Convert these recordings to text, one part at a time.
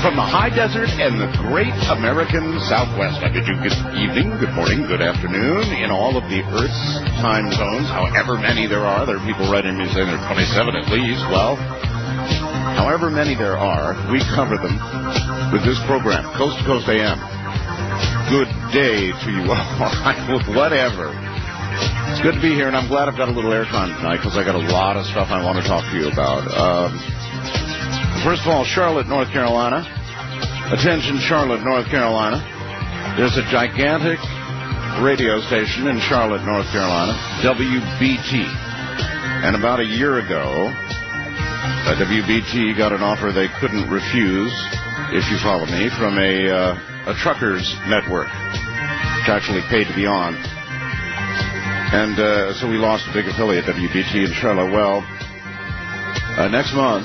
from the high desert and the great American Southwest. I bid you good evening, good morning, good afternoon in all of the Earth's time zones, however many there are. There are people writing me saying there are 27 at least. Well, however many there are, we cover them with this program, Coast to Coast AM. Good day to you all. Whatever. It's good to be here, and I'm glad I've got a little airtime tonight because I got a lot of stuff I want to talk to you about. First of all, Charlotte, North Carolina. Attention, Charlotte, North Carolina. There's a gigantic radio station in Charlotte, North Carolina, WBT. And about a year ago, WBT got an offer they couldn't refuse, if you follow me, from a truckers network, which actually paid to be on. And so we lost a big affiliate, WBT in Charlotte. Well, next month,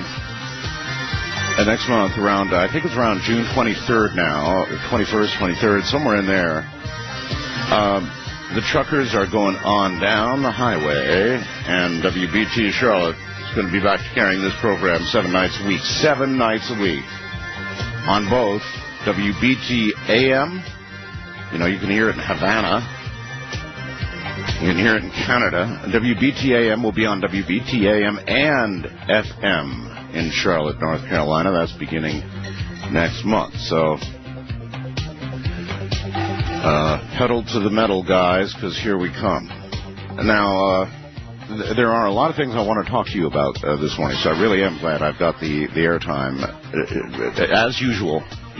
around, I think it's around June 23rd now, 21st, 23rd, somewhere in there, the truckers are going on down the highway, and WBT Charlotte is going to be back to carrying this program 7 nights a week. 7 nights a week on both WBT AM. You know, you can hear it in Havana. You can hear it in Canada. WBT AM will be on WBT AM and FM in Charlotte, North Carolina. That's beginning next month. So, pedal to the metal, guys, because here we come. Now, there are a lot of things I want to talk to you about this morning, so I really am glad I've got the airtime. As usual,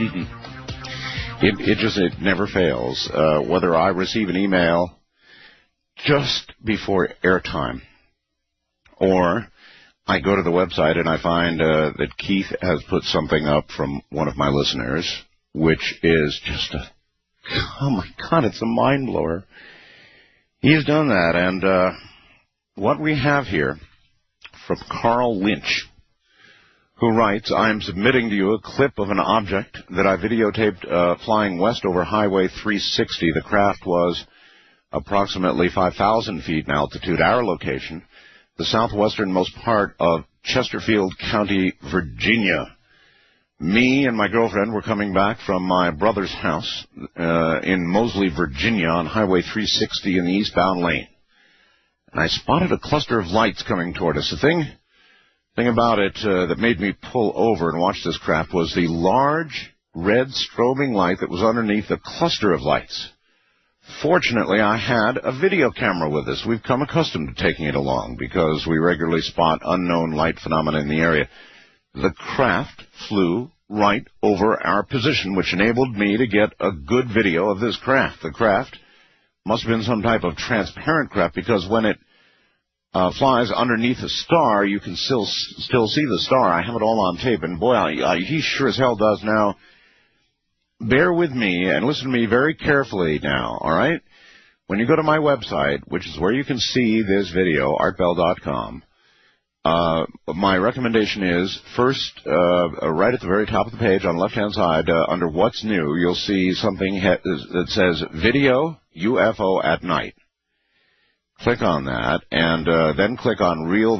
it never fails. Whether I receive an email just before airtime, or I go to the website and I find that Keith has put something up from one of my listeners, which is just oh my God, it's a mind blower. He's done that, and what we have here from Carl Lynch, who writes, I am submitting to you a clip of an object that I videotaped flying west over Highway 360. The craft was approximately 5,000 feet in altitude. Our location, the southwesternmost part of Chesterfield County, Virginia. Me and my girlfriend were coming back from my brother's house in Moseley, Virginia, on Highway 360 in the eastbound lane. And I spotted a cluster of lights coming toward us. The thing about it that made me pull over and watch this craft was the large red strobing light that was underneath the cluster of lights. Fortunately, I had a video camera with us. We've come accustomed to taking it along because we regularly spot unknown light phenomena in the area. The craft flew right over our position, which enabled me to get a good video of this craft. The craft must have been some type of transparent craft because when it flies underneath a star, you can still see the star. I have it all on tape, and boy, he sure as hell does now. Bear with me and listen to me very carefully now, all right? When you go to my website, which is where you can see this video, artbell.com, my recommendation is first, right at the very top of the page on the left-hand side, under What's New, you'll see something that says Video UFO at Night. Click on that, and then click on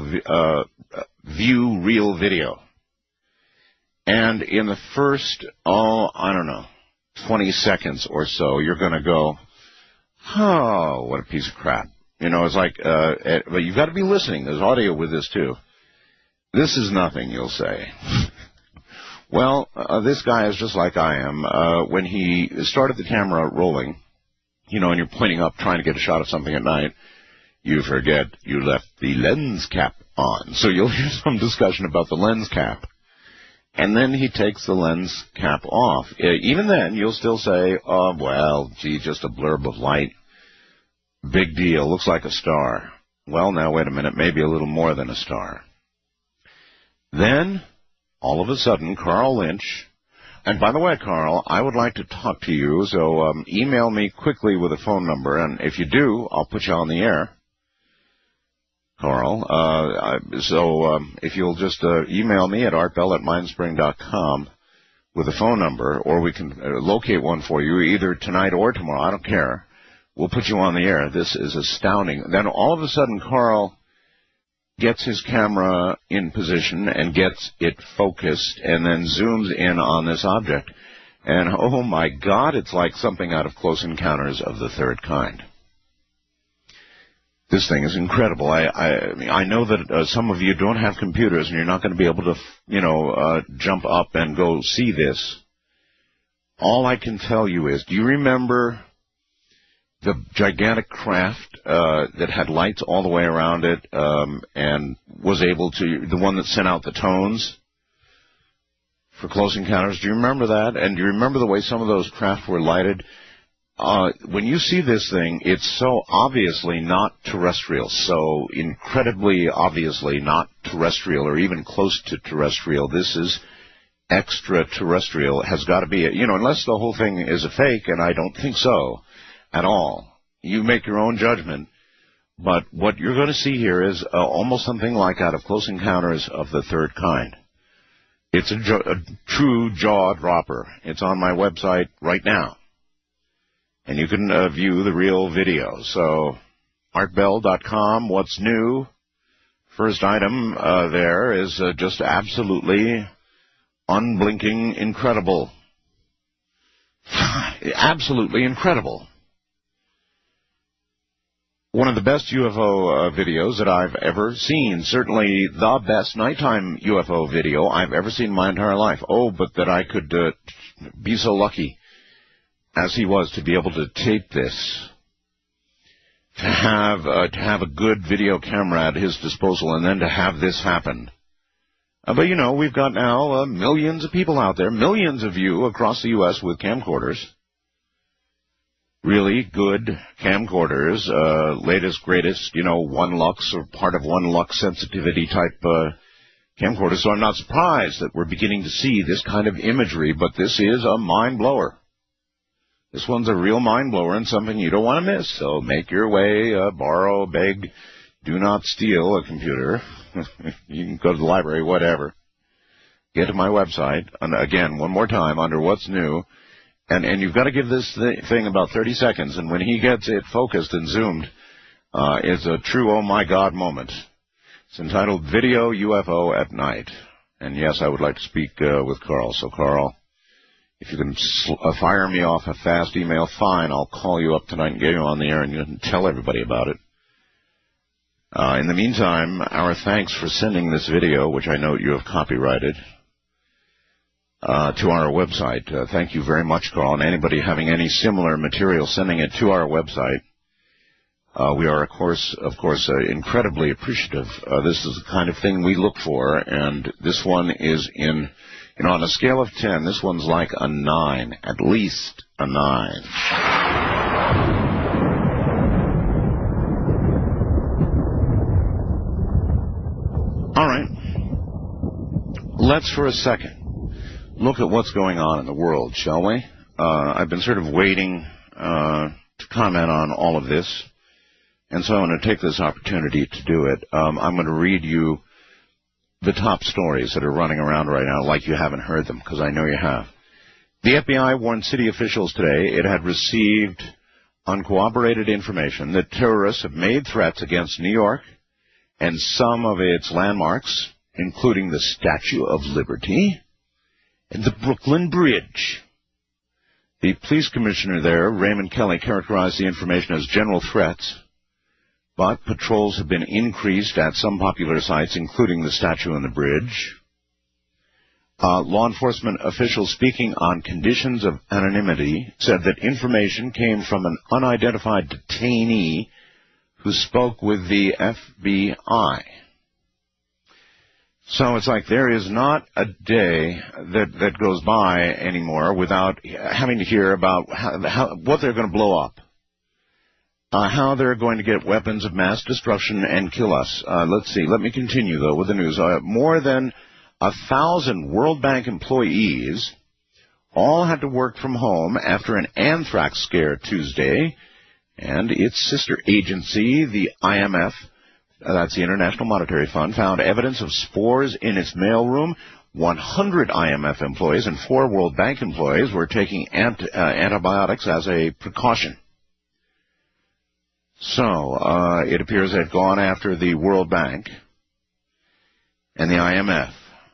View Real Video. And in the first, 20 seconds or so, you're going to go, oh, what a piece of crap. You know, it's like, but you've got to be listening. There's audio with this, too. This is nothing, you'll say. Well, this guy is just like I am. When he started the camera rolling, you know, and you're pointing up trying to get a shot of something at night, you forget you left the lens cap on. So you'll hear some discussion about the lens cap. And then he takes the lens cap off. Even then, you'll still say, oh, well, gee, just a blurb of light. Big deal. Looks like a star. Well, now, wait a minute. Maybe a little more than a star. Then, all of a sudden, Carl Lynch. And by the way, Carl, I would like to talk to you, so email me quickly with a phone number. And if you do, I'll put you on the air. Carl. So if you'll just email me at artbell@mindspring.com with a phone number, or we can locate one for you either tonight or tomorrow. I don't care. We'll put you on the air. This is astounding. Then all of a sudden, Carl gets his camera in position and gets it focused and then zooms in on this object. And, oh, my God, it's like something out of Close Encounters of the Third Kind. This thing is incredible. I know that some of you don't have computers and you're not going to be able to, jump up and go see this. All I can tell you is, do you remember the gigantic craft that had lights all the way around it and was able to, the one that sent out the tones for Close Encounters? Do you remember that? And do you remember the way some of those craft were lighted? When you see this thing, it's so obviously not terrestrial, so incredibly obviously not terrestrial or even close to terrestrial. This is extraterrestrial. It has got to be, unless the whole thing is a fake, and I don't think so at all. You make your own judgment. But what you're going to see here is almost something like out of Close Encounters of the Third Kind. It's a true jaw-dropper. It's on my website right now. And you can view the real video. So, artbell.com, what's new? First item there is just absolutely unblinking incredible. Absolutely incredible. One of the best UFO videos that I've ever seen. Certainly the best nighttime UFO video I've ever seen in my entire life. Oh, but that I could be so lucky, as he was, to be able to tape this, to have a good video camera at his disposal, and then to have this happen. But we've got now millions of people out there, millions of you across the U.S. with camcorders. Really good camcorders, latest, greatest, 1 lux or part of 1 lux sensitivity type camcorders. So I'm not surprised that we're beginning to see this kind of imagery, but this is a mind blower. This one's a real mind blower and something you don't want to miss. So make your way, borrow, beg, do not steal a computer. You can go to the library, whatever. Get to my website, and again, one more time, under What's New. And you've got to give this thing about 30 seconds, and when he gets it focused and zoomed, it's a true oh my God moment. It's entitled Video UFO at Night. And yes, I would like to speak with Carl. So Carl, if you can fire me off a fast email, fine, I'll call you up tonight and get you on the air and you can tell everybody about it. In the meantime, our thanks for sending this video, which I note you have copyrighted, to our website. Thank you very much, Carl, and anybody having any similar material, sending it to our website. We are, of course, incredibly appreciative. This is the kind of thing we look for, and this one is on a scale of 10, this one's like a 9, at least a 9. All right. Let's for a second look at what's going on in the world, shall we? I've been sort of waiting to comment on all of this, and so I'm going to take this opportunity to do it. I'm going to read you the top stories that are running around right now like you haven't heard them, because I know you have. The FBI warned city officials today it had received uncorroborated information that terrorists have made threats against New York and some of its landmarks, including the Statue of Liberty and the Brooklyn Bridge. The police commissioner there, Raymond Kelly, characterized the information as general threats, but patrols have been increased at some popular sites, including the statue and the bridge. Law enforcement officials speaking on conditions of anonymity said that information came from an unidentified detainee who spoke with the FBI. So it's like there is not a day that goes by anymore without having to hear about what they're going to blow up, how they're going to get weapons of mass destruction and kill us. Let's see. Let me continue, though, with the news. More than 1,000 World Bank employees all had to work from home after an anthrax scare Tuesday, and its sister agency, the IMF, that's the International Monetary Fund, found evidence of spores in its mailroom. 100 IMF employees and 4 World Bank employees were taking antibiotics as a precaution. So it appears they've gone after the World Bank and the IMF.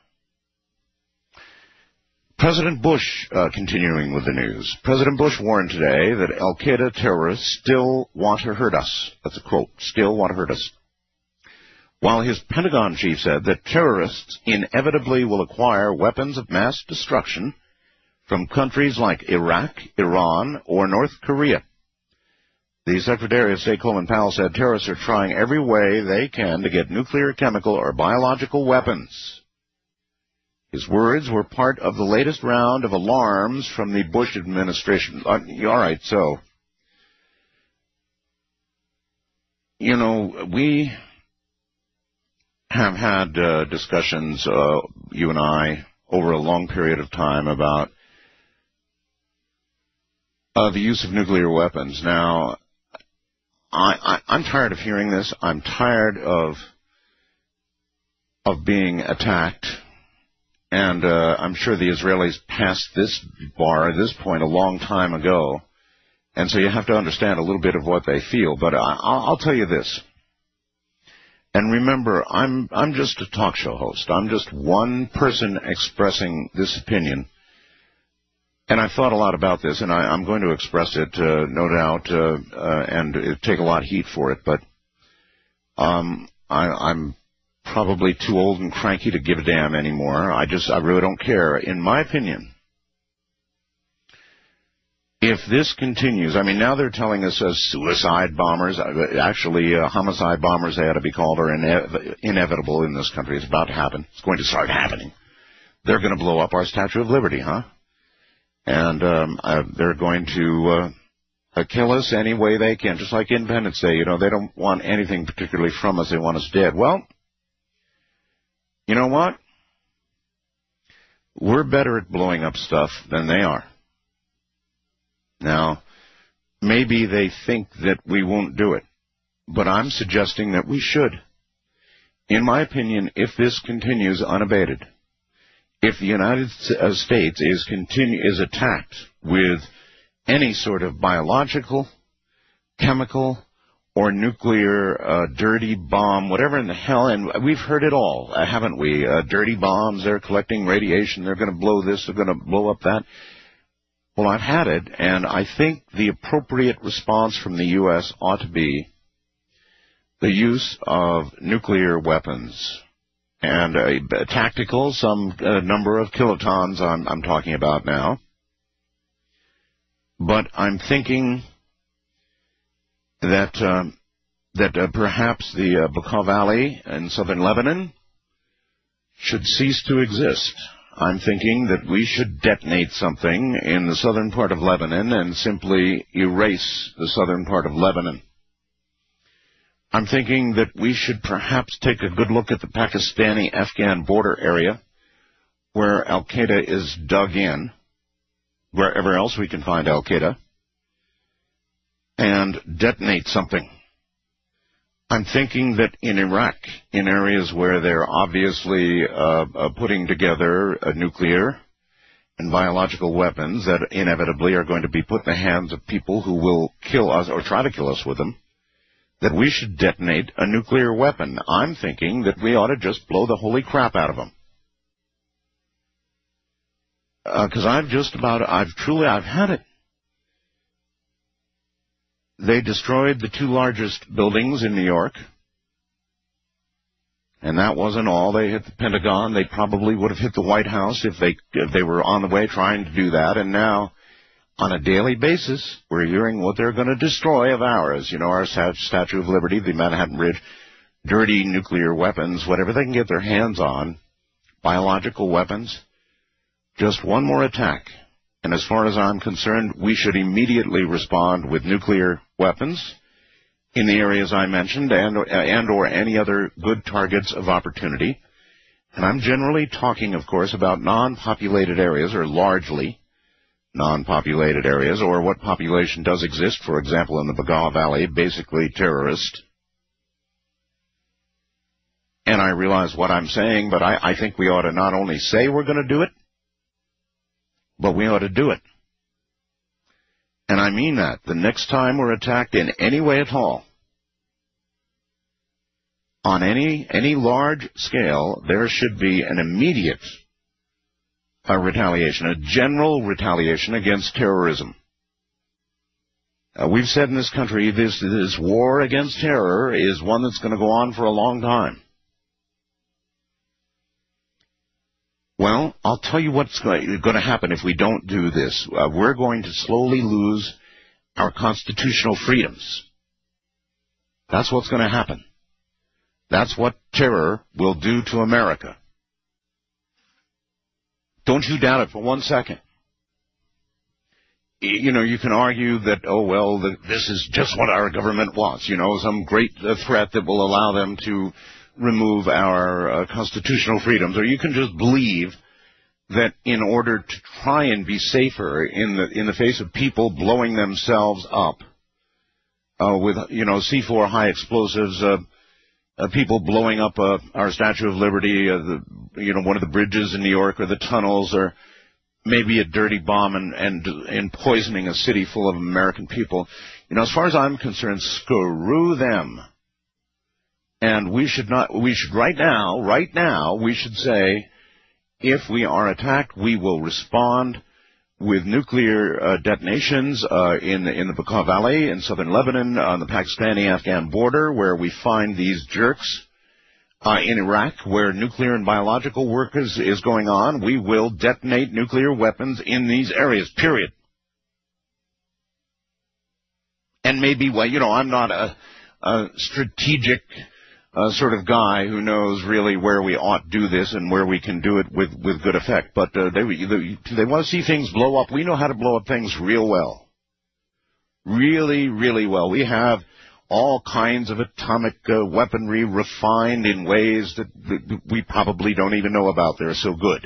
President Bush, continuing with the news. President Bush warned today that al-Qaeda terrorists still want to hurt us. That's a quote, still want to hurt us. While his Pentagon chief said that terrorists inevitably will acquire weapons of mass destruction from countries like Iraq, Iran, or North Korea. The Secretary of State Colin Powell said terrorists are trying every way they can to get nuclear, chemical, or biological weapons. His words were part of the latest round of alarms from the Bush administration. All right, so, we have had discussions, you and I, over a long period of time about the use of nuclear weapons. Now, I'm tired of hearing this. I'm tired of being attacked. And I'm sure the Israelis passed this bar, this point, a long time ago. And so you have to understand a little bit of what they feel. But I'll tell you this. And remember, I'm just a talk show host. I'm just one person expressing this opinion. And I've thought a lot about this, and I'm going to express it, no doubt, and take a lot of heat for it. But I'm probably too old and cranky to give a damn anymore. I really don't care. In my opinion, if this continues, I mean, now they're telling us suicide bombers, actually homicide bombers, they ought to be called, are inevitable in this country. It's about to happen. It's going to start happening. They're going to blow up our Statue of Liberty, huh? And they're going to kill us any way they can, just like Independence Day. They don't want anything particularly from us. They want us dead. Well, you know what? We're better at blowing up stuff than they are. Now, maybe they think that we won't do it, but I'm suggesting that we should. In my opinion, if this continues unabated, if the United States is attacked with any sort of biological, chemical, or nuclear dirty bomb, whatever in the hell, and we've heard it all, haven't we? Dirty bombs, they're collecting radiation, they're going to blow this, they're going to blow up that. Well, I've had it, and I think the appropriate response from the U.S. ought to be the use of nuclear weapons. And tactical, some number of kilotons I'm talking about now. But I'm thinking that perhaps the Bekaa Valley in southern Lebanon should cease to exist. I'm thinking that we should detonate something in the southern part of Lebanon and simply erase the southern part of Lebanon. I'm thinking that we should perhaps take a good look at the Pakistani-Afghan border area where al-Qaeda is dug in, wherever else we can find al-Qaeda, and detonate something. I'm thinking that in Iraq, in areas where they're obviously putting together nuclear and biological weapons that inevitably are going to be put in the hands of people who will kill us or try to kill us with them, that we should detonate a nuclear weapon. I'm thinking that we ought to just blow the holy crap out of them. Because I've had it. They destroyed the two largest buildings in New York. And that wasn't all. They hit the Pentagon. They probably would have hit the White House if they were on the way trying to do that. And now, on a daily basis, we're hearing what they're going to destroy of ours. Our Statue of Liberty, the Manhattan Bridge, dirty nuclear weapons, whatever they can get their hands on, biological weapons. Just one more attack. And as far as I'm concerned, we should immediately respond with nuclear weapons in the areas I mentioned and or any other good targets of opportunity. And I'm generally talking, of course, about non-populated areas, or largely non-populated areas, or what population does exist, for example, in the Bekaa Valley, basically terrorist. And I realize what I'm saying, but I think we ought to not only say we're going to do it, but we ought to do it. And I mean that. The next time we're attacked in any way at all, on any large scale, there should be an immediate retaliation, a general retaliation against terrorism. We've said in this country this war against terror is one that's going to go on for a long time. Well, I'll tell you what's going to happen if we don't do this. We're going to slowly lose our constitutional freedoms. That's what's going to happen. That's what terror will do to America. Don't you doubt it for 1 second. You know, you can argue that, this is just what our government wants, some great threat that will allow them to remove our constitutional freedoms. Or you can just believe that in order to try and be safer in the face of people blowing themselves up with, C4 high explosives, people blowing up our Statue of Liberty, one of the bridges in New York, or the tunnels, or maybe a dirty bomb and poisoning a city full of American people. As far as I'm concerned, screw them. And we should right now, we should say, if we are attacked, we will respond with nuclear detonations in the Bekaa Valley in southern Lebanon, on the Pakistani-Afghan border, where we find these jerks. In Iraq, where nuclear and biological work is going on, we will detonate nuclear weapons in these areas, period. And maybe, I'm not a strategic sort of guy who knows really where we ought to do this and where we can do it with good effect. But they want to see things blow up. We know how to blow up things real well. Really, really well. We have all kinds of atomic weaponry refined in ways that we probably don't even know about. They're so good.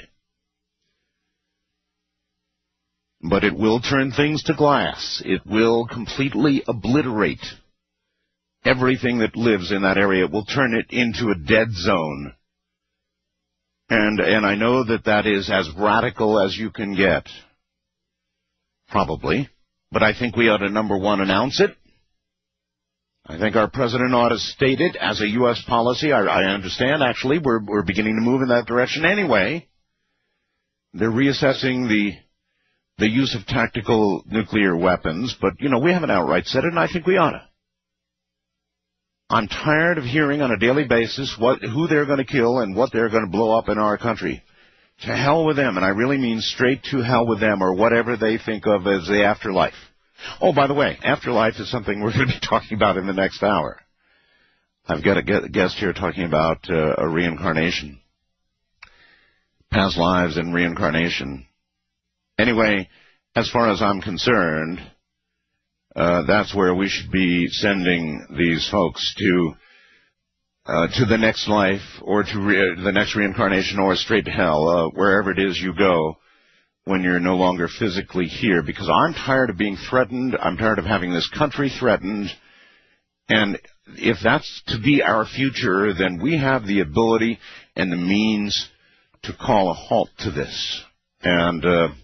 But it will turn things to glass. It will completely obliterate everything that lives in that area. It will turn it into a dead zone. And I know that is as radical as you can get. Probably. But I think we ought to, number one, announce it. I think our president ought to state it as a U.S. policy. I understand, actually, we're beginning to move in that direction anyway. They're reassessing the use of tactical nuclear weapons, but, we haven't outright said it, and I think we ought to. I'm tired of hearing on a daily basis who they're going to kill and what they're going to blow up in our country. To hell with them, and I really mean straight to hell with them, or whatever they think of as the afterlife. Oh, by the way, afterlife is something we're going to be talking about in the next hour. I've got a guest here talking about a reincarnation, past lives and reincarnation. Anyway, as far as I'm concerned, that's where we should be sending these folks to the next life, or to the next reincarnation, or straight to hell, wherever it is you go when you're no longer physically here, because I'm tired of being threatened. I'm tired of having this country threatened. And if that's to be our future, then we have the ability and the means to call a halt to this. And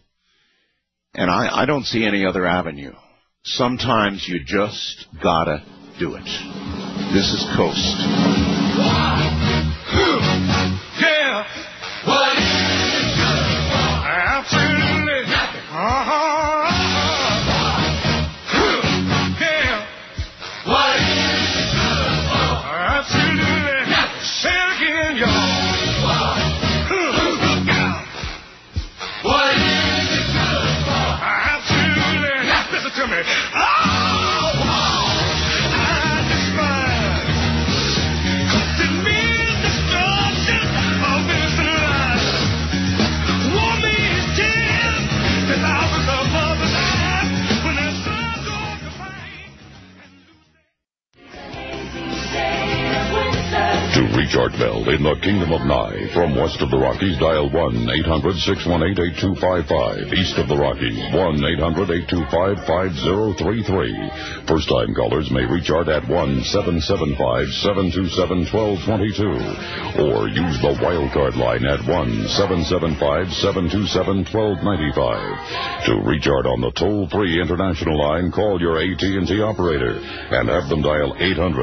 I don't see any other avenue. Sometimes you just gotta do it. This is Coast. Yeah. What is it good for? Absolutely nothing. Yeah. What is it good for? Absolutely nothing. Say it again, y'all. What is it good for? Absolutely nothing. Listen to me. To reach reach Art Bell in the Kingdom of Nye. From west of the Rockies, dial 1-800-618-8255. East of the Rockies, 1-800-825-5033. First-time callers may reach Art at 1-775-727-1222. Or use the wildcard line at 1-775-727-1295. To reach Art on the toll-free international line, call your AT&T operator and have them dial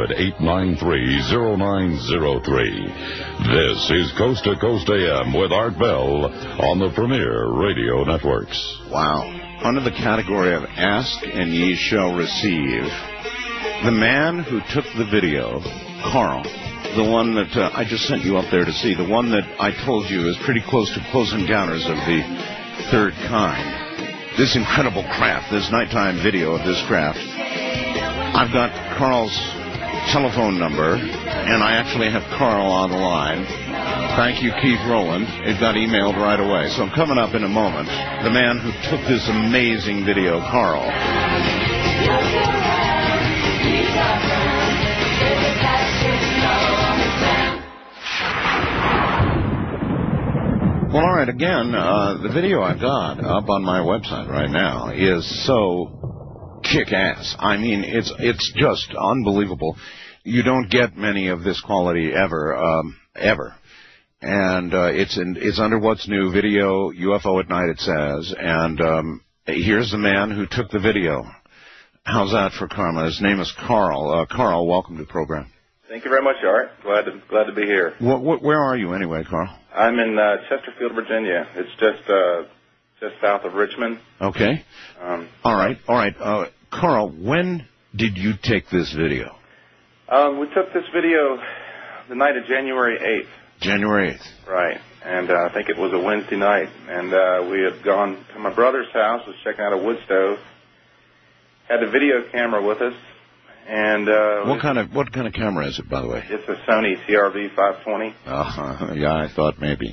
800-893-0903. This is Coast to Coast AM with Art Bell on the Premier Radio Networks. Wow. Under the category of Ask and Ye Shall Receive, the man who took the video, Carl, the one that I just sent you up there to see, the one that I told you is pretty close to Close Encounters of the Third Kind. This incredible craft, this nighttime video of this craft. I've got Carl's telephone number, and I actually have Carl on the line. Thank you, Keith Rowland. It got emailed right away. So I'm coming up in a moment. The man who took this amazing video, Carl. Well, all right, again, the video I've got up on my website right now is so kick-ass. I mean, it's just unbelievable. You don't get many of this quality ever. And it's under What's New Video, UFO at Night, it says. And here's the man who took the video. How's that for karma? His name is Carl. Carl, welcome to the program. Thank you very much, Art. Glad to be here. Where are you anyway, Carl? I'm in Chesterfield, Virginia. It's just south of Richmond. Okay. All right. Carl, when did you take this video? We took this video the night of January 8th. January 8th. Right. And I think it was a Wednesday night. And we had gone to my brother's house, was checking out a wood stove, had a video camera with us. And what kind of camera is it, by the way? It's a Sony CRV 520. Yeah, I thought maybe.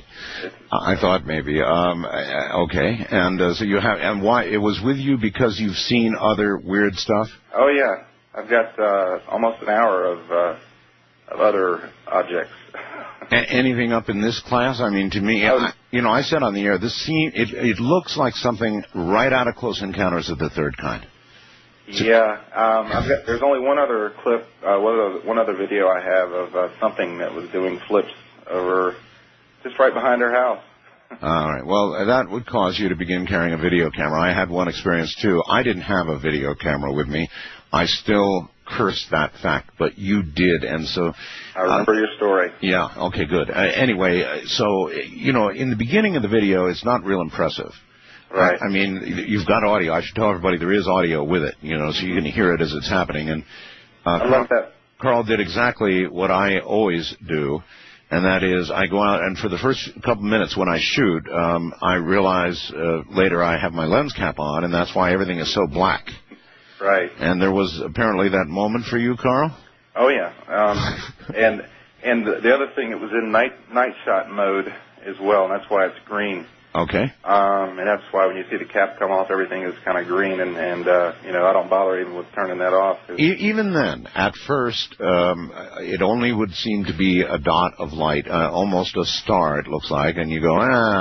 Okay, and so you have, and why it was with you because you've seen other weird stuff? Oh yeah, I've got almost an hour of other objects. Anything up in this class? I mean, to me, I said on the air, this scene it looks like something right out of Close Encounters of the Third Kind. Yeah, there's only one other clip, one other video I have of something that was doing flips over just right behind our house. All right. Well, that would cause you to begin carrying a video camera. I had one experience, too. I didn't have a video camera with me. I still curse that fact, but you did, and so... I remember your story. Yeah, okay, good. Anyway, so, in the beginning of the video, it's not real impressive. Right. I mean, you've got audio. I should tell everybody there is audio with it, so you can hear it as it's happening. And I love that. Carl did exactly what I always do, and that is I go out, and for the first couple minutes when I shoot, I realize later I have my lens cap on, and that's why everything is so black. Right. And there was apparently that moment for you, Carl? Oh, yeah. And the other thing, it was in night shot mode as well, and that's why it's green. Okay. And that's why when you see the cap come off, everything is kind of green, and I don't bother even with turning that off. Even then, at first, it only would seem to be a dot of light, almost a star, it looks like, and you go,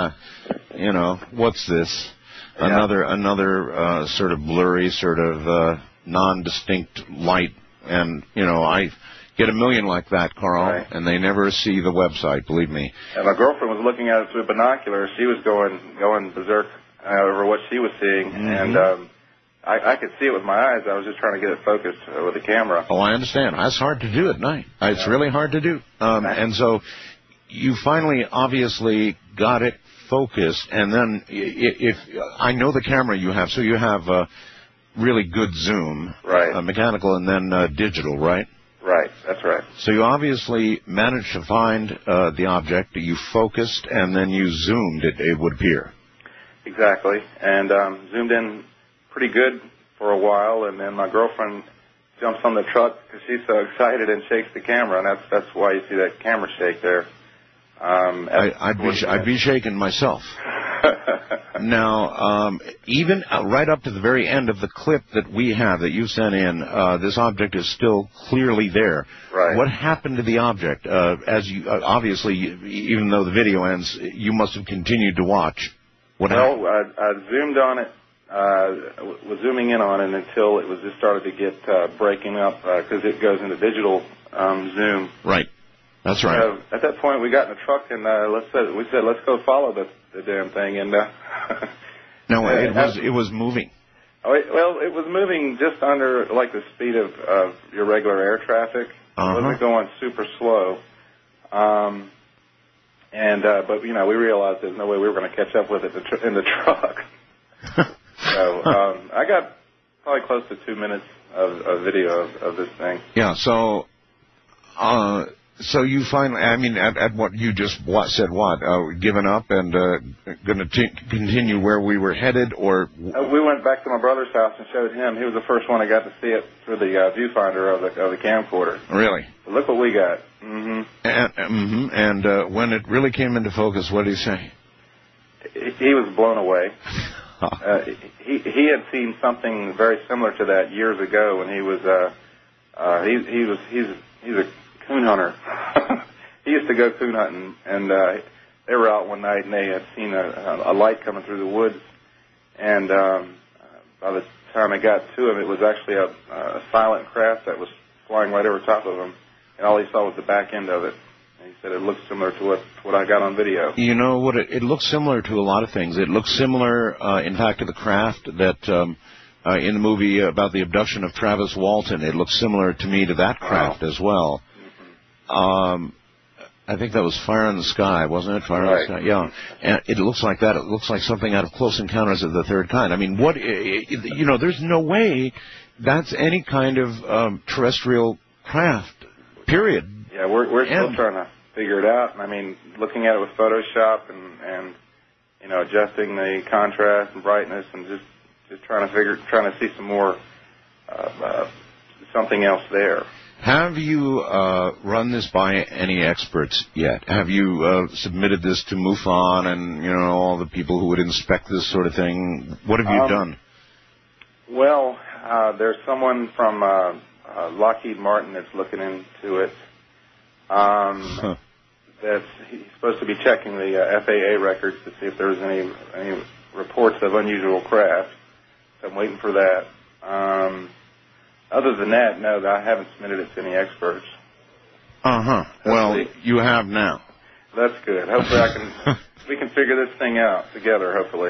what's this? Yeah. Another sort of blurry, sort of non-distinct light, and, I get a million like that, Carl, right. And they never see the website, believe me. And my girlfriend was looking at it through binoculars. She was going berserk over what she was seeing, and I could see it with my eyes. I was just trying to get it focused with the camera. Oh, I understand. That's hard to do at night. It's really hard to do. And so you finally obviously got it focused, and then if I know the camera you have, so you have really good zoom, right? Mechanical and then digital, right? Right, that's right. So you obviously managed to find the object, you focused, and then you zoomed, it would appear. Exactly, and zoomed in pretty good for a while, and then my girlfriend jumps on the truck because she's so excited and shakes the camera, and that's why you see that camera shake there. I'd be shaking myself. Now, even right up to the very end of the clip that we have that you sent in, this object is still clearly there. Right. What happened to the object? As you obviously, even though the video ends, you must have continued to watch. What happened? Well, I zoomed on it, was zooming in on it until it was just started to get breaking up because it goes into digital zoom. Right. That's right. At that point, we got in the truck and we said, let's go follow the damn thing. And no, it was moving. Well, it was moving just under like the speed of your regular air traffic. It wasn't going super slow. But you know, we realized there's no way we were going to catch up with it in the truck. So I got probably close to 2 minutes of video of this thing. Yeah. So you finally, I mean, at what you just said, given up and going to continue where we were headed, or? We went back to my brother's house and showed him. He was the first one that got to see it through the viewfinder of the camcorder. Really? But look what we got. And when it really came into focus, what did he say? He was blown away. He had seen something very similar to that years ago when he was he's a coon hunter. He used to go coon hunting, and they were out one night and they had seen a light coming through the woods. And by the time I got to him, it was actually a silent craft that was flying right over top of him, and all he saw was the back end of it. And he said it looked similar to what I got on video. You know what? It looks similar to a lot of things. It looks similar, in fact, to the craft that. In the movie about the abduction of Travis Walton, it looks similar to me to that craft as well. I think that was Fire in the Sky, wasn't it? Fire in the Sky, yeah. And it looks like that. It looks like something out of Close Encounters of the Third Kind. I mean, there's no way that's any kind of terrestrial craft, period. Yeah, we're still trying to figure it out. I mean, looking at it with Photoshop and you know, adjusting the contrast and brightness and just trying to see some more something else there. Have you run this by any experts yet? Have you submitted this to MUFON and, you know, all the people who would inspect this sort of thing? What have you done? Well, there's someone from Lockheed Martin that's looking into it. He's supposed to be checking the FAA records to see if there's any reports of unusual craft. So I'm waiting for that. Other than that, no, I haven't submitted it to any experts. Well, you have now. That's good. Hopefully we can figure this thing out together, hopefully.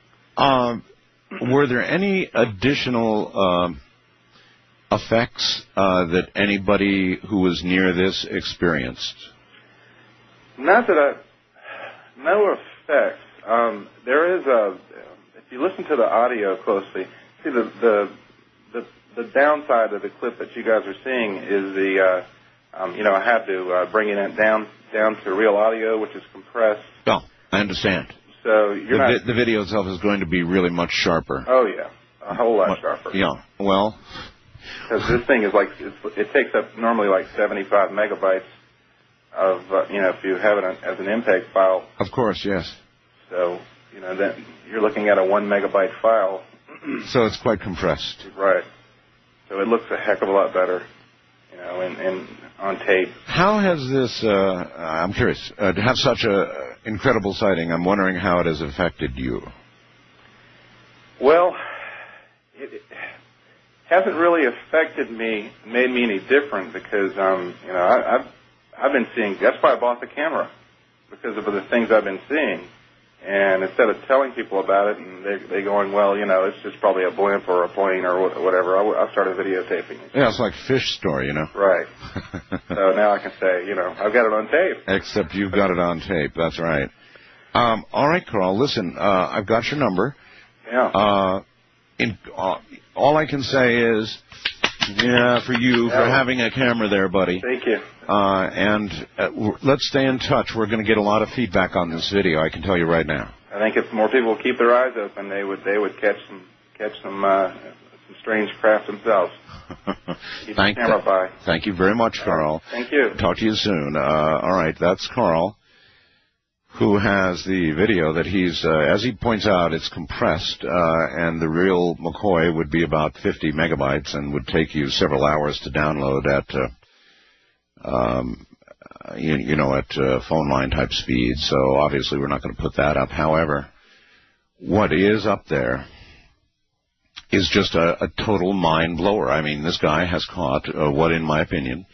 Were there any additional effects that anybody who was near this experienced? No effects. There is if you listen to the audio closely, see the downside of the clip that you guys are seeing is I had to bring it down to real audio, which is compressed. Oh, I understand. So the video itself is going to be really much sharper. Oh yeah, a whole lot sharper. Yeah. Well, because this thing is it takes up normally like 75 megabytes of if you have it as an MPEG file. Of course, yes. So then you're looking at a 1 megabyte file. So it's quite compressed. Right. So it looks a heck of a lot better, on tape. How has this, I'm curious, to have such a incredible sighting, I'm wondering how it has affected you. Well, it hasn't really affected me, made me any different because, I've been seeing, that's why I bought the camera, because of the things I've been seeing. And instead of telling people about it and they going, well, it's just probably a blimp or a plane or whatever, I started videotaping it. Yeah, it's like Fish Story, Right. So now I can say, I've got it on tape. Except you've got it on tape. That's right. All right, Carl, listen, I've got your number. Yeah. All I can say is, for you, for having a camera there, buddy. Thank you. Let's stay in touch. We're going to get a lot of feedback on this video, I can tell you right now. I think if more people keep their eyes open, they would catch some strange craft themselves. Keep the camera by. Thank you very much, Carl. Thank you. Talk to you soon. All right, that's Carl, who has the video that he's, as he points out, it's compressed, and the real McCoy would be about 50 megabytes and would take you several hours to download at, at phone line type speed. So obviously we're not going to put that up. However, what is up there is just a total mind blower. I mean, this guy has caught what, in my opinion,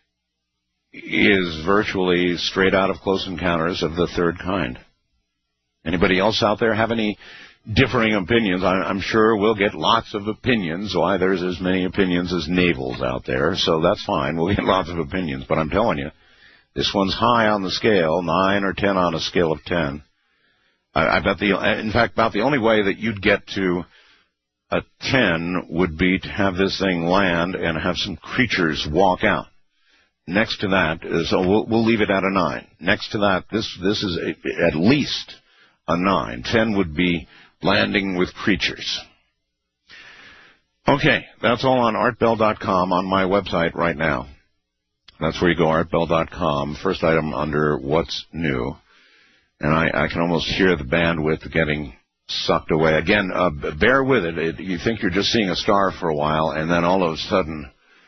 is virtually straight out of Close Encounters of the Third Kind. Anybody else out there have any differing opinions? I'm sure we'll get lots of opinions. Why, there's as many opinions as navels out there, so that's fine. We'll get lots of opinions. But I'm telling you, this one's high on the scale, 9 or 10 on a scale of 10. I bet in fact, about the only way that you'd get to a 10 would be to have this thing land and have some creatures walk out. Next to that, so we'll leave it at a 9. Next to that, this is at least a 9. 10 would be landing with creatures. Okay, that's all on artbell.com on my website right now. That's where you go, artbell.com. First item under What's New. And I can almost hear the bandwidth getting sucked away. Again, bear with it. You think you're just seeing a star for a while, and then all of a sudden,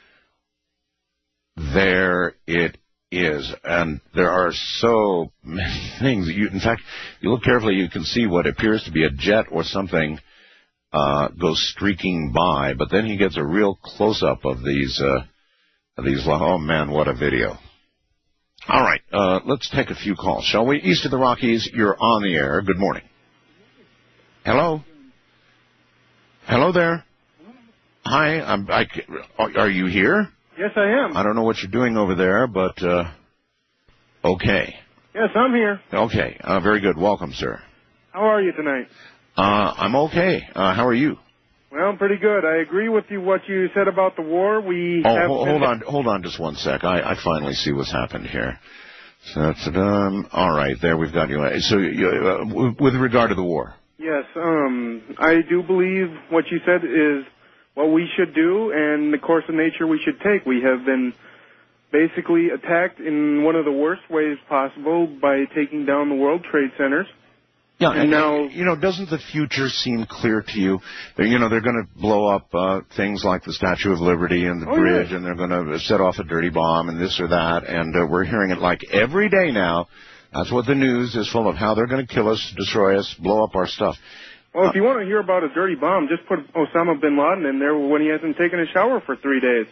there it is. And there are so many things. In fact, you look carefully, you can see what appears to be a jet or something goes streaking by. But then he gets a real close-up of these. Oh, man, what a video. All right, let's take a few calls, shall we? East of the Rockies, you're on the air. Good morning. Hello? Hello there? Hi, are you here? Yes, I am. I don't know what you're doing over there, but, okay. Yes, I'm here. Okay, very good. Welcome, sir. How are you tonight? I'm okay. How are you? Well, pretty good. I agree with you what you said about the war. Hold on just one sec. I finally see what's happened here. All right, there we've got you. So, with regard to the war. Yes, I do believe what you said is what we should do and the course of nature we should take. We have been basically attacked in one of the worst ways possible by taking down the World Trade Centers. Yeah, and now, doesn't the future seem clear to you? They're going to blow up things like the Statue of Liberty and the bridge, and they're going to set off a dirty bomb and this or that, and we're hearing it like every day now. That's what the news is full of, how they're going to kill us, destroy us, blow up our stuff. Well, if you want to hear about a dirty bomb, just put Osama bin Laden in there when he hasn't taken a shower for 3 days.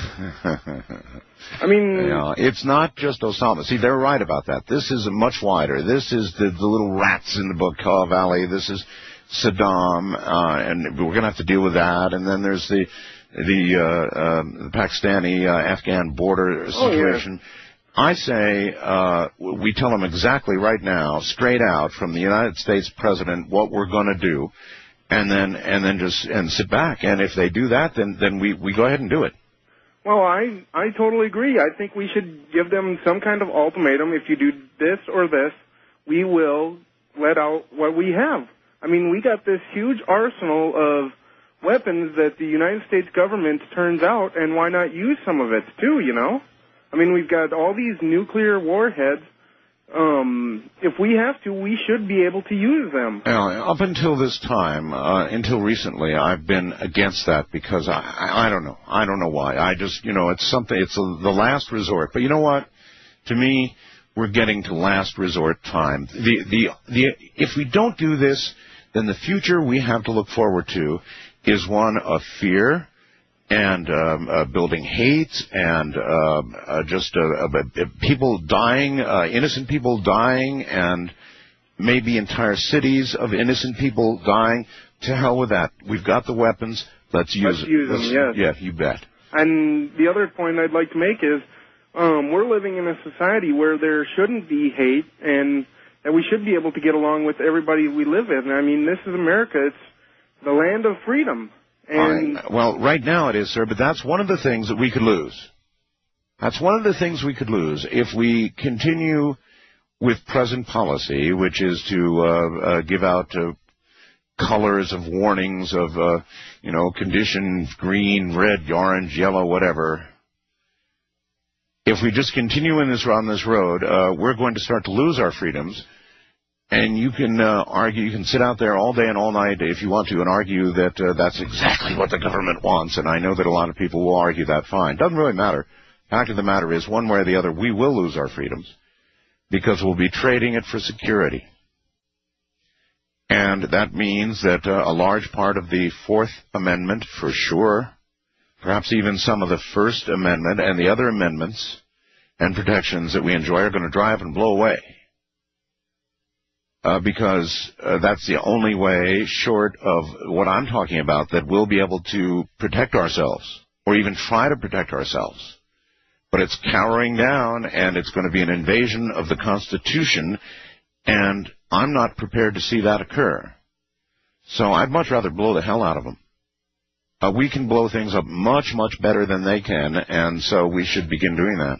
I mean... Yeah, it's not just Osama. See, they're right about that. This is much wider. This is the little rats in the Bukhaw Valley. This is Saddam, and we're going to have to deal with that. And then there's the Pakistani-Afghan border situation. Yeah. I say we tell them exactly right now, straight out from the United States president, what we're going to do, and then just sit back. And if they do that, then we go ahead and do it. Well, I totally agree. I think we should give them some kind of ultimatum. If you do this or this, we will let out what we have. I mean, we got this huge arsenal of weapons that the United States government turns out, and why not use some of it too, I mean, we've got all these nuclear warheads. If we have to, we should be able to use them. Up until this time, until recently, I've been against that because I don't know. I don't know why. I just, it's something, it's the last resort. But you know what? To me, we're getting to last resort time. If we don't do this, then the future we have to look forward to is one of fear and building hate and just people dying, innocent people dying, and maybe entire cities of innocent people dying. To hell with that. We've got the weapons. Let's use them, yes. Yeah, you bet. And the other point I'd like to make is we're living in a society where there shouldn't be hate and that we should be able to get along with everybody we live in. I mean, this is America. It's the land of freedom. And well, right now it is, sir, but that's one of the things that we could lose. That's one of the things we could lose if we continue with present policy, which is to give out colors of warnings of, condition green, red, orange, yellow, whatever. If we just continue on this road, we're going to start to lose our freedoms, And you can argue, you can sit out there all day and all night if you want to and argue that that's exactly what the government wants. And I know that a lot of people will argue that fine. Doesn't really matter. Fact of the matter is, one way or the other, we will lose our freedoms because we'll be trading it for security. And that means that a large part of the Fourth Amendment, for sure, perhaps even some of the First Amendment and the other amendments and protections that we enjoy are going to dry up and blow away. Because that's the only way, short of what I'm talking about, that we'll be able to protect ourselves, or even try to protect ourselves. But it's cowering down, and it's going to be an invasion of the Constitution, and I'm not prepared to see that occur. So I'd much rather blow the hell out of them. We can blow things up much, much better than they can, and so we should begin doing that.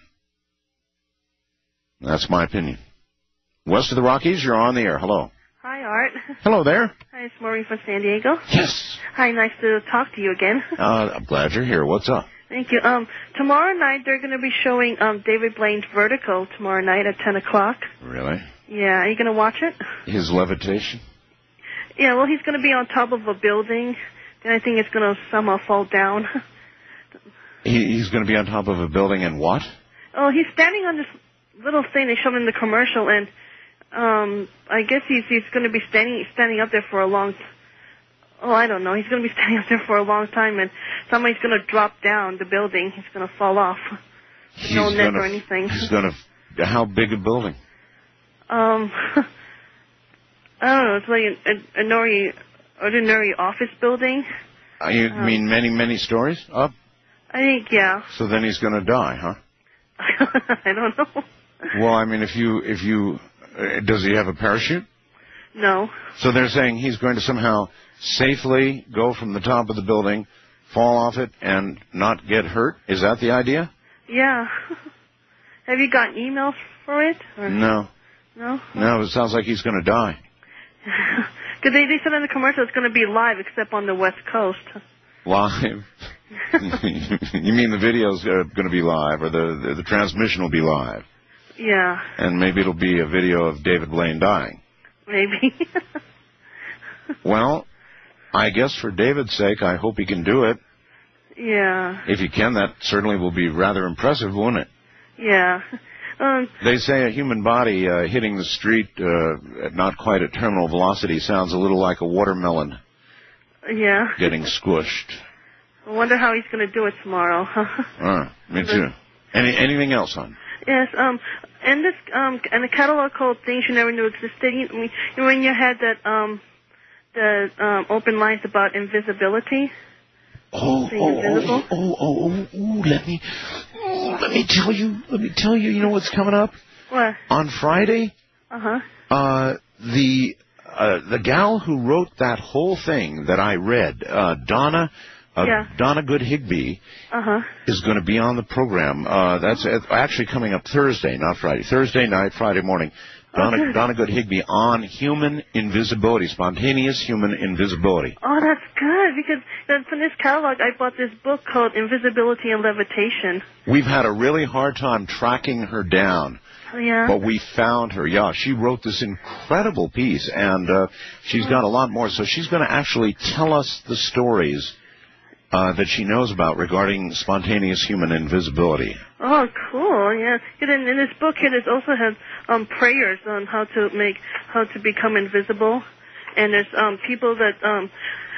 That's my opinion. West of the Rockies, you're on the air. Hello. Hi, Art. Hello there. Hi, it's Maureen from San Diego. Yes. Hi, nice to talk to you again. I'm glad you're here. What's up? Thank you. Tomorrow night they're going to be showing David Blaine's Vertigo tomorrow night at 10 o'clock. Really? Yeah. Are you going to watch it? His levitation? Yeah, well, he's going to be on top of a building, and I think it's going to somehow fall down. He's going to be on top of a building and what? Oh, he's standing on this little thing they showed in the commercial, and I guess he's going to be standing up there for a long I don't know. He's going to be standing up there for a long time, and somebody's going to drop down the building. He's going to fall off. No neck or anything. He's going to... How big a building? I don't know. It's like an ordinary office building. You mean many, many stories up? I think, yeah. So then he's going to die, huh? I don't know. Well, I mean, if you does he have a parachute? No. So they're saying he's going to somehow safely go from the top of the building, fall off it, and not get hurt? Is that the idea? Yeah. Have you gotten emails for it? Or? No. No? No, it sounds like he's going to die. Because they said in the commercial it's going to be live except on the West Coast. Live? You mean the video's going to be live, or the transmission will be live? Yeah. And maybe it'll be a video of David Blaine dying. Maybe. Well, I guess for David's sake, I hope he can do it. Yeah. If he can, that certainly will be rather impressive, won't it? Yeah. They say a human body hitting the street at not quite at terminal velocity sounds a little like a watermelon. Yeah. Getting squished. I wonder how he's going to do it tomorrow. Me too. Anything else, hon? Yes. And this and a catalog called Things You Never Knew Existed. When you had that the open lines about invisibility. Let me tell you. You know what's coming up? What? On Friday. Uh-huh. The gal who wrote that whole thing that I read, Donna Good Higbee, is going to be on the program. That's actually coming up Thursday, not Friday. Thursday night, Friday morning. Donna Good Higbee on human invisibility, spontaneous human invisibility. Oh, that's good, because from this catalog, I bought this book called Invisibility and Levitation. We've had a really hard time tracking her down. Yeah. But we found her. Yeah, she wrote this incredible piece, and she's got a lot more. So she's going to actually tell us the stories that she knows about regarding spontaneous human invisibility. Oh, cool! Yeah. And in this book, it also has prayers on how to become invisible, and there's people that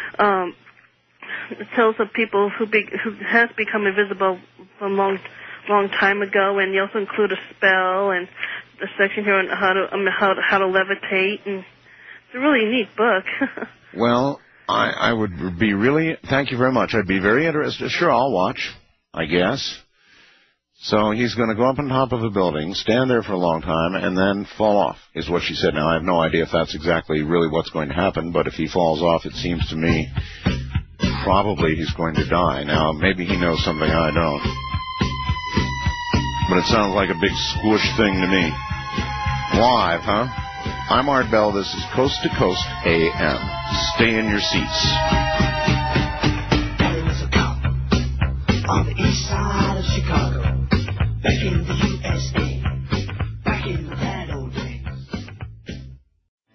it tells of people who has become invisible from long time ago, and they also include a spell and a section here on how to levitate, and it's a really neat book. Well, I would be really, thank you very much. I'd be very interested. Sure, I'll watch, I guess. So he's going to go up on top of a building, stand there for a long time, and then fall off, is what she said. Now, I have no idea if that's exactly really what's going to happen, but if he falls off, it seems to me probably he's going to die. Now, maybe he knows something I don't. But it sounds like a big squish thing to me. Live, huh? I'm Art Bell. This is Coast to Coast AM. Stay in your seats. There was a cop on the east side of Chicago, back in the USA.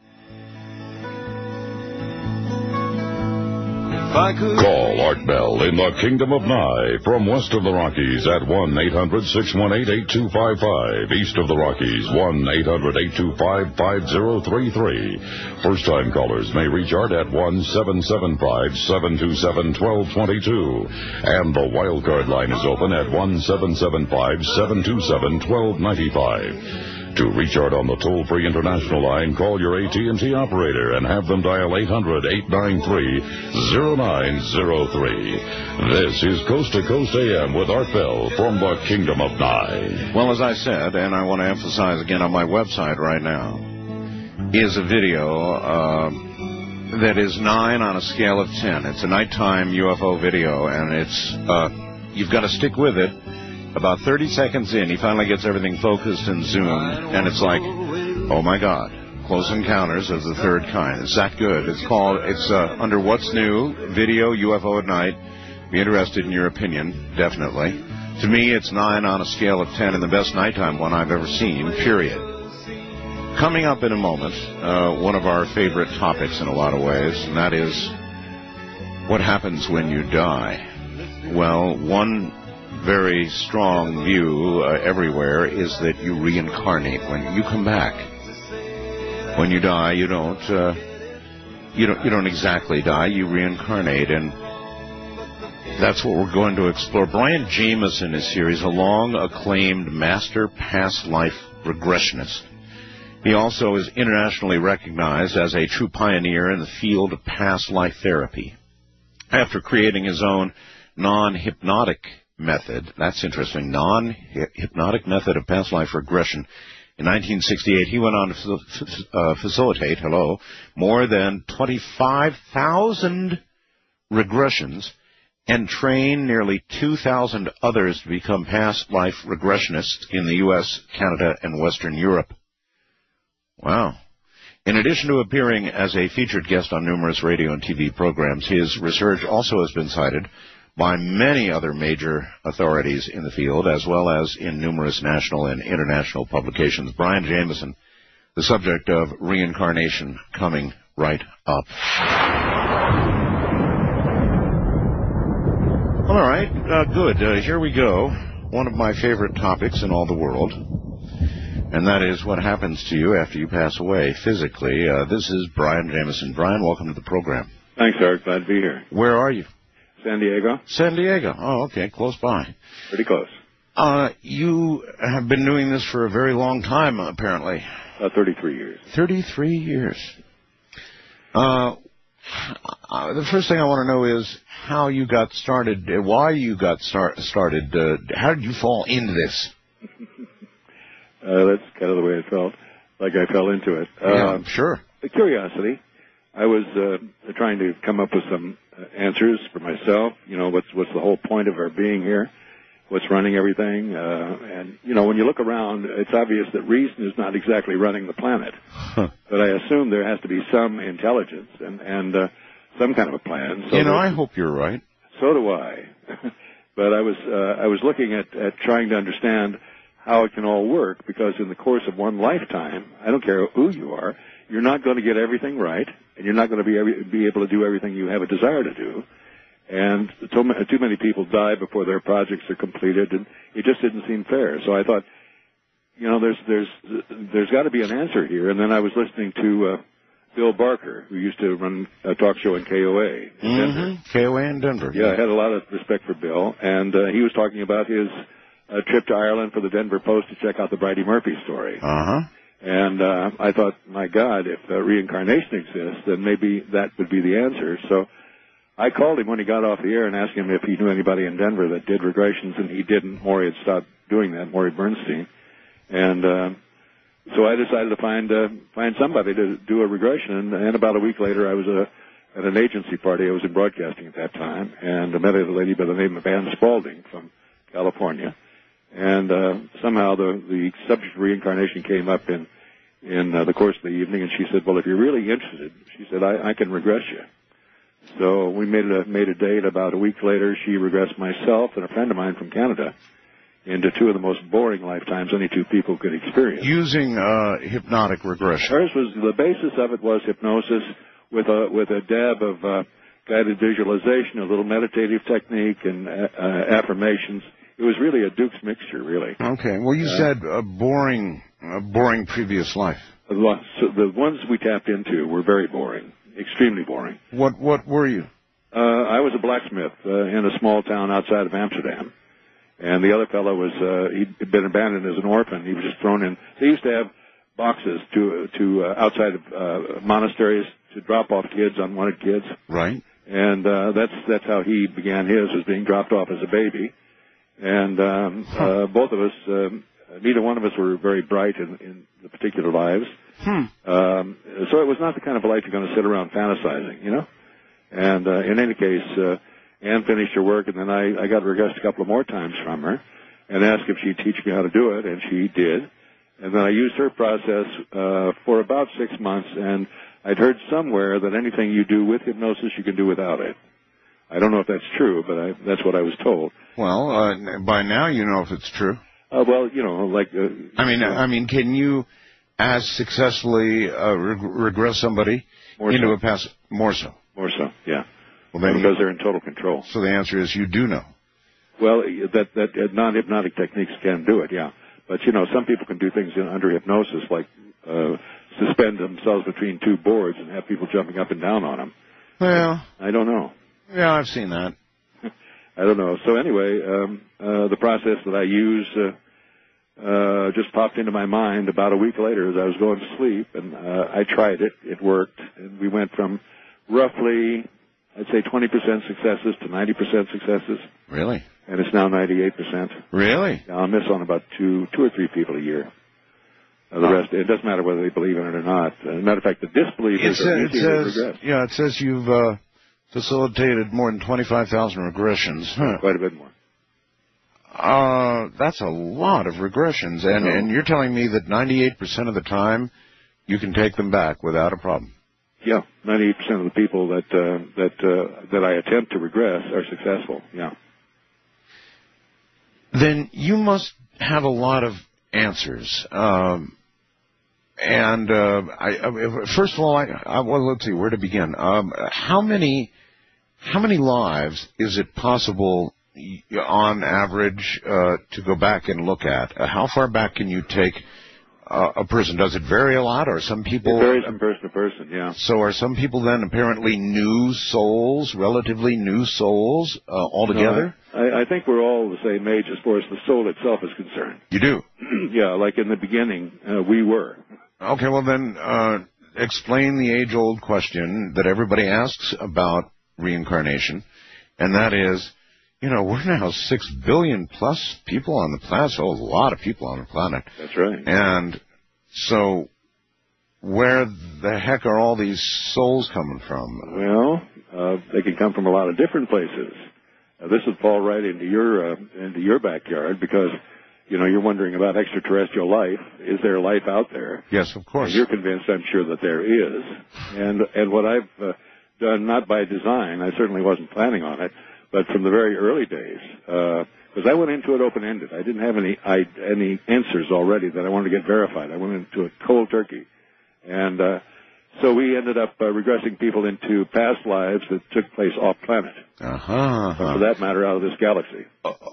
I could. Call Art Bell in the Kingdom of Nye from west of the Rockies at 1-800-618-8255. East of the Rockies, 1-800-825-5033. First-time callers may reach Art at 1-775-727-1222. And the wildcard line is open at 1-775-727-1295. To reach Art on the toll-free international line, call your AT&T operator and have them dial 800-893-0903. This is Coast to Coast AM with Art Bell from the Kingdom of Nye. Well, as I said, and I want to emphasize again on my website right now, is a video that is 9 on a scale of 10. It's a nighttime UFO video, and it's you've got to stick with it. About 30 seconds in, he finally gets everything focused and zoomed, and it's like, oh my God, Close Encounters of the Third Kind. It's that good. It's under What's New, Video UFO at Night. Be interested in your opinion, definitely. To me, it's 9 on a scale of 10 and the best nighttime one I've ever seen, period. Coming up in a moment, one of our favorite topics in a lot of ways, and that is what happens when you die. Well, one very strong view everywhere is that you reincarnate when you come back. When you die, you don't exactly die. You reincarnate, and that's what we're going to explore. Brian Jameson is here. He's a long-acclaimed master past life regressionist. He also is internationally recognized as a true pioneer in the field of past life therapy. After creating his own non-hypnotic method, that's interesting, non-hypnotic method of past life regression. In 1968, he went on to facilitate, more than 25,000 regressions and train nearly 2,000 others to become past life regressionists in the U.S., Canada, and Western Europe. Wow. In addition to appearing as a featured guest on numerous radio and TV programs, his research also has been cited by many other major authorities in the field, as well as in numerous national and international publications. Brian Jameson, the subject of reincarnation, coming right up. All right, good. Here we go. One of my favorite topics in all the world, and that is what happens to you after you pass away physically. This is Brian Jameson. Brian, welcome to the program. Thanks, Eric. Glad to be here. Where are you? San Diego. San Diego. Oh, okay, close by. Pretty close. You have been doing this for a very long time, apparently. 33 years. 33 years. The first thing I want to know is how you got started, why you got started. How did you fall into this? That's kind of the way it felt, like I fell into it. Yeah, sure. Curiosity. I was trying to come up with some answers for myself. You know, what's the whole point of our being here? What's running everything? And, you know, when you look around, it's obvious that reason is not exactly running the planet. But I assume there has to be some intelligence and some kind of a plan. So I hope you're right. So do I. But I was looking at trying to understand how it can all work, because in the course of one lifetime, I don't care who you are, you're not going to get everything right, and you're not going to be able to do everything you have a desire to do. And too many people die before their projects are completed, and it just didn't seem fair. So I thought, you know, there's got to be an answer here. And then I was listening to Bill Barker, who used to run a talk show in KOA in Denver. KOA in Denver. Yeah, I had a lot of respect for Bill, and he was talking about his trip to Ireland for the Denver Post to check out the Bridie Murphy story. And I thought, my God, if reincarnation exists, then maybe that would be the answer. So I called him when he got off the air and asked him if he knew anybody in Denver that did regressions, and he didn't. Maury had stopped doing that, Maury Bernstein. And so I decided to find somebody to do a regression, and about a week later I was at an agency party. I was in broadcasting at that time, and I met a lady by the name of Ann Spaulding from California. And somehow the subject of reincarnation came up in the course of the evening, and she said, well, if you're really interested, she said, I can regress you. So we made a date. About a week later, she regressed myself and a friend of mine from Canada into two of the most boring lifetimes any two people could experience. Using hypnotic regression. Hers was, the basis of it was hypnosis with a dab of guided visualization, a little meditative technique, and affirmations. It was really a Duke's mixture, really. Okay. Well, you said a boring previous life. So the ones we tapped into were very boring, extremely boring. What were you? I was a blacksmith in a small town outside of Amsterdam. And the other fellow was, he'd been abandoned as an orphan. He was just thrown in. They used to have boxes to outside of monasteries to drop off kids, unwanted kids. Right. And that's how he began his, was being dropped off as a baby. And both of us, neither one of us were very bright in the particular lives. So it was not the kind of a life you're going to sit around fantasizing, you know. And in any case, Anne finished her work, and then I got regressed a couple of more times from her and asked if she'd teach me how to do it, and she did. And then I used her process for about 6 months, and I'd heard somewhere that anything you do with hypnosis, you can do without it. I don't know if that's true, but that's what I was told. Well, by now you know if it's true. Well, you know, like... I mean, can you as successfully regress somebody into a past... More so. More so, yeah. Well, then because they're in total control. So the answer is you do know. Well, that non-hypnotic techniques can do it, yeah. But, you know, some people can do things under hypnosis, like suspend themselves between two boards and have people jumping up and down on them. Well... I don't know. Yeah, I've seen that. I don't know. So anyway, the process that I use just popped into my mind about a week later as I was going to sleep, and I tried it. It worked, and we went from roughly, I'd say 20% successes to 90% successes. Really? And it's now 98%. Really? I'll miss on about two or three people a year. The rest, it doesn't matter whether they believe in it or not. As a matter of fact, the disbelievers are usually regress. Yeah, it says you've facilitated more than 25,000 regressions. Huh. Quite a bit more. That's a lot of regressions, and you're telling me that 98% of the time you can take them back without a problem. Yeah, 98% of the people that I attempt to regress are successful. Yeah. Then you must have a lot of answers. First of all, well, let's see where to begin. How many lives is it possible, on average, to go back and look at? How far back can you take a person? Does it vary a lot, or some people? It varies from person to person. Yeah. So are some people then apparently new souls, relatively new souls altogether? No, I think we're all the same age as far as the soul itself is concerned. You do? Yeah, like in the beginning, we were. Okay, well then, explain the age-old question that everybody asks about reincarnation, and that is, you know, we're now 6 billion plus people on the planet, so a lot of people on the planet. That's right. And so where the heck are all these souls coming from? Well, they can come from a lot of different places. This would fall right into your backyard because, you know, you're wondering about extraterrestrial life. Is there life out there? Yes, of course. And you're convinced, I'm sure, that there is. And what I've done, not by design, I certainly wasn't planning on it, but from the very early days, because I went into it open-ended. I didn't have any answers already that I wanted to get verified. I went into it cold turkey. And so we ended up regressing people into past lives that took place off-planet. For that matter, out of this galaxy.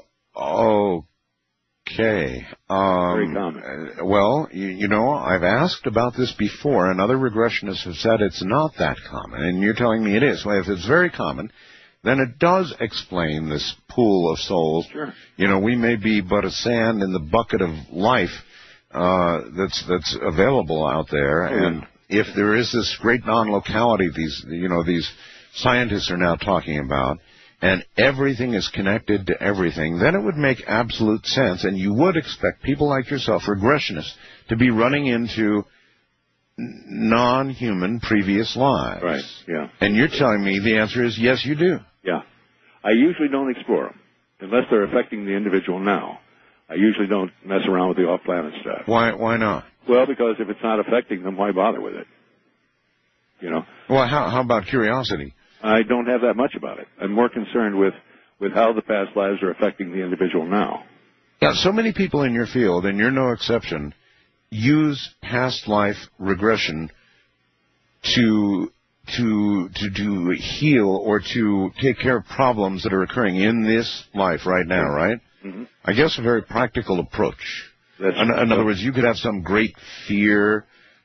Okay. Very common. Well, you know, I've asked about this before, and other regressionists have said it's not that common, and you're telling me it is. Well, if it's very common, then it does explain this pool of souls. Sure. You know, we may be but a sand in the bucket of life that's available out there, and if there is this great non-locality, these scientists are now talking about, and everything is connected to everything, then it would make absolute sense, and you would expect people like yourself, regressionists, to be running into non-human previous lives. Right, yeah. And you're telling me the answer is yes, you do. Yeah. I usually don't explore them, unless they're affecting the individual now. I usually don't mess around with the off-planet stuff. Why not? Well, because if it's not affecting them, why bother with it? You know? Well, how about curiosity? I don't have that much about it. I'm more concerned with how the past lives are affecting the individual now. Yeah, so many people in your field, and you're no exception, use past life regression to to heal or to take care of problems that are occurring in this life right now, right? Mm-hmm. I guess a very practical approach. In other words, you could have some great fear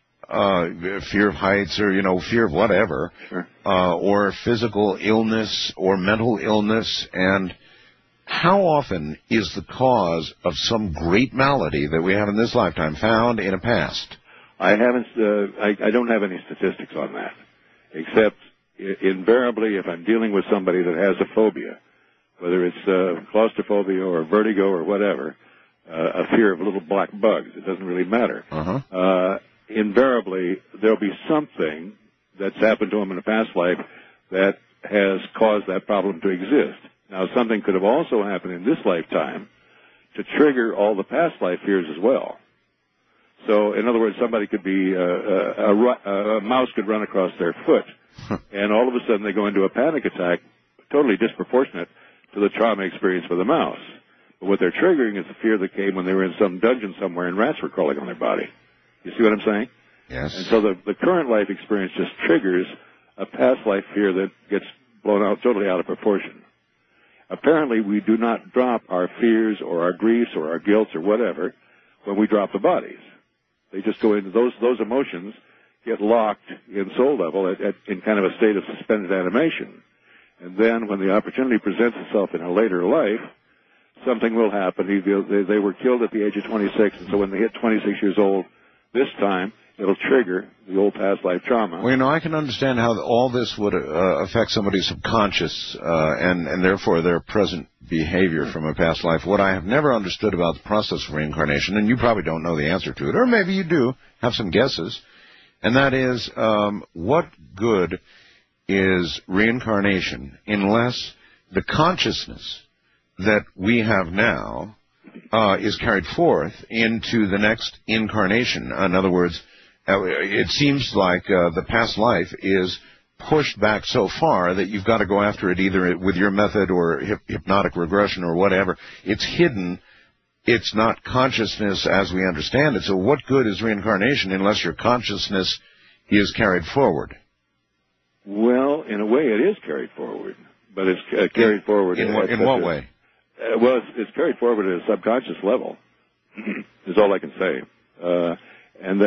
of heights or, fear of whatever, sure. Or physical illness or mental illness. And how often is the cause of some great malady that we have in this lifetime found in a past? I haven't. I don't have any statistics on that, except invariably, if I'm dealing with somebody that has a phobia, whether it's claustrophobia or vertigo or whatever, a fear of little black bugs, it doesn't really matter. Uh-huh. Invariably, there'll be something that's happened to them in a past life that has caused that problem to exist. Now, something could have also happened in this lifetime to trigger all the past life fears as well. So, in other words, somebody could be, a mouse could run across their foot, and all of a sudden they go into a panic attack, totally disproportionate to the trauma experience with the mouse. But what they're triggering is the fear that came when they were in some dungeon somewhere and rats were crawling on their body. You see what I'm saying? Yes. And so the current life experience just triggers a past life fear that gets blown out totally out of proportion. Apparently, we do not drop our fears or our griefs or our guilts or whatever when we drop the bodies. They just go into those emotions, get locked in soul level in kind of a state of suspended animation. And then when the opportunity presents itself in a later life, something will happen. They were killed at the age of 26, and so when they hit 26 years old, this time, it'll trigger the old past life trauma. Well, I can understand how all this would affect somebody's subconscious and therefore their present behavior from a past life. What I have never understood about the process of reincarnation, and you probably don't know the answer to it, or maybe you do, have some guesses, and that is, what good is reincarnation unless the consciousness that we have now is carried forth into the next incarnation? In other words, it seems like the past life is pushed back so far that you've got to go after it either with your method or hypnotic regression or whatever. It's hidden. It's not consciousness as we understand it. So what good is reincarnation unless your consciousness is carried forward? Well, in a way it is carried forward, but it's carried forward. In what way? Well, it's carried forward at a subconscious level, is all I can say. And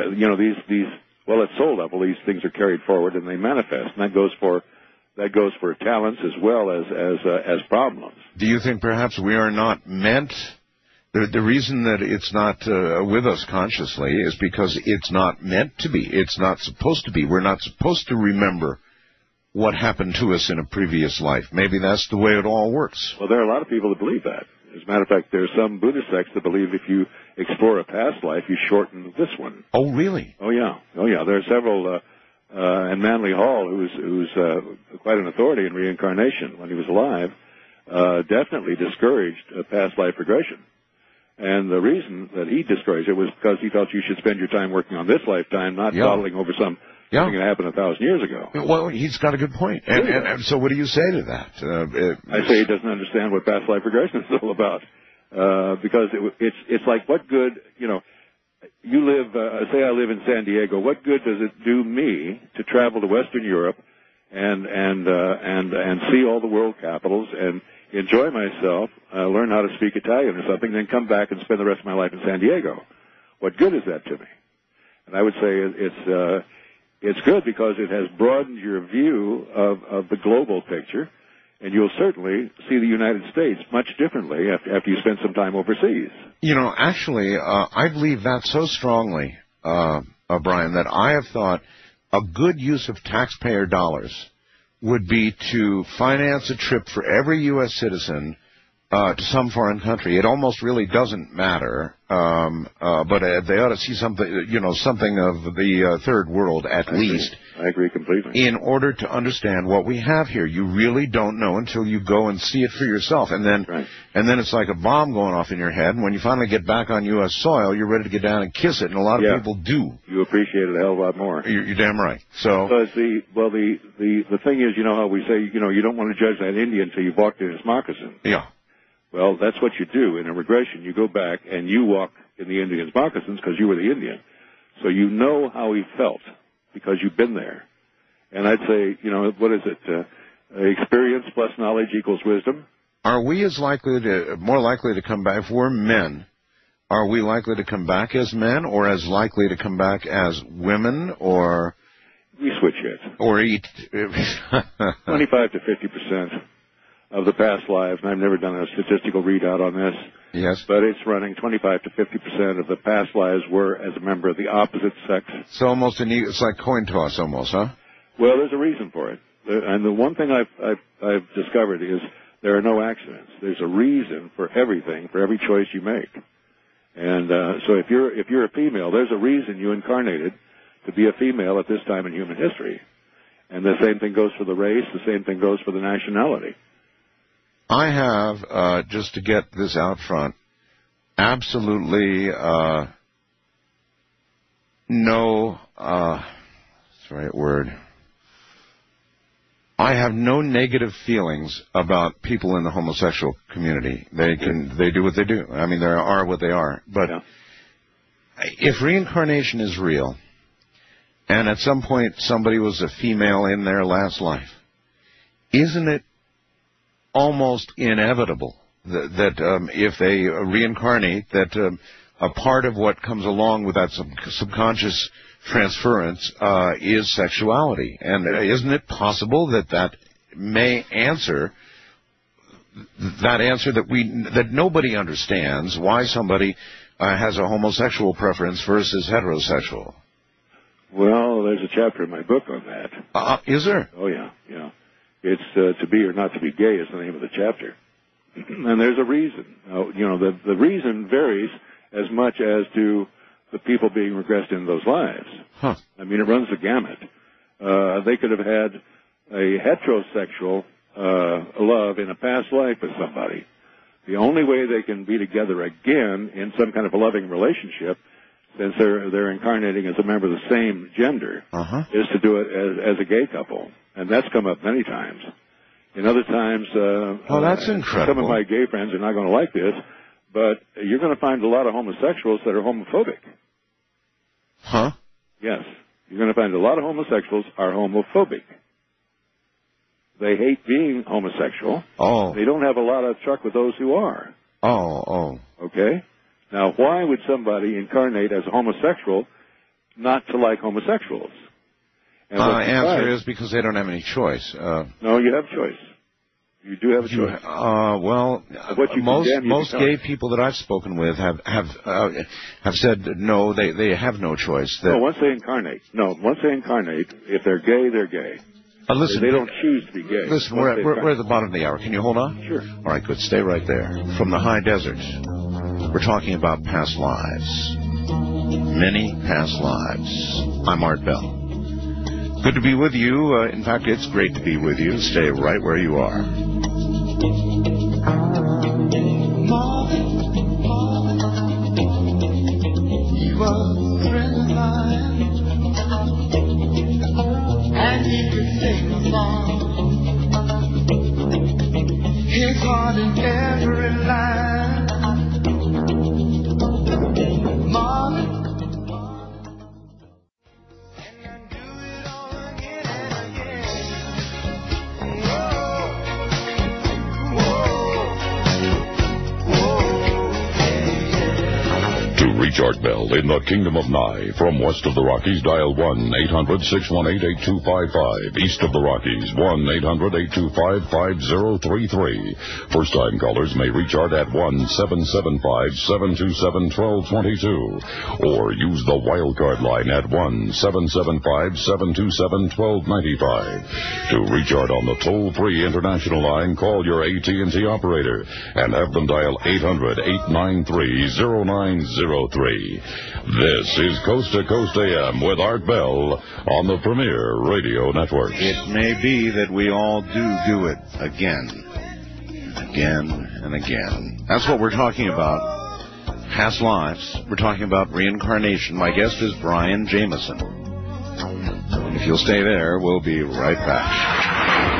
at soul level, these things are carried forward and they manifest, and that goes for talents as well as problems. Do you think perhaps we are not meant? The reason that it's not with us consciously is because it's not meant to be. It's not supposed to be. We're not supposed to remember what happened to us in a previous life. Maybe that's the way it all works. Well, there are a lot of people that believe that. As a matter of fact, there's some Buddhist sects that believe if you explore a past life, you shorten this one. Oh, really? Oh, yeah. There are several, and Manly Hall, who's quite an authority in reincarnation when he was alive, definitely discouraged past life regression. And the reason that he discouraged it was because he felt you should spend your time working on this lifetime, not dawdling over something that happened 1,000 years ago. Well, he's got a good point. And so what do you say to that? I say he doesn't understand what past life regression is all about. Because it's like, what good, you live, say I live in San Diego, what good does it do me to travel to Western Europe and see all the world capitals and enjoy myself, learn how to speak Italian or something, then come back and spend the rest of my life in San Diego? What good is that to me? And I would say it's good because it has broadened your view of the global picture, and you'll certainly see the United States much differently after you spend some time overseas. Actually, I believe that so strongly, Brian, that I have thought a good use of taxpayer dollars would be to finance a trip for every U.S. citizen to some foreign country. It almost really doesn't matter, but they ought to see something, something of the third world at least. I agree completely. In order to understand what we have here, you really don't know until you go and see it for yourself, and then it's like a bomb going off in your head. And when you finally get back on U.S. soil, you're ready to get down and kiss it, and a lot of people do. You appreciate it a hell of a lot more. You're damn right. So, because the thing is, how we say, you don't want to judge that Indian until you've walked in his moccasin. Yeah. Well, that's what you do in a regression. You go back and you walk in the Indian's moccasins because you were the Indian. So you know how he felt because you've been there. And I'd say, what is it? Experience plus knowledge equals wisdom. Are we more likely to come back, if we're men, are we likely to come back as men or as likely to come back as women or... We switch it. Or eat... 25 to 50% of the past lives, and I've never done a statistical readout on this. Yes. But it's running 25 to 50% of the past lives were as a member of the opposite sex. So it's like coin toss almost, huh? Well, there's a reason for it. And the one thing I've discovered is there are no accidents. There's a reason for everything, for every choice you make. And so if you're a female, there's a reason you incarnated to be a female at this time in human history. And the same thing goes for the race. The same thing goes for the nationality. I have, just to get this out front, absolutely no, that's the right word. I have no negative feelings about people in the homosexual community. They do what they do. I mean, they are what they are. But if reincarnation is real, and at some point somebody was a female in their last life, isn't it almost inevitable that if they reincarnate, that a part of what comes along with that subconscious transference is sexuality? And isn't it possible that may answer that nobody understands why somebody has a homosexual preference versus heterosexual? Well, there's a chapter in my book on that. Is there? Oh, yeah. It's to be or not to be gay is the name of the chapter. And there's a reason. The reason varies as much as to the people being regressed in those lives. Huh. I mean, it runs the gamut. They could have had a heterosexual love in a past life with somebody. The only way they can be together again in some kind of a loving relationship, since they're incarnating as a member of the same gender, is to do it as a gay couple. And that's come up many times. In other times, that's incredible. Some of my gay friends are not going to like this, but you're going to find a lot of homosexuals that are homophobic. Huh? Yes. You're going to find a lot of homosexuals are homophobic. They hate being homosexual. Oh. They don't have a lot of truck with those who are. Oh. Okay? Now, why would somebody incarnate as a homosexual not to like homosexuals? And answer is because they don't have any choice. No, you have choice. You do have a choice. Most gay people that I've spoken with have said no. They have no choice. Once they incarnate, if they're gay, they're gay. Listen, they don't choose to be gay. Listen, we're at the bottom of the hour. Can you hold on? Sure. All right, good. Stay right there. From the high desert, we're talking about past lives. Many past lives. I'm Art Bell. Good to be with you. In fact, it's great to be with you. Stay right where you are. You were a friend of mine, and he could sing a song. His heart in every line. Marvin. Reach Art Bell in the Kingdom of Nye. From west of the Rockies, dial 1-800-618-8255. East of the Rockies, 1-800-825-5033. First-time callers may reach Art at 1-775-727-1222. Or use the wildcard line at 1-775-727-1295. To reach Art on the toll-free international line, call your AT&T operator and have them dial 800-893-0903. This is Coast to Coast AM with Art Bell on the Premier Radio Network. It may be that we all do it again and again. That's what we're talking about. Past lives. We're talking about reincarnation. My guest is Brian Jameson. If you'll stay there, we'll be right back.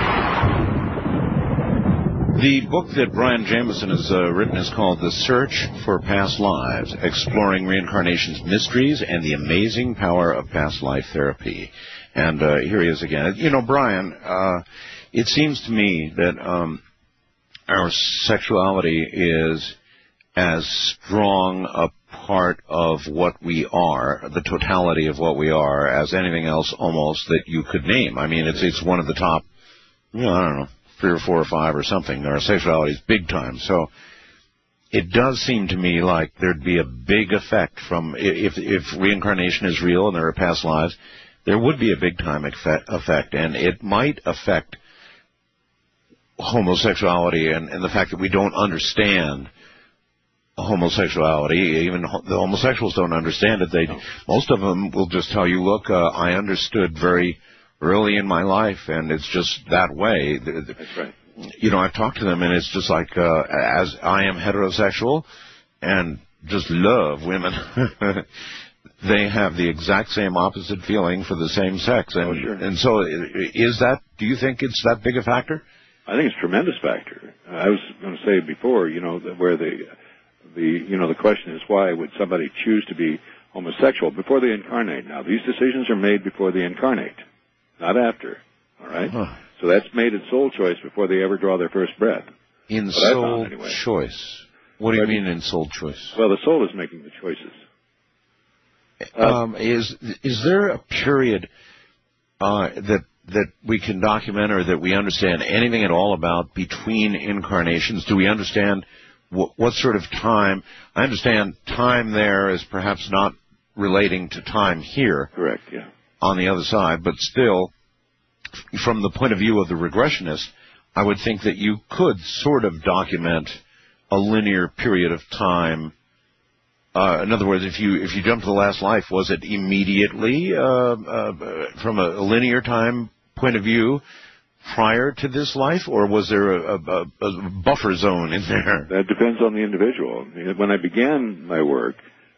The book that Brian Jameson has written is called The Search for Past Lives, Exploring Reincarnation's Mysteries and the Amazing Power of Past Life Therapy. And here he is again. You know, Brian, it seems to me that our sexuality is as strong a part of what we are, the totality of what we are, as anything else almost that you could name. I mean, it's one of the top, I don't know, 3 or 4 or 5 or something. Our sexuality is big time. So it does seem to me like there'd be a big effect from, if reincarnation is real and there are past lives, there would be a big time effect, and it might affect homosexuality and the fact that we don't understand homosexuality. Even the homosexuals don't understand it. Most of them will just tell you, look, I understood very early in my life, and it's just that way. That's right. You know, I've talked to them, and it's just like, as I am heterosexual and just love women, they have the exact same opposite feeling for the same sex. And, sure. And so do you think it's that big a factor? I think it's a tremendous factor. I was going to say before, you know, where the question is, why would somebody choose to be homosexual before they incarnate? Now, these decisions are made before they incarnate, not after, all right? Huh. So that's made in soul choice before they ever draw their first breath. In soul choice? What do you mean in soul choice? Well, the soul is making the choices. Is there a period that we can document or that we understand anything at all about between incarnations? Do we understand what sort of time? I understand time there is perhaps not relating to time here. Correct, yeah. On the other side, but still, from the point of view of the regressionist, I would think that you could sort of document a linear period of time. In other words, if you jump to the last life, was it immediately from a linear time point of view prior to this life, or was there a buffer zone in there? That depends on the individual. When I began my work,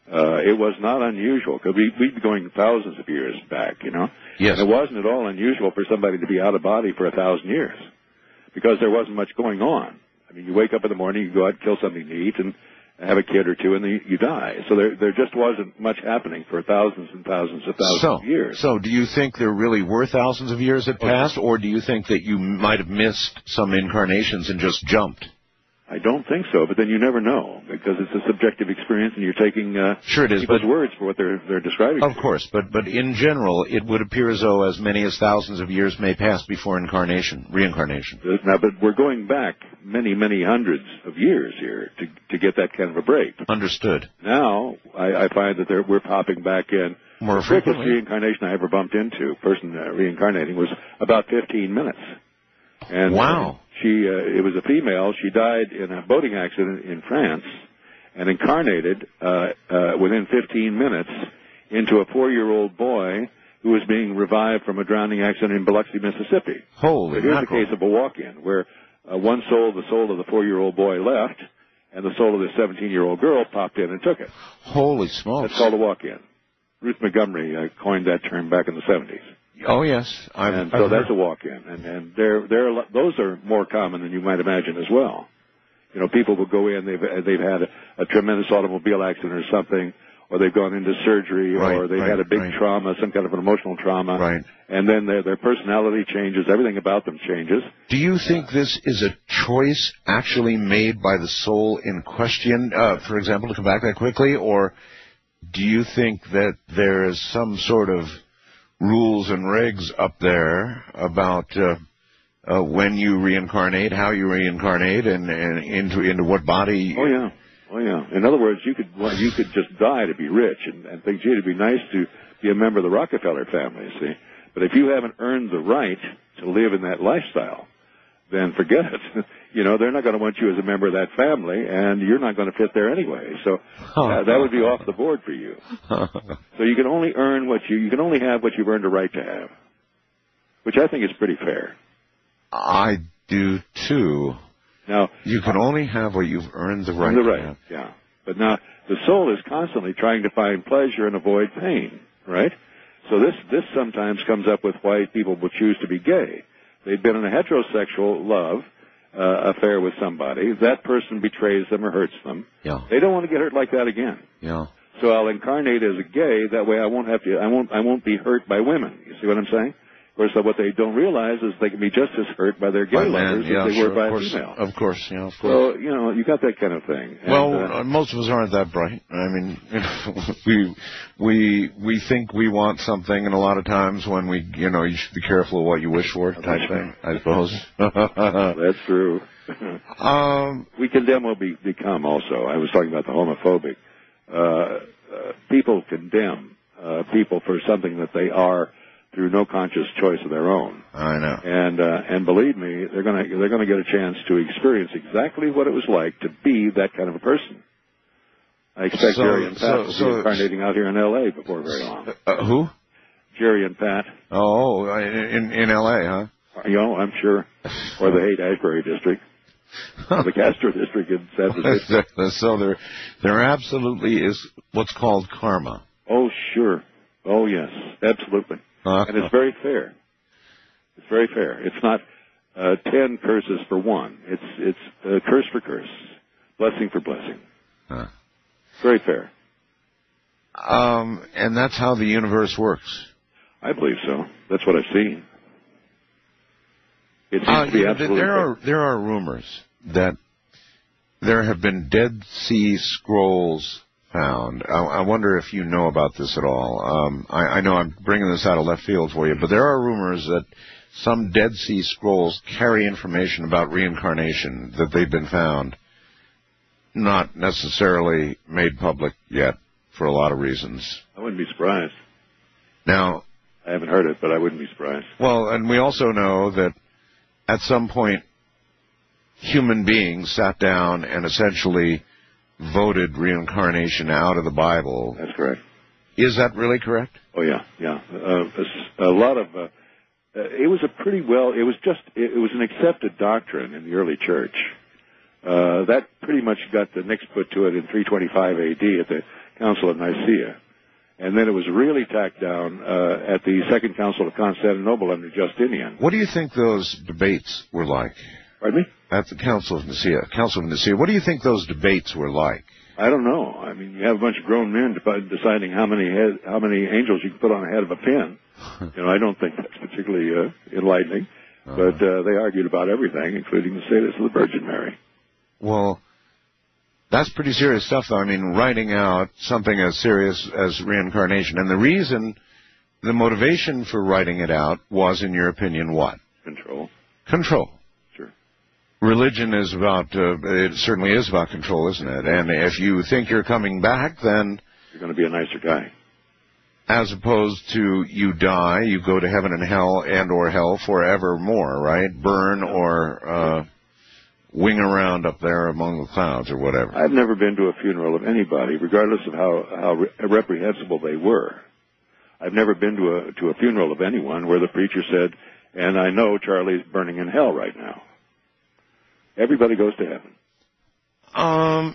it was not unusual, because we'd be going thousands of years back, you know. Yes. And it wasn't at all unusual for somebody to be out of body for 1,000 years, because there wasn't much going on. I mean, you wake up in the morning, you go out and kill something to eat, and have a kid or two, and then you die. So there just wasn't much happening for thousands and thousands of years. So do you think there really were thousands of years that passed, or do you think that you might have missed some incarnations and just jumped? I don't think so, but then you never know, because it's a subjective experience, and you're taking sure it is, people's words for what they're describing. Of course, but in general, it would appear as though as many as thousands of years may pass before reincarnation. Now, but we're going back many, many hundreds of years here to get that kind of a break. Understood. Now, I find that we're popping back in. More frequently. The frequently. quickest reincarnation I ever bumped into, person reincarnating, was about 15 minutes. And wow. It was a female. She died in a boating accident in France and incarnated within 15 minutes into a 4-year-old boy who was being revived from a drowning accident in Biloxi, Mississippi. Holy so here's mackerel. a case of a walk-in where one soul, the soul of the 4-year-old boy, left, and the soul of the 17-year-old girl popped in and took it. Holy smokes. That's called a walk-in. Ruth Montgomery coined that term back in the 70s. Oh, yes. So that's a walk-in. And those are more common than you might imagine as well. You know, people will go in, they've had a tremendous automobile accident or something, or they've gone into surgery, or they've had a big trauma, some kind of an emotional trauma. Right. And then their personality changes, everything about them changes. Do you think this is a choice actually made by the soul in question, for example, to come back that quickly, or do you think that there is some sort of rules and regs up there about when you reincarnate, how you reincarnate, and into what body? Oh yeah. In other words, you could just die to be rich and think, gee, it'd be nice to be a member of the Rockefeller family. See, but if you haven't earned the right to live in that lifestyle, then forget it. You know, they're not going to want you as a member of that family, and you're not going to fit there anyway. So that would be off the board for you. So you can only earn you can only have what you've earned a right to have, which I think is pretty fair. I do too. Now you can only have what you've earned the right to have. Yeah. But now the soul is constantly trying to find pleasure and avoid pain, right? So this sometimes comes up with why people will choose to be gay. They've been in a heterosexual love affair with somebody. That person betrays them or hurts them. Yeah. They don't want to get hurt like that again. Yeah. So I'll incarnate as a gay. That way, I won't be hurt by women. You see what I'm saying? Of course, what they don't realize is they can be just as hurt by their gay lovers as they were by a female. Of course, yeah, of course. So, you got that kind of thing. Well, most of us aren't that bright. I mean, we think we want something, and a lot of times when you should be careful of what you wish for, type thing, I suppose. That's true. We condemn what we become also. I was talking about the homophobic. People condemn people for something that they are through no conscious choice of their own. I know. And believe me, they're gonna get a chance to experience exactly what it was like to be that kind of a person. I expect Jerry and Pat will be incarnating out here in L.A. before very long. Who? Jerry and Pat. Oh, in L.A., huh? I'm sure. Or the Haight-Ashbury district. The Castro district in San Francisco. So there absolutely is what's called karma. Oh, sure. Oh, yes. Absolutely. And it's very fair. It's very fair. It's not 10 curses for one. It's curse for curse, blessing for blessing. Very fair. And that's how the universe works. I believe so. That's what I've seen. It seems to be absolutely there are rumors that there have been Dead Sea Scrolls found. I wonder if you know about this at all. I know I'm bringing this out of left field for you, but there are rumors that some Dead Sea Scrolls carry information about reincarnation that they've been found, not necessarily made public yet for a lot of reasons. I wouldn't be surprised. Now, I haven't heard it, but I wouldn't be surprised. Well, and we also know that at some point human beings sat down and essentially voted reincarnation out of the Bible. That's correct. Is that really correct? Oh, yeah. A lot of, it was it was an accepted doctrine in the early church. That pretty much got the nix put to it in 325 AD at the Council of Nicaea. And then it was really tacked down at the Second Council of Constantinople under Justinian. What do you think those debates were like? Pardon me? At the Council of Nicaea. What do you think those debates were like? I don't know. I mean, you have a bunch of grown men deciding how many angels you can put on the head of a pin. I don't think that's particularly enlightening. But they argued about everything, including the status of the Virgin Mary. Well, that's pretty serious stuff, though. I mean, writing out something as serious as reincarnation. And the motivation for writing it out was, in your opinion, what? Control. Sure. Religion is it certainly is about control, isn't it? And if you think you're coming back, then you're going to be a nicer guy. As opposed to you die, you go to heaven and or hell forevermore, right? Burn or wing around up there among the clouds or whatever. I've never been to a funeral of anybody, regardless of how reprehensible they were. I've never been to a funeral of anyone where the preacher said, "And I know Charlie's burning in hell right now." Everybody goes to heaven.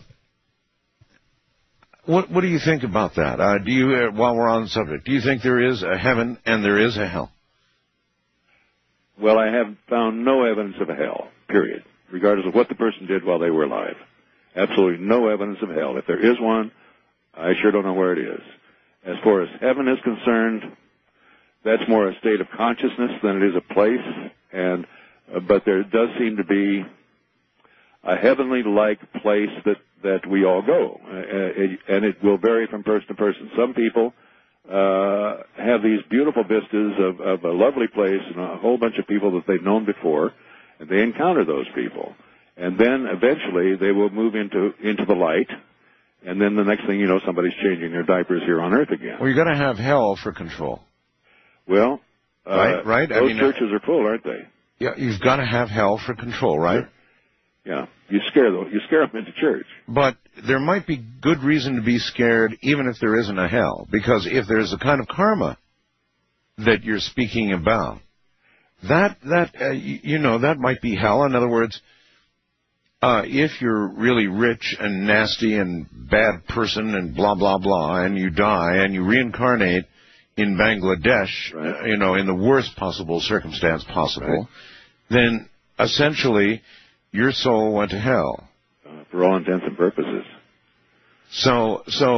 What do you think about that? While we're on the subject, do you think there is a heaven and there is a hell? Well, I have found no evidence of a hell, period, regardless of what the person did while they were alive. Absolutely no evidence of hell. If there is one, I sure don't know where it is. As far as heaven is concerned, that's more a state of consciousness than it is a place, but there does seem to be a heavenly-like place that we all go, and it will vary from person to person. Some people have these beautiful vistas of a lovely place and a whole bunch of people that they've known before, and they encounter those people. And then eventually they will move into the light, and then the next thing you know, somebody's changing their diapers here on Earth again. Well, you're going to have hell for control. Well, right? Those churches are full, aren't they? Yeah, you've got to have hell for control, right? Sure. Yeah, you scare them into church. But there might be good reason to be scared even if there isn't a hell, because if there's a kind of karma that you're speaking about, that might be hell. In other words, if you're really rich and nasty and bad person and blah, blah, blah, and you die and you reincarnate in Bangladesh, right, in the worst possible circumstance possible, right, then essentially your soul went to hell. For all intents and purposes. So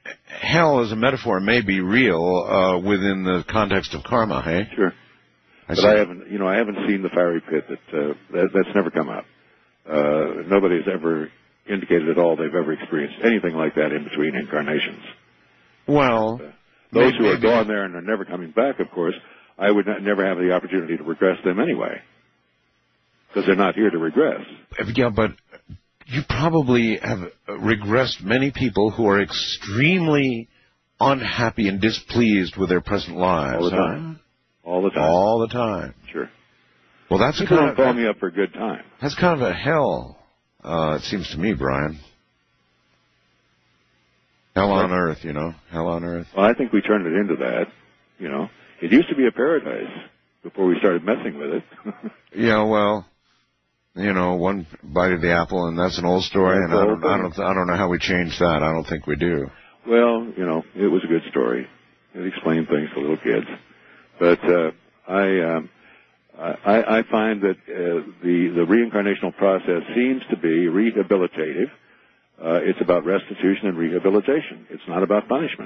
hell as a metaphor may be real within the context of karma, hey? Sure. But I haven't seen the fiery pit. That's never come up. Nobody's ever indicated at all they've ever experienced anything like that in between incarnations. Well, those who are gone there and are never coming back, of course, I would never have the opportunity to regress them anyway, because they're not here to regress. Yeah, but you probably have regressed many people who are extremely unhappy and displeased with their present lives. All the time. All the time. All the time. Sure. Well, that's People don't call me up for a good time. That's kind of a hell, it seems to me, Brian. Hell on earth, you know. Hell on earth. Well, I think we turned it into that, you know. It used to be a paradise before we started messing with it. Yeah, well, you know, one bite of the apple, and that's an old story, and I don't know how we change that. I don't think we do. Well, you know, it was a good story. It explained things to little kids. But I find that the reincarnational process seems to be rehabilitative. It's about restitution and rehabilitation. It's not about punishment.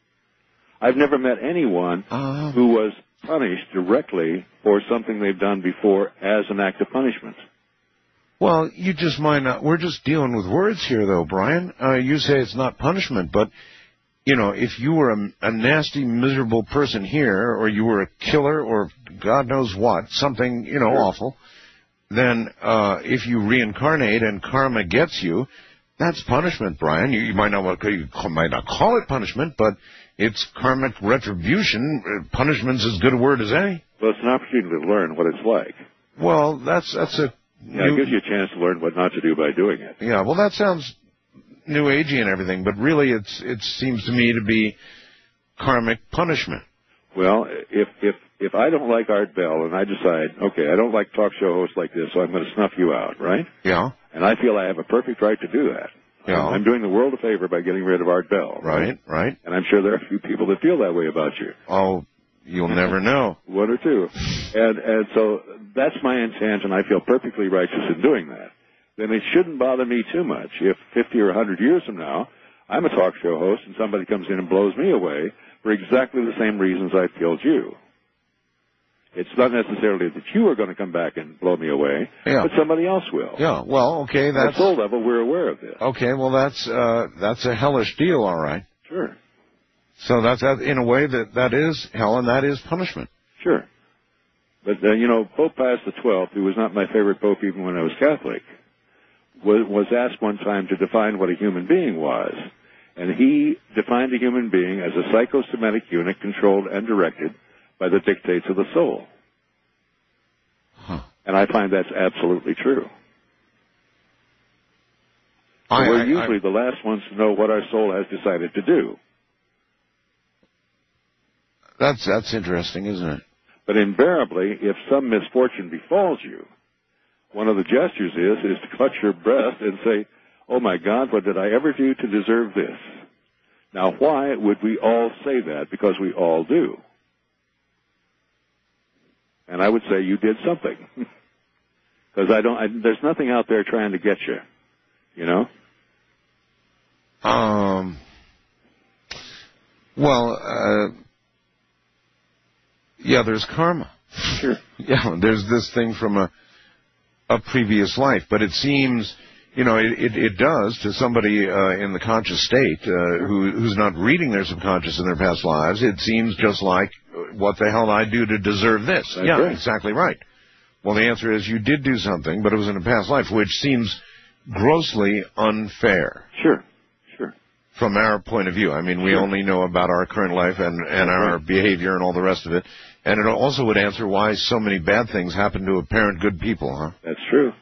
I've never met anyone who was punished directly for something they've done before as an act of punishment. Well, you just might not. We're just dealing with words here, though, Brian. You say it's not punishment, but, you know, if you were a nasty, miserable person here, or you were a killer, or God knows what, something, you know, awful, then if you reincarnate and karma gets you, that's punishment, Brian. You might not call it punishment, but it's karmic retribution. Punishment's as good a word as any. Well, it's an opportunity to learn what it's like. Well, that's a... Yeah, it gives you a chance to learn what not to do by doing it. Yeah, well, that sounds new agey and everything, but really it seems to me to be karmic punishment. Well, if I don't like Art Bell and I decide, okay, I don't like talk show hosts like this, so I'm going to snuff you out, right? Yeah. And I feel I have a perfect right to do that. Yeah. I'm doing the world a favor by getting rid of Art Bell. Right. And I'm sure there are a few people that feel that way about you. Oh, you'll never know. One or two. And so that's my intent, and I feel perfectly righteous in doing that. Then it shouldn't bother me too much if 50 or 100 years from now, I'm a talk show host and somebody comes in and blows me away for exactly the same reasons I killed you. It's not necessarily that you are going to come back and blow me away, but somebody else will. Yeah, well, okay, that's... At soul level, we're aware of this. Okay, well, that's a hellish deal, all right. Sure. So that's in a way that is hell and that is punishment. Sure. But, you know, Pope Pius XII, who was not my favorite pope even when I was Catholic, was asked one time to define what a human being was. And he defined a human being as a psychosomatic unit controlled and directed by the dictates of the soul. Huh. And I find that's absolutely true. So we're usually the last ones to know what our soul has decided to do. That's interesting, isn't it? But invariably, if some misfortune befalls you, one of the gestures is to clutch your breast and say, oh my God, what did I ever do to deserve this? Now, why would we all say that? Because we all do. And I would say you did something. Because there's nothing out there trying to get you. You know? Yeah, there's karma. Sure. Yeah, there's this thing from a previous life. But it seems, you know, it does to somebody in the conscious state who's not reading their subconscious in their past lives. It seems just like, what the hell did I do to deserve this? That's right. Exactly right. Well, the answer is you did do something, but it was in a past life, which seems grossly unfair. Sure. From our point of view. I mean, we only know about our current life and our behavior and all the rest of it. And it also would answer why so many bad things happen to apparent good people, huh? That's true.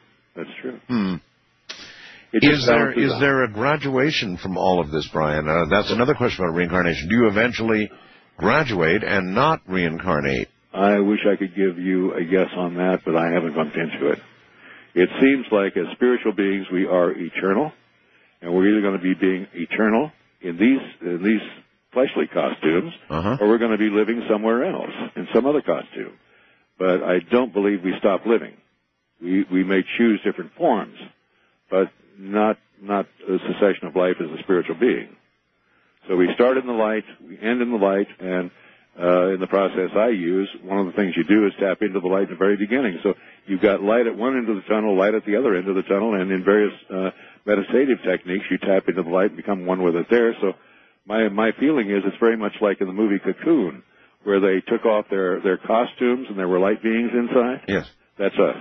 Is there a graduation from all of this, Brian? That's another question about reincarnation. Do you eventually graduate and not reincarnate? I wish I could give you a yes on that, but I haven't bumped into it. It seems like as spiritual beings we are eternal, and we're either going to be being eternal in these fleshly costumes, or we're going to be living somewhere else in some other costume. But I don't believe we stop living. We may choose different forms, but not a cessation of life as a spiritual being. So we start in the light, we end in the light, and in the process I use, one of the things you do is tap into the light in the very beginning. So you've got light at one end of the tunnel, light at the other end of the tunnel, and in various meditative techniques, you tap into the light and become one with it there. So my feeling is it's very much like in the movie Cocoon, where they took off their costumes and there were light beings inside. Yes. That's us.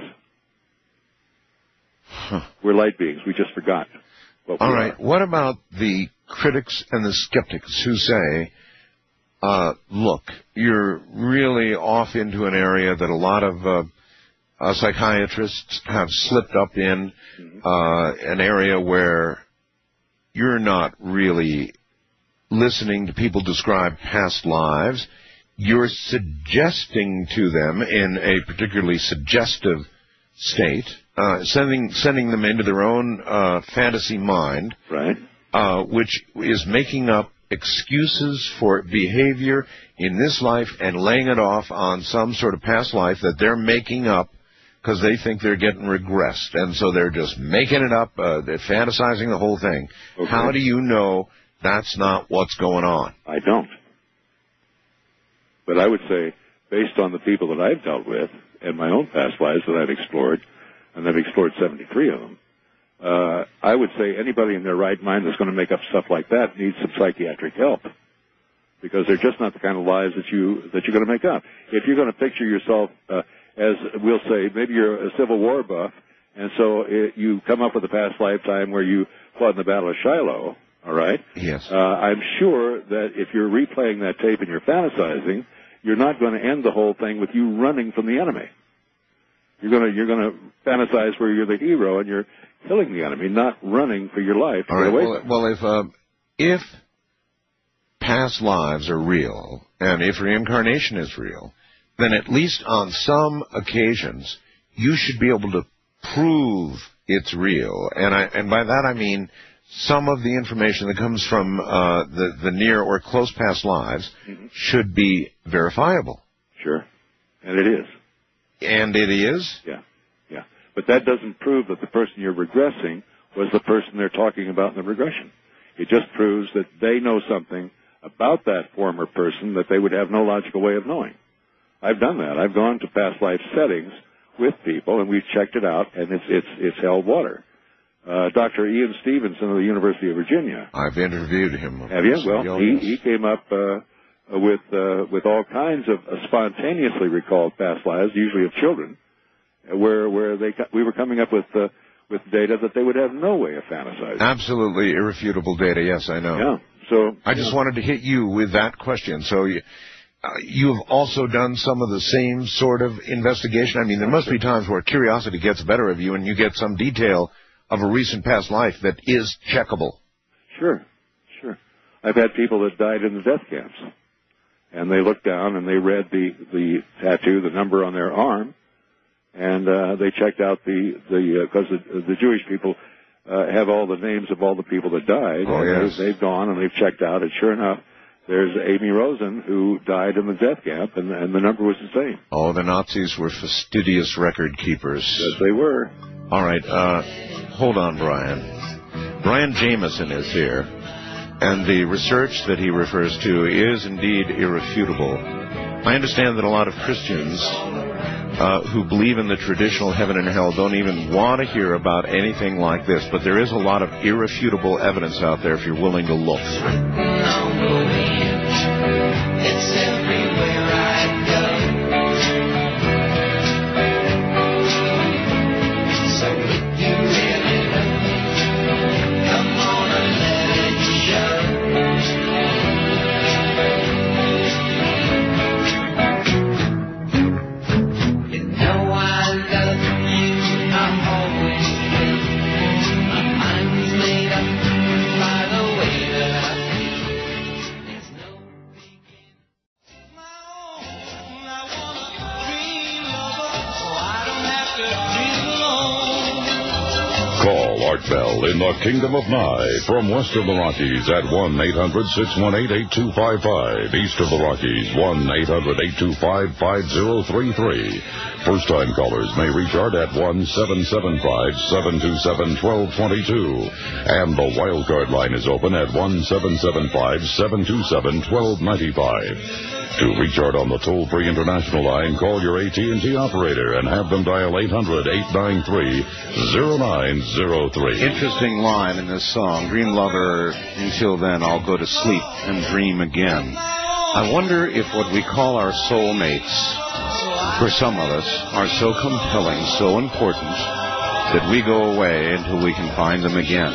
Huh. We're light beings. We just forgot what we All right. are. What about the critics and the skeptics who say, look, you're really off into an area that a lot of psychiatrists have slipped up in, an area where you're not really listening to people describe past lives. You're suggesting to them in a particularly suggestive state, sending them into their own fantasy mind, right? Which is making up excuses for behavior in this life and laying it off on some sort of past life that they're making up because they think they're getting regressed. And so they're just making it up, they're fantasizing the whole thing. Okay. How do you know that's not what's going on? I don't. But I would say, based on the people that I've dealt with and my own past lives that I've explored, and I've explored 73 of them, I would say anybody in their right mind that's going to make up stuff like that needs some psychiatric help, because they're just not the kind of lies that you're going to make up. If you're going to picture yourself as, we'll say, maybe you're a Civil War buff, and so you come up with a past lifetime where you fought in the Battle of Shiloh, all right? Yes. I'm sure that if you're replaying that tape and you're fantasizing, you're not going to end the whole thing with you running from the enemy. You're going to fantasize where you're the hero and you're killing the enemy, not running for your life. All right. Well, if past lives are real and if reincarnation is real, then at least on some occasions you should be able to prove it's real. And by that I mean some of the information that comes from the near or close past lives should be verifiable. Sure. And it is. And it is? Yeah. Yeah. But that doesn't prove that the person you're regressing was the person they're talking about in the regression. It just proves that they know something about that former person that they would have no logical way of knowing. I've done that. I've gone to past life settings with people, and we've checked it out, and it's held water. Dr. Ian Stevenson of the University of Virginia. I've interviewed him. Have you? Well, he came up with all kinds of spontaneously recalled past lives, usually of children, where we were coming up with data that they would have no way of fantasizing. Absolutely irrefutable data. Yes, I know. Yeah. So I just wanted to hit you with that question. So you've also done some of the same sort of investigation. I mean, there must be times where curiosity gets better of you, and you get some detail of a recent past life that is checkable. Sure. I've had people that died in the death camps, and they looked down and they read the tattoo, the number on their arm, and they checked out because the Jewish people have all the names of all the people that died. Oh, yes. They've gone and they've checked out, and sure enough, there's Amy Rosen who died in the death camp, and the number was the same. Oh, the Nazis were fastidious record keepers. Yes, they were. All right, hold on, Brian. Brian Jameson is here, and the research that he refers to is indeed irrefutable. I understand that a lot of Christians who believe in the traditional heaven and hell don't even want to hear about anything like this, but there is a lot of irrefutable evidence out there if you're willing to look. It's everywhere I go. So if you really love me, come on and let it show. You know I love you, I'm always with. My mind's made up by the way that I feel. There's no beginning. My own, I wanna dream lover, so I don't have to dream alone. Call Art Bell in the Kingdom of Nye from west of the Rockies at 1-800-618-8255. East of the Rockies, 1-800-825-5033. First-time callers may reach Art at 1-775-727-1222. And the wildcard line is open at 1-775-727-1295. To reach Art on the toll-free international line, call your AT&T operator and have them dial 800-893-0903. Interesting line in this song. Dream lover, until then I'll go to sleep and dream again. I wonder if what we call our soulmates, for some of us, are so compelling, so important, that we go away until we can find them again.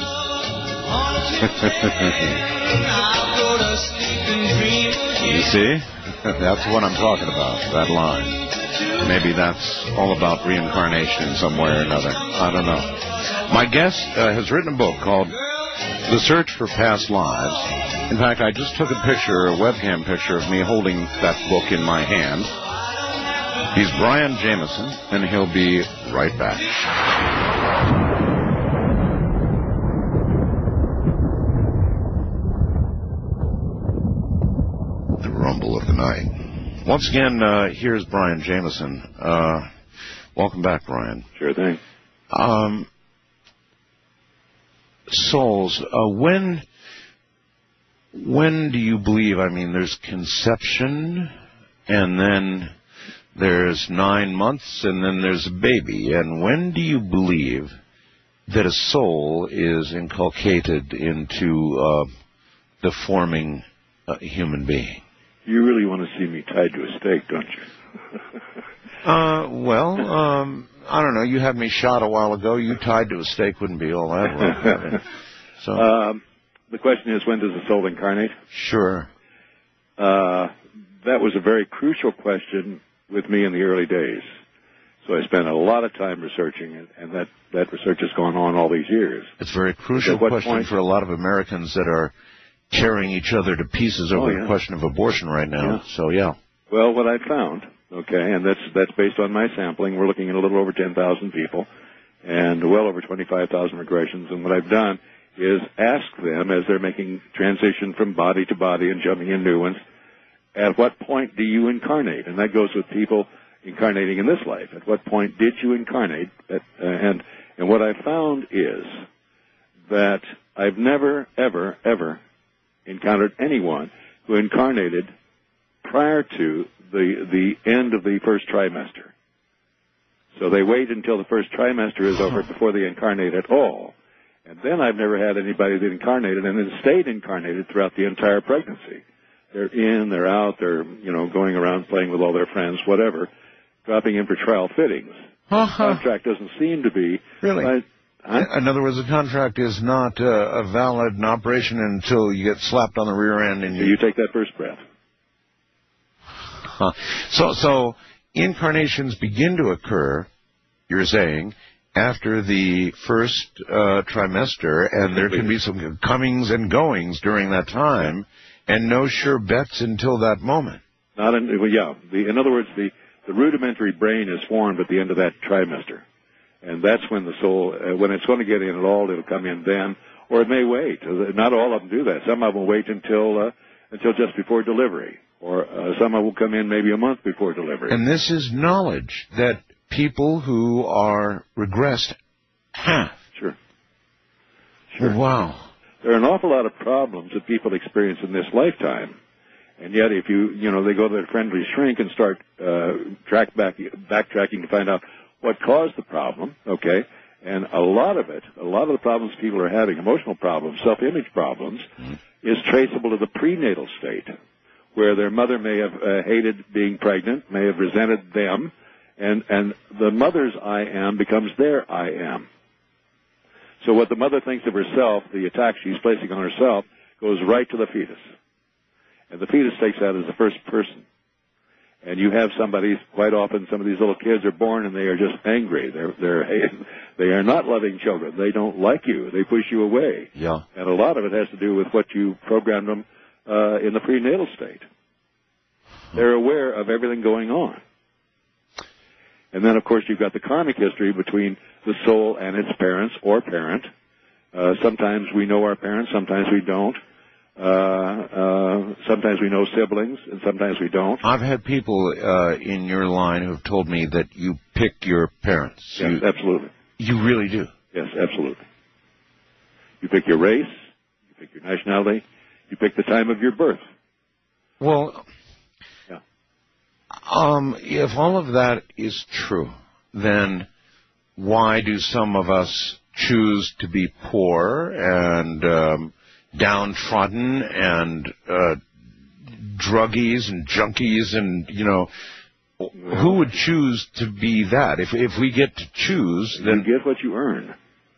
You see? That's what I'm talking about, that line. Maybe that's all about reincarnation in some way or another. I don't know. My guest has written a book called The Search for Past Lives. In fact, I just took a picture, a webcam picture of me holding that book in my hand. He's Brian Jameson, and he'll be right back. The rumble of the night. Once again, here's Brian Jameson. Welcome back, Brian. Sure thing. Souls, when do you believe, I mean, there's conception, and then there's 9 months, and then there's a baby, and when do you believe that a soul is inculcated into the forming human being? You really want to see me tied to a stake, don't you? I don't know. You had me shot a while ago. You tied to a stake wouldn't be all that wrong. So, the question is, when does the soul incarnate? Sure. That was a very crucial question with me in the early days. So I spent a lot of time researching it, and that research has gone on all these years. It's a very crucial question for a lot of Americans that are tearing each other to pieces over the question of abortion right now. Yeah. So, yeah. Well, what I found, okay, and that's based on my sampling. We're looking at a little over 10,000 people and well over 25,000 regressions. And what I've done is ask them, as they're making transition from body to body and jumping in new ones, at what point do you incarnate? And that goes with people incarnating in this life. At what point did you incarnate? And what I found is that I've never, ever, ever encountered anyone who incarnated prior to the end of the first trimester. So they wait until the first trimester is over before they incarnate at all. And then I've never had anybody that incarnated and then stayed incarnated throughout the entire pregnancy. They're in, they're out, they're, going around playing with all their friends, whatever, dropping in for trial fittings. The contract doesn't seem to be. Really? In other words, the contract is not a valid operation until you get slapped on the rear end and you take that first breath. So incarnations begin to occur, you're saying, after the first trimester, and there can be some comings and goings during that time, and no sure bets until that moment. In other words, the rudimentary brain is formed at the end of that trimester. And that's when the soul, when it's going to get in at all, it'll come in then, or it may wait. Not all of them do that. Some of them will wait until just before delivery, or some of them will come in maybe a month before delivery. And this is knowledge that people who are regressed have. Sure. Wow. There are an awful lot of problems that people experience in this lifetime. And yet if they go to their friendly shrink and start backtracking to find out what caused the problem, okay? And a lot of the problems people are having, emotional problems, self-image problems, is traceable to the prenatal state, where their mother may have hated being pregnant, may have resented them, and the mother's I am becomes their I am. So what the mother thinks of herself, the attack she's placing on herself, goes right to the fetus. And the fetus takes that as the first person. And you have somebody, quite often some of these little kids are born and they are just angry. They are not loving children. They don't like you. They push you away. Yeah. And a lot of it has to do with what you programmed them in the prenatal state. They're aware of everything going on. And then, of course, you've got the karmic history between the soul and its parents or parent. Sometimes we know our parents, sometimes we don't. Sometimes we know siblings, and sometimes we don't. I've had people in your line who have told me that you pick your parents. Yes, absolutely. You really do? Yes, absolutely. You pick your race, you pick your nationality, you pick the time of your birth. Well, yeah. If all of that is true, then why do some of us choose to be poor and downtrodden and druggies and junkies and, who would choose to be that? If we get to choose, then... You get what you earn.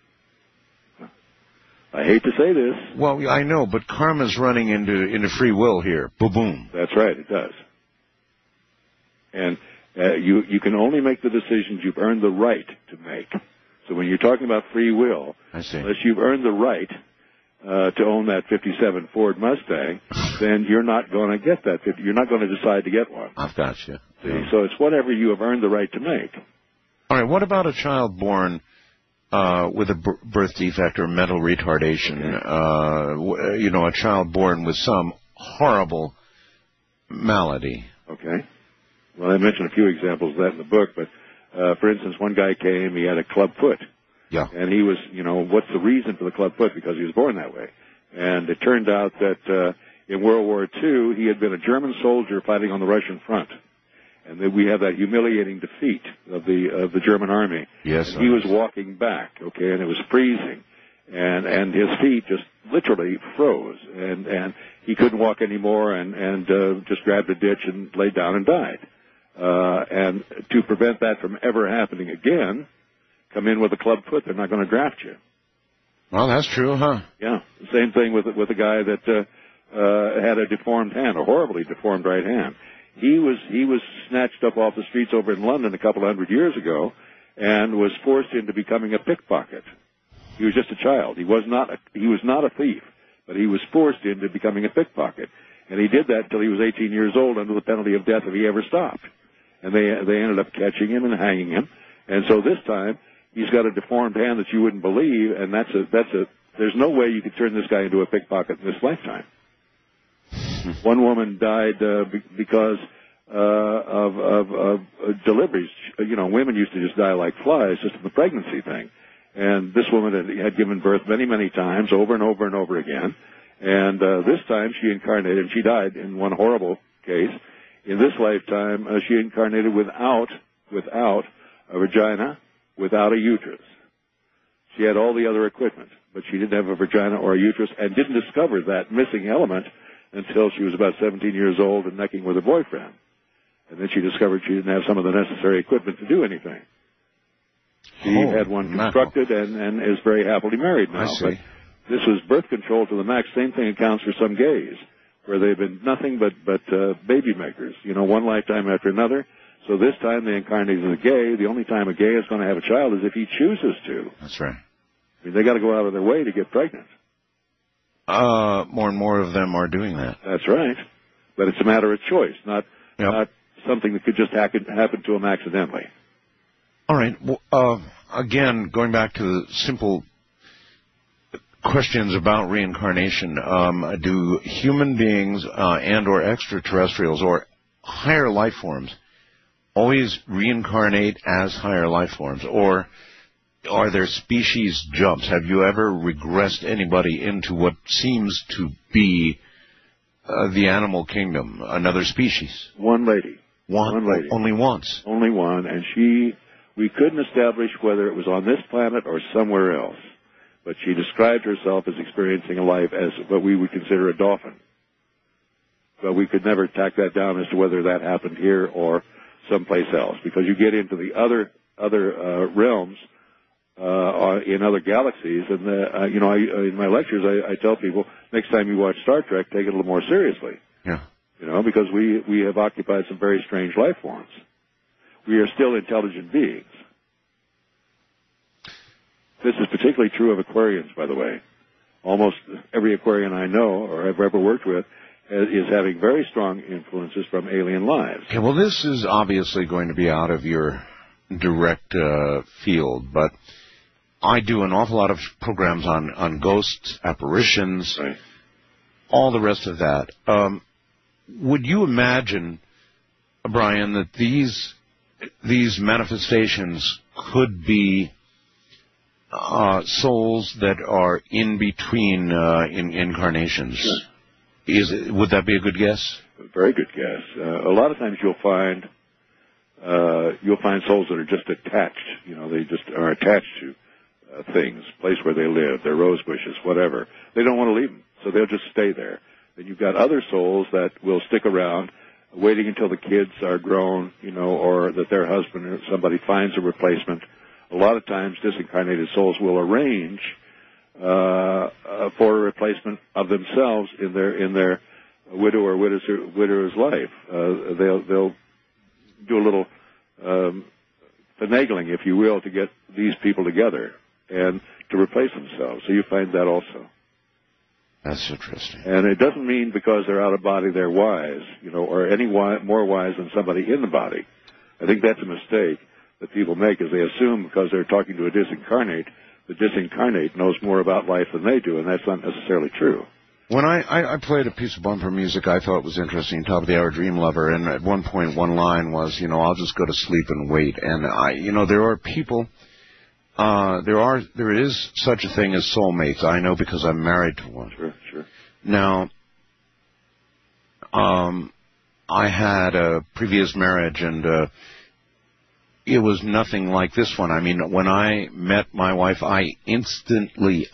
I hate to say this. Well, I know, but karma's running into free will here. Boom. That's right, it does. And you can only make the decisions you've earned the right to make. So when you're talking about free will, I see. Unless you've earned the right to own that 57 Ford Mustang, then you're not going to get that. You're not going to decide to get one. I've got you. See? So it's whatever you have earned the right to make. All right, what about a child born with a birth defect or mental retardation? Okay. A child born with some horrible malady. Okay. Well, I mentioned a few examples of that in the book, but for instance, one guy came, he had a club foot. Yeah. And he was, what's the reason for the club foot? Because he was born that way. And it turned out that in World War II, he had been a German soldier fighting on the Russian front. And then we have that humiliating defeat of the German army. Yes. And he was walking back, okay, and it was freezing. And his feet just literally froze. And he couldn't walk anymore and just grabbed a ditch and laid down and died. And to prevent that from ever happening again, come in with a club foot, they're not going to draft you. Well, that's true, huh? Yeah. Same thing with a guy that had a deformed hand, a horribly deformed right hand. He was snatched up off the streets over in London a couple of 100 years ago and was forced into becoming a pickpocket. He was just a child. He was not a thief, but he was forced into becoming a pickpocket. And he did that until he was 18 years old under the penalty of death if he ever stopped. And they ended up catching him and hanging him. And so this time he's got a deformed hand that you wouldn't believe, and there's no way you could turn this guy into a pickpocket in this lifetime. One woman died because of deliveries. Women used to just die like flies, just in the pregnancy thing. And this woman had given birth many, many times, over and over and over again. And this time she incarnated, and she died in one horrible case. In this lifetime, she incarnated without a vagina, without a uterus. She had all the other equipment, but she didn't have a vagina or a uterus, and didn't discover that missing element until she was about 17 years old and necking with her boyfriend. And then she discovered she didn't have some of the necessary equipment to do anything. She had one constructed and is very happily married now. I see. But this was birth control to the max. Same thing accounts for some gays, where they've been nothing but baby makers, one lifetime after another. So this time they incarnated as a gay. The only time a gay is going to have a child is if he chooses to. That's right. I mean, they got to go out of their way to get pregnant. More and more of them are doing that. That's right. But it's a matter of choice, not something that could just happen to them accidentally. All right. Well, again, going back to the simple questions about reincarnation, do human beings and or extraterrestrials or higher life forms always reincarnate as higher life forms, or are there species jumps? Have you ever regressed anybody into what seems to be the animal kingdom, another species? One lady. One lady. Only once? Only one, and we couldn't establish whether it was on this planet or somewhere else, but she described herself as experiencing a life as what we would consider a dolphin. But we could never tack that down as to whether that happened here or someplace else, because you get into the other realms in other galaxies, and in my lectures I tell people, next time you watch Star Trek, take it a little more seriously. Yeah. Because we have occupied some very strange life forms. We are still intelligent beings. This is particularly true of Aquarians, by the way. Almost every Aquarian I know or have ever worked with is having very strong influences from alien lives. Okay, well, this is obviously going to be out of your direct field, but I do an awful lot of programs on ghosts, apparitions. Right. all the rest of that. Would you imagine, Brian, that these manifestations could be souls that are in between incarnations? Sure. Would that be a good guess? A very good guess. A lot of times you'll find souls that are just attached. They just are attached to things, place where they live, their rose bushes, whatever. They don't want to leave them, so they'll just stay there. Then you've got other souls that will stick around, waiting until the kids are grown, or that their husband or somebody finds a replacement. A lot of times disincarnated souls will arrange for a replacement of themselves in their widow or widower's life. They'll do a little finagling, if you will, to get these people together and to replace themselves. So you find that also. That's interesting. And it doesn't mean because they're out of body they're wise, or any more wise than somebody in the body. I think that's a mistake that people make, is they assume because they're talking to a disincarnate, the disincarnate knows more about life than they do, and that's not necessarily true. When I played a piece of bumper music I thought was interesting, Top of the Hour Dream Lover, and at one point one line was, I'll just go to sleep and wait. And there are people, there is such a thing as soulmates. I know because I'm married to one. Sure. Now, I had a previous marriage, and it was nothing like this one. I mean, when I met my wife, I instantly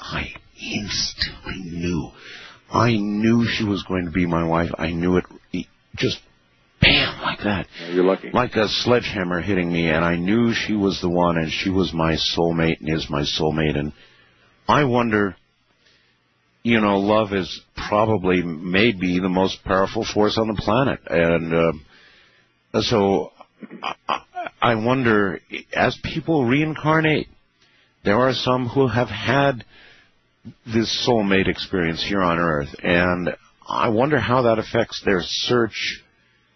knew. I knew she was going to be my wife. I knew it just bam, like that. You're lucky. Like a sledgehammer hitting me, and I knew she was the one, and she was my soulmate and is my soulmate. And I wonder, love is probably, maybe, the most powerful force on the planet. And so I wonder, as people reincarnate, there are some who have had this soulmate experience here on Earth, and I wonder how that affects their search,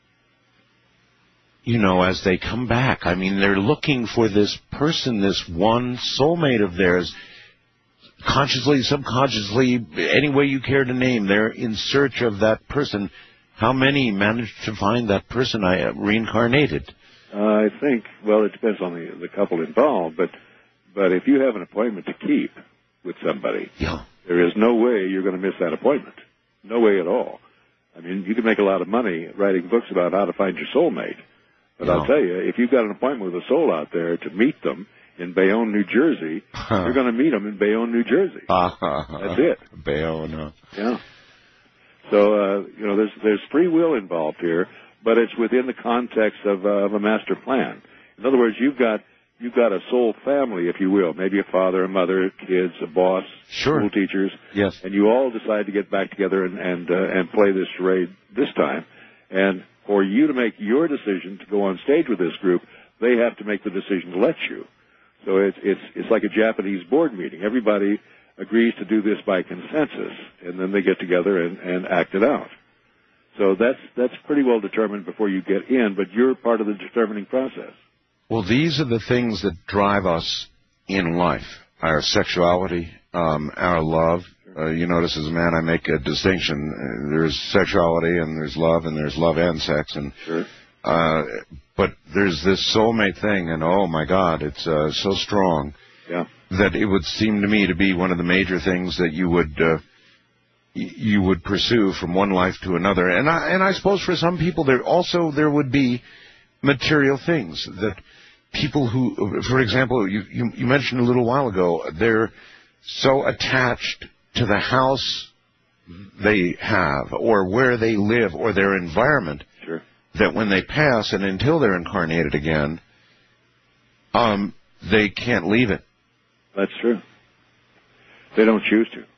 as they come back. I mean, they're looking for this person, this one soulmate of theirs, consciously, subconsciously, any way you care to name. They're in search of that person. How many managed to find that person reincarnated? I think, it depends on the couple involved, but if you have an appointment to keep with somebody, there is no way you're going to miss that appointment. No way at all. I mean, you can make a lot of money writing books about how to find your soulmate, but I'll tell you, if you've got an appointment with a soul out there to meet them in Bayonne, New Jersey, you're going to meet them in Bayonne, New Jersey. That's it. Bayonne. Yeah. So, there's free will involved here, but it's within the context of a master plan. In other words, you've got a soul family, if you will, maybe a father, a mother, kids, a boss, school teachers, yes, and you all decide to get back together and play this charade this time. And for you to make your decision to go on stage with this group, they have to make the decision to let you. So it's like a Japanese board meeting. Everybody agrees to do this by consensus, and then they get together and act it out. So that's pretty well determined before you get in, but you're part of the determining process. Well, these are the things that drive us in life. Our sexuality, our love. You notice as a man I make a distinction. There's sexuality and there's love and sex. And but there's this soulmate thing, and oh my God, it's so strong that it would seem to me to be one of the major things that you would pursue from one life to another. And I suppose for some people there would be material things that people who, for example, you mentioned a little while ago, they're so attached to the house they have or where they live or their environment that when they pass and until they're incarnated again, they can't leave it. That's true. They don't choose to.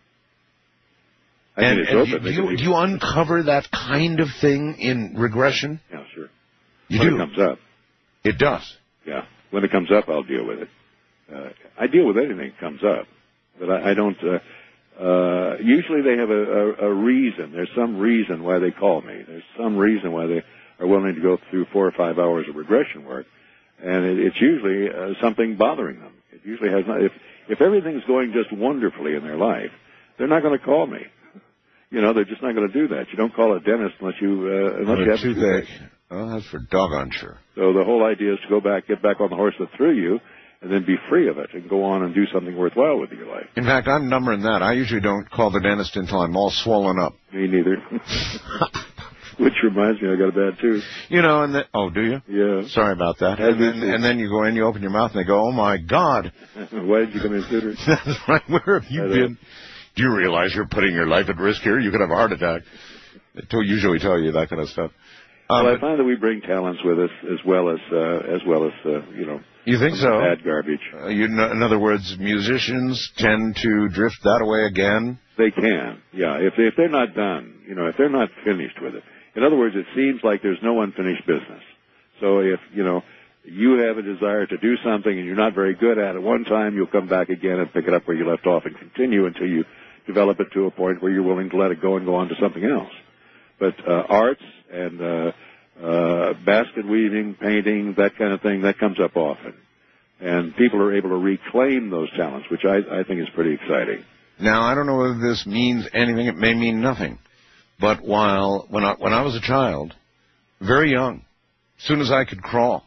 Do you uncover that kind of thing in regression? Yeah, sure. You when do? It comes up. It does? Yeah. When it comes up, I'll deal with it. I deal with anything that comes up. But I don't... usually they have a reason. There's some reason why they call me. There's some reason why they are willing to go through 4 or 5 hours of regression work. And it's usually something bothering them. It usually has not... If everything's going just wonderfully in their life, they're not going to call me. they're just not going to do that. You don't call a dentist unless you have a toothache. Oh, that's for doggone sure. So the whole idea is to get back on the horse that threw you, and then be free of it and go on and do something worthwhile with your life. In fact, I'm numbering that. I usually don't call the dentist until I'm all swollen up. Me neither. Which reminds me, I got a bad tooth. Oh, do you? Yeah. Sorry about that. And then you go in, you open your mouth, and they go, oh, my God. Why did you come in sooner? That's right. Where have you been? Do you realize you're putting your life at risk here? You could have a heart attack. They usually tell you that kind of stuff. Well, I find that we bring talents with us as well as You think so? Bad garbage. In other words, musicians tend to drift that away again? They can, yeah. If they're not done, if they're not finished with it. In other words, it seems like there's no unfinished business. So if, you have a desire to do something and you're not very good at it one time, you'll come back again and pick it up where you left off and continue until you develop it to a point where you're willing to let it go and go on to something else. But arts and basket weaving, painting, that kind of thing, that comes up often. And people are able to reclaim those talents, which I think is pretty exciting. Now, I don't know whether this means anything. It may mean nothing. But when I was a child, very young, as soon as I could crawl,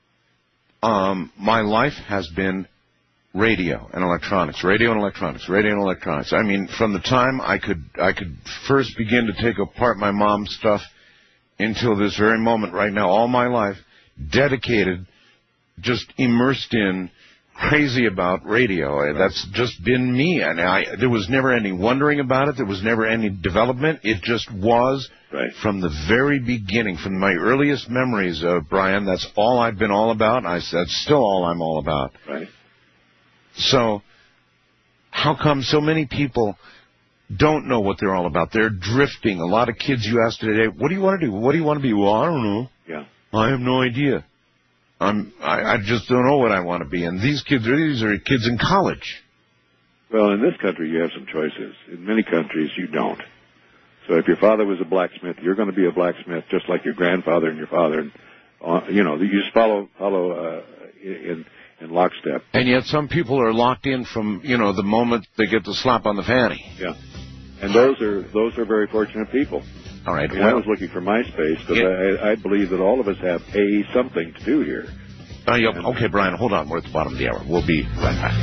my life has been radio and electronics. I mean, from the time I could first begin to take apart my mom's stuff until this very moment right now, all my life, dedicated, just immersed in, crazy about radio. Right. That's just been me. And there was never any wondering about it. There was never any development. It just was from the very beginning, from my earliest memories, Brian. That's all I've been all about. That's still all I'm all about. Right. So how come so many people don't know what they're all about? They're drifting. A lot of kids you ask today, what do you want to do? What do you want to be? Well, I don't know. Yeah. I have no idea. I just don't know what I want to be. And these are kids in college. Well, in this country, you have some choices. In many countries, you don't. So if your father was a blacksmith, you're going to be a blacksmith just like your grandfather and your father. And, you just follow in lockstep. And yet some people are locked in from, the moment they get the slap on the fanny. Yeah. And those are very fortunate people. All right. I was looking for MySpace, but I believe that all of us have something to do here. Okay, Brian, hold on. We're at the bottom of the hour. We'll be right back.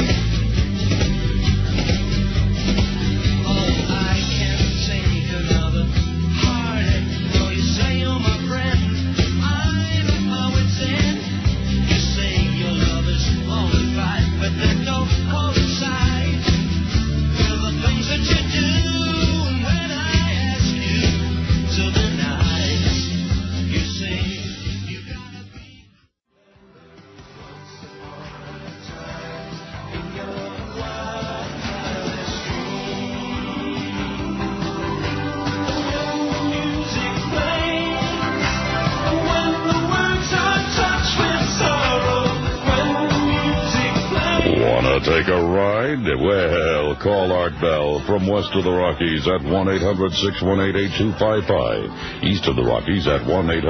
Take a ride? Well, call Art Bell from west of the Rockies at 1-800-618-8255. East of the Rockies at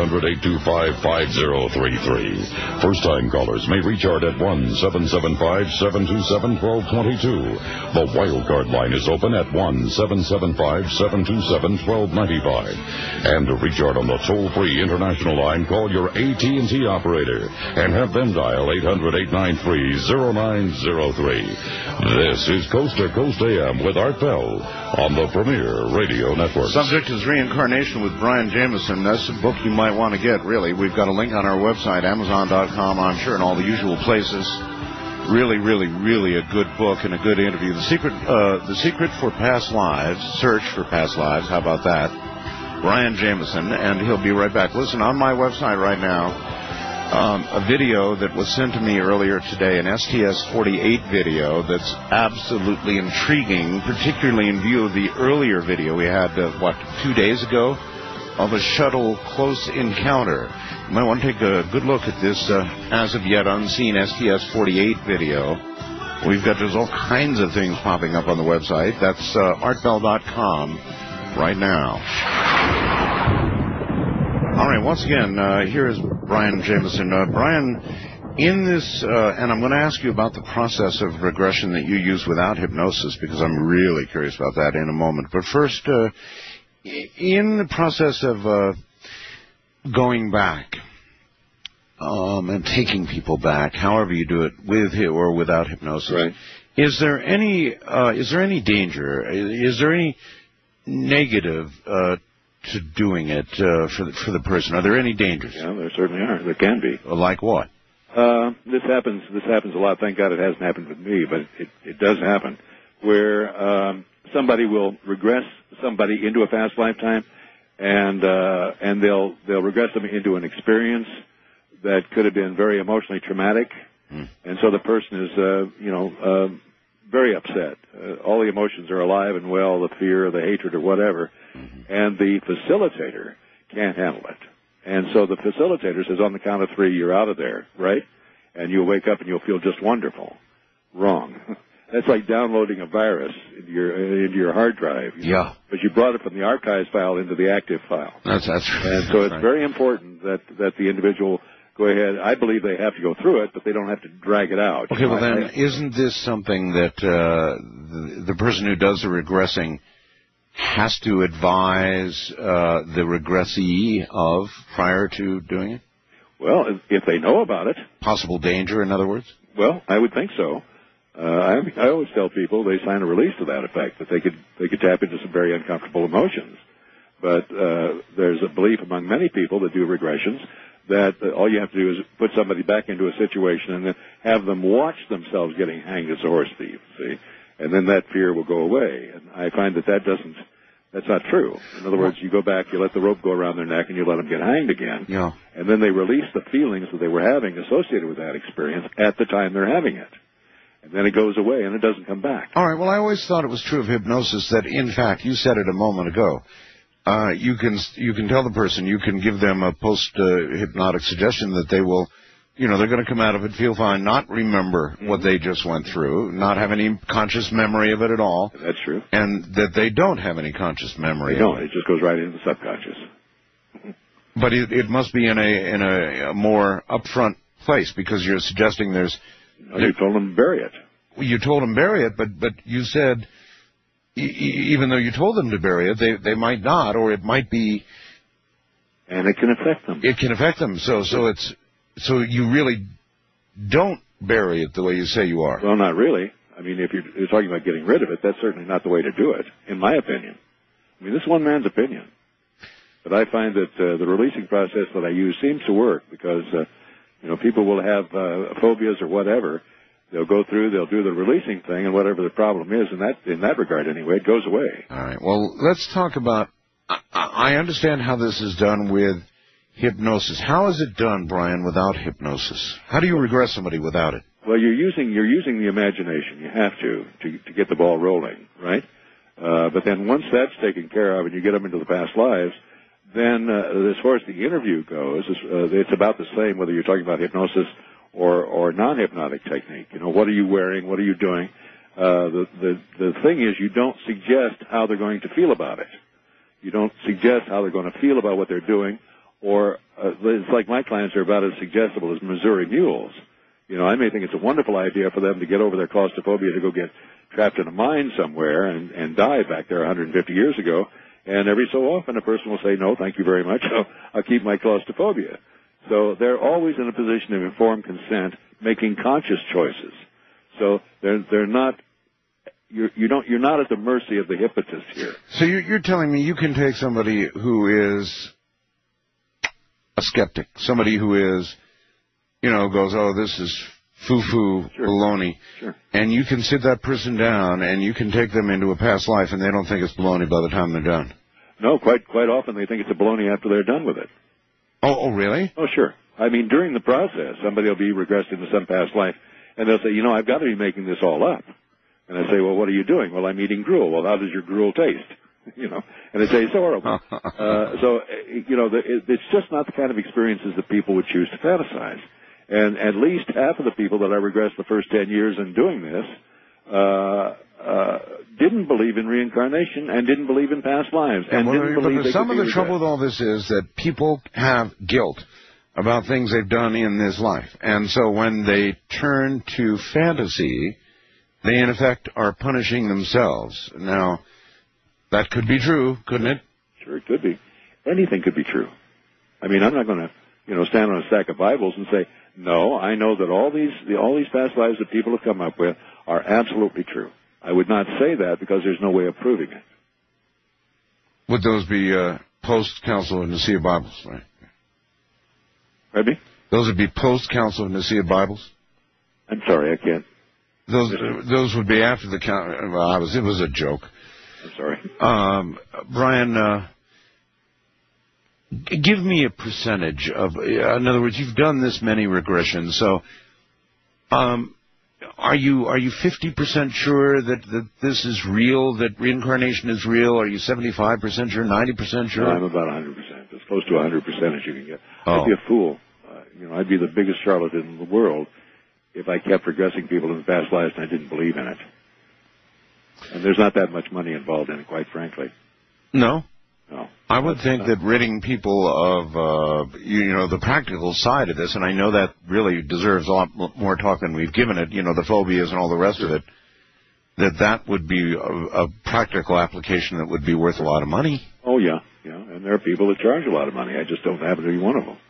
1-800-825-5033. First-time callers may reach Art at 1-775-727-1222. The wildcard line is open at 1-775-727-1295. And to reach Art on the toll-free international line, call your AT&T operator and have them dial 800-893-0903. This is Coast to Coast AM with Art Bell on the Premier Radio Network. Subject is Reincarnation with Brian Jameson. That's a book you might want to get, really. We've got a link on our website, Amazon.com, I'm sure, in all the usual places. Really, really, really a good book and a good interview. The Secret for Past Lives, Search for Past Lives, how about that? Brian Jameson, and he'll be right back. Listen, on my website right now, a video that was sent to me earlier today, an STS-48 video that's absolutely intriguing, particularly in view of the earlier video we had, 2 days ago, of a shuttle close encounter. You might want to take a good look at this as of yet unseen STS-48 video. We've got just all kinds of things popping up on the website. That's artbell.com right now. All right, once again, here is Brian Jameson. Brian, In this, and I'm going to ask you about the process of regression that you use without hypnosis, because I'm really curious about that in a moment. But first, in the process of going back and taking people back, however you do it, with or without hypnosis, Right. is there any danger? Is there any negative to doing it for the person? Are there any dangers? Yeah, there certainly are. There can be. Like what? This happens a lot. Thank God it hasn't happened with me, but it does happen, where somebody will regress somebody into a past lifetime, and they'll regress them into an experience that could have been very emotionally traumatic, and so the person is very upset. All the emotions are alive and well, the fear, the hatred, or whatever, and the facilitator can't handle it. And so the facilitator says, on the count of 3, you're out of there, right? And you'll wake up and you'll feel just wonderful. Wrong. That's like downloading a virus into your hard drive. Yeah. But you brought it from the archives file into the active file. That's right. And so it's very important that the individual go ahead. I believe they have to go through it, but they don't have to drag it out. Okay, well then, isn't this something that the person who does the regressing has to advise the regressee of prior to doing it? Well, if they know about it. Possible danger, in other words? Well, I would think so. I always tell people they sign a release to that effect, that they could tap into some very uncomfortable emotions. But there's a belief among many people that do regressions that all you have to do is put somebody back into a situation and then have them watch themselves getting hanged as a horse thief, see? And then that fear will go away. And I find that's not true. In other words, you go back, you let the rope go around their neck, and you let them get hanged again. Yeah. And then they release the feelings that they were having associated with that experience at the time they're having it. And then it goes away, and it doesn't come back. All right, well, I always thought it was true of hypnosis that, in fact, you said it a moment ago, you can tell the person, you can give them a post-hypnotic suggestion that they will, they're going to come out of it, feel fine, not remember what they just went through, not have any conscious memory of it at all. That's true. And that they don't have any conscious memory. They don't. It just goes right into the subconscious. But it must be in a more upfront place, because you're suggesting there's... You told them to bury it. You told them to bury it, but you said... even though you told them to bury it, they might not, or it might be... And it can affect them. It can affect them. So you really don't bury it the way you say you are. Well, not really. I mean, if you're talking about getting rid of it, that's certainly not the way to do it, in my opinion. I mean, this is one man's opinion. But I find that the releasing process that I use seems to work, because, people will have phobias or whatever. They'll go through, they'll do the releasing thing, and whatever the problem is, in that regard anyway, it goes away. All right. Well, let's talk about... I understand how this is done with hypnosis. How is it done, Brian, without hypnosis? How do you regress somebody without it? Well, you're using the imagination. You have to get the ball rolling, right? But then once that's taken care of and you get them into the past lives, then as far as the interview goes, it's about the same whether you're talking about hypnosis or non-hypnotic technique. What are you wearing? What are you doing? The thing is, you don't suggest how they're going to feel about it. You don't suggest how they're going to feel about what they're doing, or it's like my clients are about as suggestible as Missouri mules. I may think it's a wonderful idea for them to get over their claustrophobia to go get trapped in a mine somewhere and die back there 150 years ago, and every so often a person will say, no, thank you very much, I'll keep my claustrophobia. So they're always in a position of informed consent, making conscious choices. So they're not... You're not at the mercy of the hypnotist here. So you're telling me you can take somebody who is a skeptic, somebody who is, goes, oh, this is foo-foo, sure. baloney, sure. And you can sit that person down and you can take them into a past life and they don't think it's baloney by the time they're done. No, quite often they think it's a baloney after they're done with it. Oh, really? Oh, sure. I mean, during the process, somebody will be regressed into some past life, and they'll say, I've got to be making this all up. And I say, well, what are you doing? Well, I'm eating gruel. Well, how does your gruel taste? And they say, it's horrible. It's just not the kind of experiences that people would choose to fantasize. And at least half of the people that I regressed the first 10 years in doing this didn't believe in reincarnation and didn't believe in past lives. And didn't believe some of the trouble with all this is that people have guilt about things they've done in this life. And so when they turn to fantasy, they in effect are punishing themselves. Now, that could be true, couldn't it? Sure, it could be. Anything could be true. I mean, I'm not going to, stand on a stack of Bibles and say, no, I know that all these past lives that people have come up with are absolutely true. I would not say that because there's no way of proving it. Would those be post-Council of Nicaea Bibles, right? Pardon me? Those would be post-Council of Nicaea Bibles? I'm sorry, I can't. Those would be after the council. Well, it was a joke. I'm sorry. Brian, give me a percentage of. In other words, you've done this many regressions, so are you 50% sure that this is real, that reincarnation is real? Are you 75% sure, 90% sure? No, I'm about 100%, as close to 100% as you can get. Oh. I'd be a fool. I'd be the biggest charlatan in the world if I kept regressing people in the past lives and I didn't believe in it. And there's not that much money involved in it, quite frankly. No? No. I would think that ridding people of, the practical side of this, and I know that really deserves a lot more talk than we've given it, the phobias and all the rest of it, that would be a practical application that would be worth a lot of money. Oh, yeah. And there are people that charge a lot of money. I just don't happen to be one of them.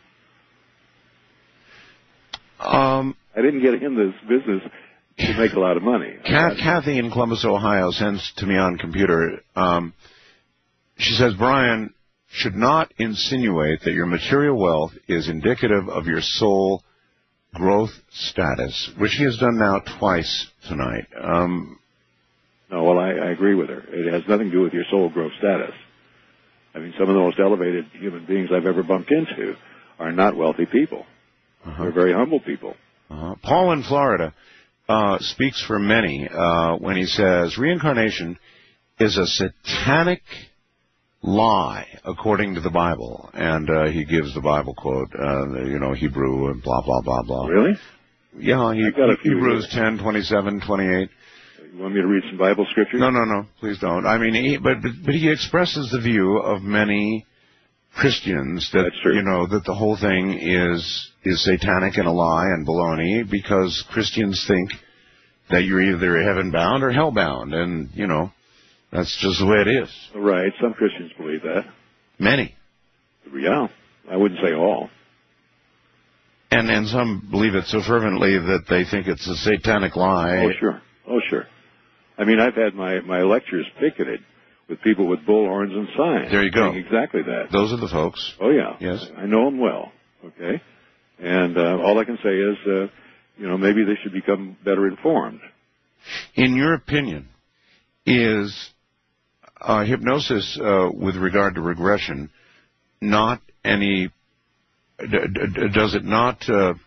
I didn't get in this business to make a lot of money. Kathy in Columbus, Ohio, sends to me on computer. She says, Brian should not insinuate that your material wealth is indicative of your soul growth status, which he has done now twice tonight. No, well, I agree with her. It has nothing to do with your soul growth status. I mean, some of the most elevated human beings I've ever bumped into are not wealthy people. They're very humble people. Paul in Florida speaks for many when he says reincarnation is a satanic lie according to the Bible, and he gives the Bible quote, Hebrew and blah blah blah blah. Really? Yeah, Hebrews 10:27-28. You want me to read some Bible scripture? No, please don't. I mean, but he expresses the view of many Christians that that the whole thing is satanic and a lie and baloney, because Christians think that you're either heaven bound or hell bound, and that's just the way it is. Right. Some Christians believe that. Many. Yeah. I wouldn't say all. And some believe it so fervently that they think it's a satanic lie. Oh, sure. I mean, I've had my lectures picketed with people with bullhorns and signs. There you go. Exactly that. Those are the folks. Oh, yeah. Yes. I know them well. Okay. And all I can say is, maybe they should become better informed. In your opinion, is hypnosis with regard to regression not any... does it not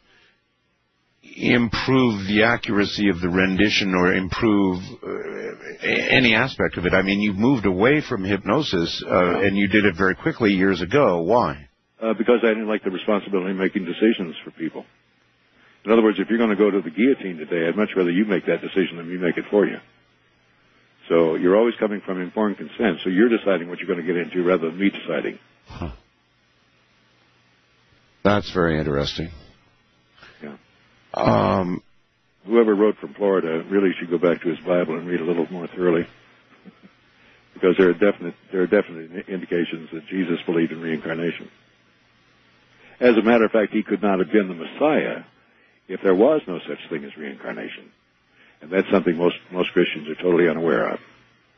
improve the accuracy of the rendition or improve any aspect of it? I mean, you've moved away from hypnosis, and you did it very quickly years ago. Why? Because I didn't like the responsibility of making decisions for people. In other words, if you're going to go to the guillotine today, I'd much rather you make that decision than me make it for you. So you're always coming from informed consent, so you're deciding what you're going to get into rather than me deciding. Huh. That's very interesting. Yeah. Whoever wrote from Florida really should go back to his Bible and read a little more thoroughly, because there are definite indications that Jesus believed in reincarnation. As a matter of fact, he could not have been the Messiah if there was no such thing as reincarnation, and that's something most Christians are totally unaware of.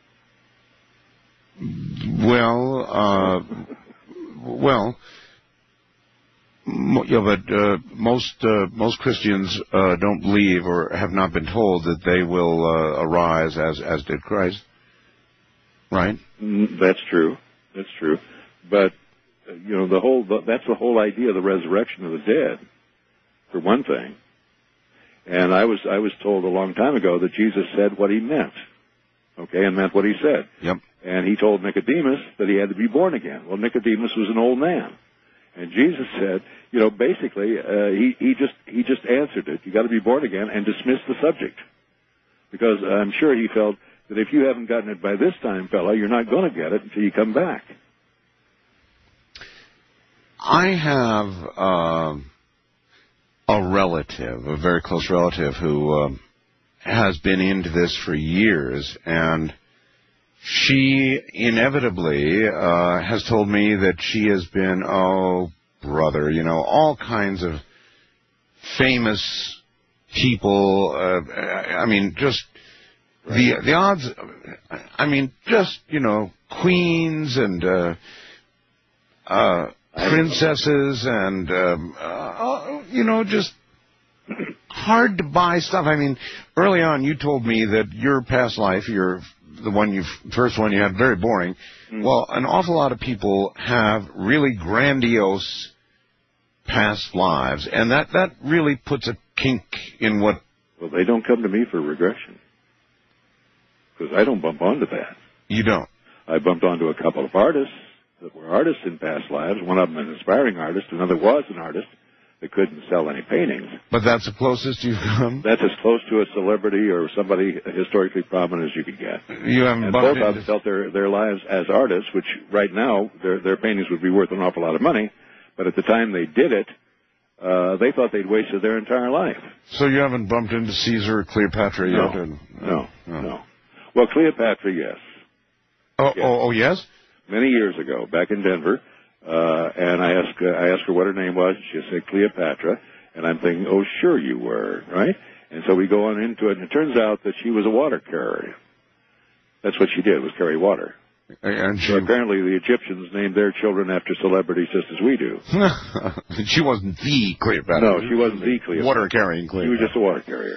But most Christians don't believe or have not been told that they will arise as did Christ, right? That's true. But that's the whole idea of the resurrection of the dead, for one thing. And I was told a long time ago that Jesus said what he meant, okay, and meant what he said. Yep. And he told Nicodemus that he had to be born again. Well, Nicodemus was an old man. And Jesus said, basically, he just answered it. You got to be born again, and dismissed the subject, because I'm sure he felt that if you haven't gotten it by this time, fella, you're not going to get it until you come back. I have a relative, a very close relative, who has been into this for years, and she inevitably has told me that she has been, oh, brother, all kinds of famous people. I mean, just the odds. I mean, just queens and princesses and just hard to buy stuff. I mean, early on you told me that your past life, the first one you had, very boring. Well, an awful lot of people have really grandiose past lives, and that really puts a kink in what... Well, they don't come to me for regression, because I don't bump onto that. You don't? I bumped onto a couple of artists that were artists in past lives. One of them an aspiring artist, another was an artist that couldn't sell any paintings. But that's the closest you've come? That's as close to a celebrity or somebody historically prominent as you could get. You haven't and bumped both of them felt their lives as artists, which right now their paintings would be worth an awful lot of money, but at the time they did it, they thought they'd wasted their entire life. So you haven't bumped into Caesar or Cleopatra yet? No. Well, Cleopatra, yes. Oh, yes? Many years ago, back in Denver, and I asked her what her name was. She said Cleopatra, and I'm thinking, oh, sure you were, right? And so we go on into it, and it turns out that she was a water carrier. That's what she did, was carry water. And so apparently the Egyptians named their children after celebrities just as we do. She wasn't the Cleopatra. No, she wasn't the Cleopatra. Water-carrying Cleopatra. She was just a water carrier.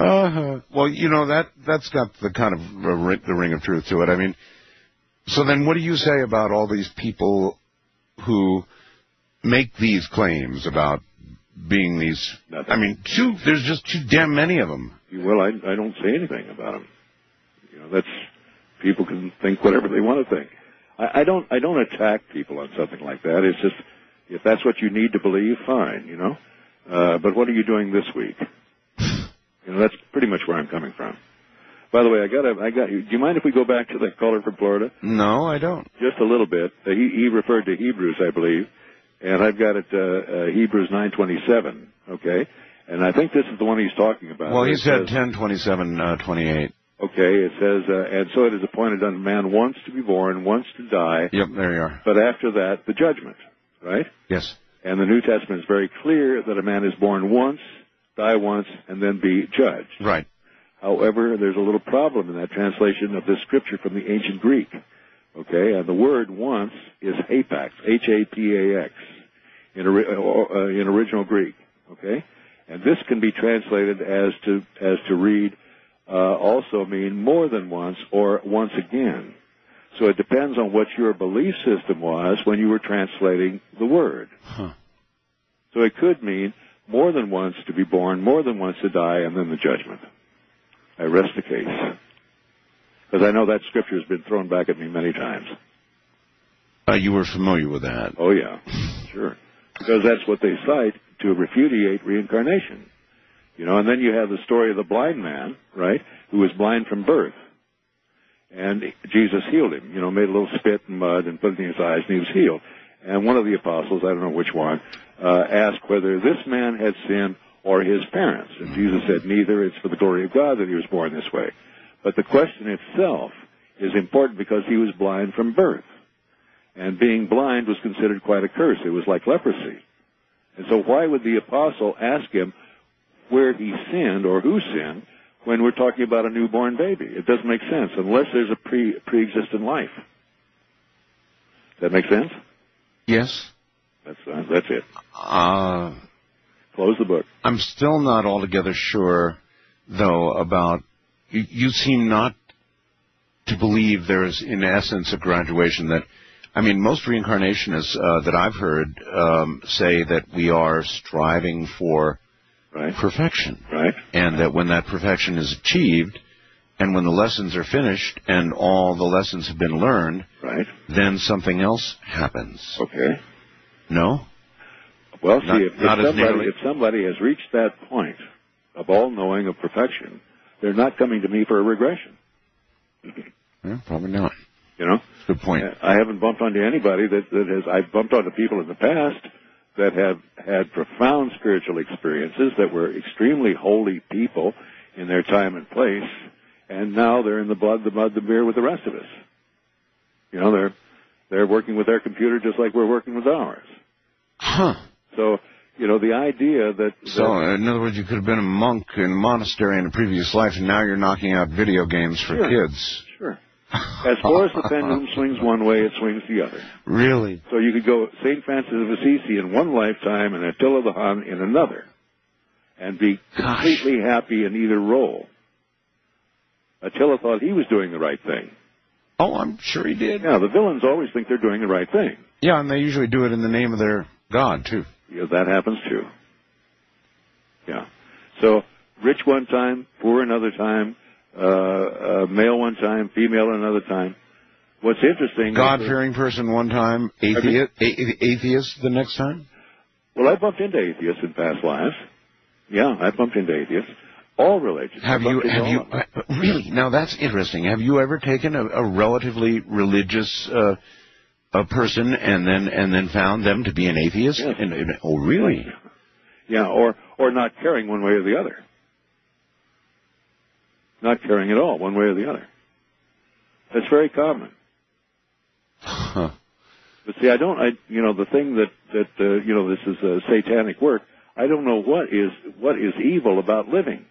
Well, that's got the kind of the ring of truth to it. I mean, so then what do you say about all these people who make these claims about being these... Nothing. I mean, there's just too damn many of them. Well, I don't say anything about them. That's... People can think whatever they want to think. I don't attack people on something like that. It's just, if that's what you need to believe, fine, But what are you doing this week? That's pretty much where I'm coming from. By the way, I got you. Do you mind if we go back to the caller from Florida? No, I don't. Just a little bit. He referred to Hebrews, I believe, and I've got it Hebrews 9:27. Okay, and I think this is the one he's talking about. Well, he said 10:27:28. Okay, it says, and so it is appointed unto man once to be born, once to die. Yep, there you are. But after that, the judgment, right? Yes. And the New Testament is very clear that a man is born once, die once, and then be judged. Right. However, there's a little problem in that translation of this scripture from the ancient Greek. Okay, and the word once is hapax, H-A-P-A-X, in original Greek. Okay, and this can be translated as to read also mean more than once or once again. So it depends on what your belief system was when you were translating the word. Huh. So it could mean more than once to be born, more than once to die, and then the judgment. I rest the case. Because I know that scripture has been thrown back at me many times. You were familiar with that? Oh, yeah. Sure. Because that's what they cite to repudiate reincarnation. And then you have the story of the blind man, right, who was blind from birth. And Jesus healed him, made a little spit and mud and put it in his eyes, and he was healed. And one of the apostles, I don't know which one, asked whether this man had sinned or his parents. And Jesus said, neither. It's for the glory of God that he was born this way. But the question itself is important because he was blind from birth. And being blind was considered quite a curse. It was like leprosy. And so why would the apostle ask him where he sinned or who sinned when we're talking about a newborn baby? It doesn't make sense unless there's a pre-existent life. Does that make sense? Yes. That's it. Close the book. I'm still not altogether sure, though, about... You seem not to believe there's, in essence, a graduation that... I mean, most reincarnationists that I've heard say that we are striving for perfection. Right. And that when that perfection is achieved, and when the lessons are finished, and all the lessons have been learned, then something else happens. Okay. No? Well, see, if somebody has reached that point of all-knowing of perfection, they're not coming to me for a regression. Yeah, probably not. You know? Good point. I haven't bumped onto anybody that has... I've bumped onto people in the past that have had profound spiritual experiences, that were extremely holy people in their time and place, and now they're in the blood, the mud, the beer with the rest of us. You know, they're working with their computer just like we're working with ours. Huh. So, you know, the idea that... So, in other words, you could have been a monk in a monastery in a previous life, and now you're knocking out video games for kids. Sure. As far as the pendulum swings one way, it swings the other. Really? So you could go St. Francis of Assisi in one lifetime and Attila the Hun in another, and be completely happy in either role. Attila thought he was doing the right thing. Oh, I'm sure he did. Yeah, the villains always think they're doing the right thing. Yeah, and they usually do it in the name of their god, too. Yeah, that happens, too. Yeah. So, rich one time, poor another time, male one time, female another time. What's interesting... God-fearing person one time, atheist the next time? Well, I bumped into atheists in past lives. Yeah, I bumped into atheists. All religions. Have you really? Now that's interesting. Have you ever taken a relatively religious a person and then found them to be an atheist? Yes. Oh, really? Yeah, or not caring one way or the other. Not caring at all, one way or the other. That's very common. Huh. But see, the thing that this is satanic work. I don't know what is evil about living.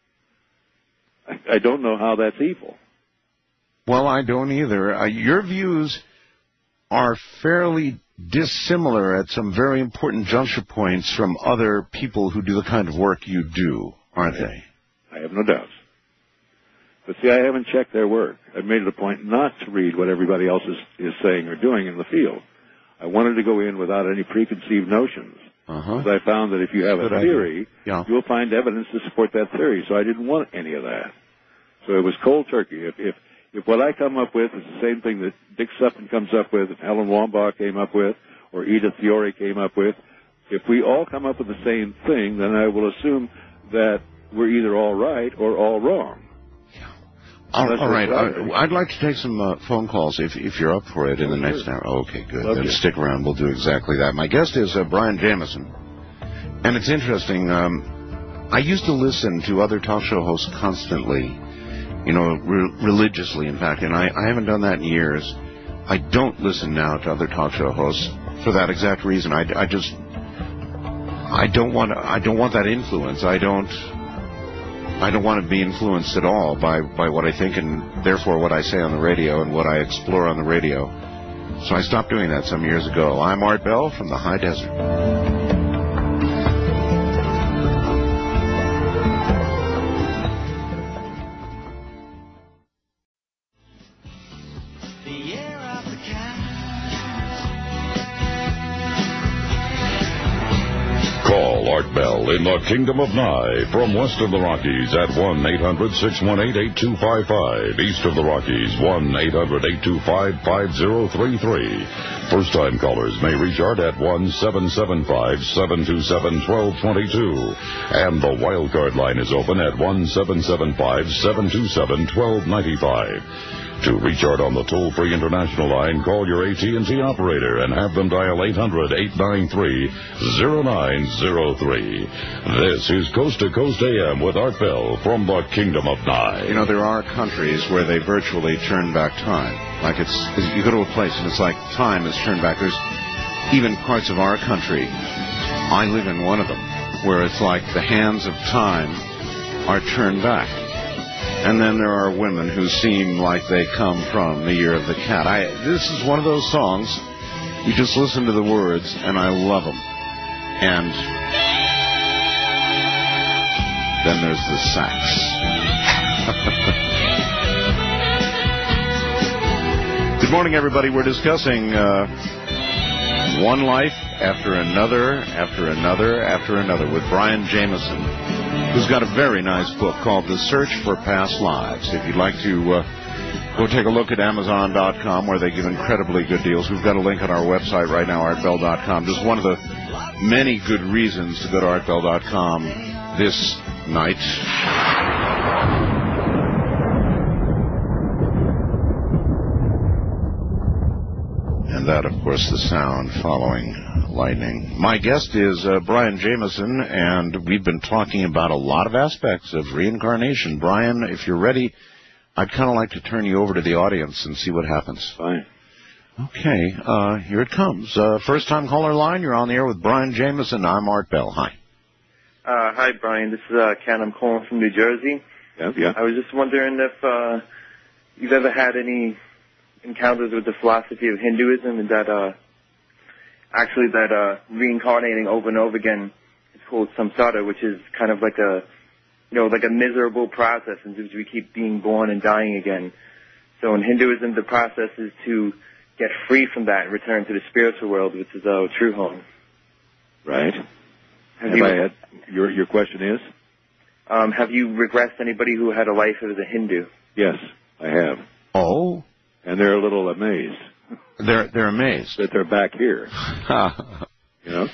I don't know how that's evil. Well, I don't either. Your views are fairly dissimilar at some very important juncture points from other people who do the kind of work you do, aren't they? I have no doubts. But see, I haven't checked their work. I've made it a point not to read what everybody else is saying or doing in the field. I wanted to go in without any preconceived notions. Because I found that if you have a theory, you'll find evidence to support that theory. So I didn't want any of that. So it was cold turkey. If what I come up with is the same thing that Dick Sutton comes up with, and Helen Wambach came up with, or Edith Fiore came up with, if we all come up with the same thing, then I will assume that we're either all right or all wrong. All right. I'd like to take some phone calls if you're up for it in the next hour. Okay, good. Then stick around. We'll do exactly that. My guest is Brian Jameson. And it's interesting. I used to listen to other talk show hosts constantly, religiously, in fact, and I haven't done that in years. I don't listen now to other talk show hosts for that exact reason. I don't want that influence. I don't want to be influenced at all by what I think and therefore what I say on the radio and what I explore on the radio. So I stopped doing that some years ago. I'm Art Bell from the High Desert. Call Art Bell in the Kingdom of Nye from west of the Rockies at 1-800-618-8255. East of the Rockies, 1-800-825-5033. First-time callers may reach Art at 1-775-727-1222. And the wildcard line is open at 1-775-727-1295. To reach Art on the toll-free international line, call your AT&T operator and have them dial 800-893-0903. This is Coast to Coast AM with Art Bell from the Kingdom of Nye. There are countries where they virtually turn back time. Like you go to a place and it's like time is turned back. There's even parts of our country, I live in one of them, where it's like the hands of time are turned back. And then there are women who seem like they come from the year of the cat. This is one of those songs, you just listen to the words, and I love them. And then there's the sax. Good morning, everybody. We're discussing one life after another, after another, after another with Brian Jameson, who's got a very nice book called The Search for Past Lives. If you'd like to go take a look at Amazon.com, where they give incredibly good deals. We've got a link on our website right now, artbell.com. Just one of the many good reasons to go to artbell.com this night. And that, of course, the sound following lightning. My guest is Brian Jameson, and we've been talking about a lot of aspects of reincarnation. Brian, if you're ready, I'd kind of like to turn you over to the audience and see what happens. Fine. Okay, here it comes. First-time caller line, you're on the air with Brian Jameson. I'm Art Bell. Hi. Hi, Brian. This is Ken. I'm calling from New Jersey. Yeah. I was just wondering if you've ever had any encounters with the philosophy of Hinduism, and that reincarnating over and over again is called samsara, which is kind of like a miserable process in which we keep being born and dying again. So in Hinduism, the process is to get free from that and return to the spiritual world, which is our true home. Right. Your question is? Have you regressed anybody who had a life as a Hindu? Yes, I have. Oh? And they're a little amazed. They're amazed that they're back here. You know?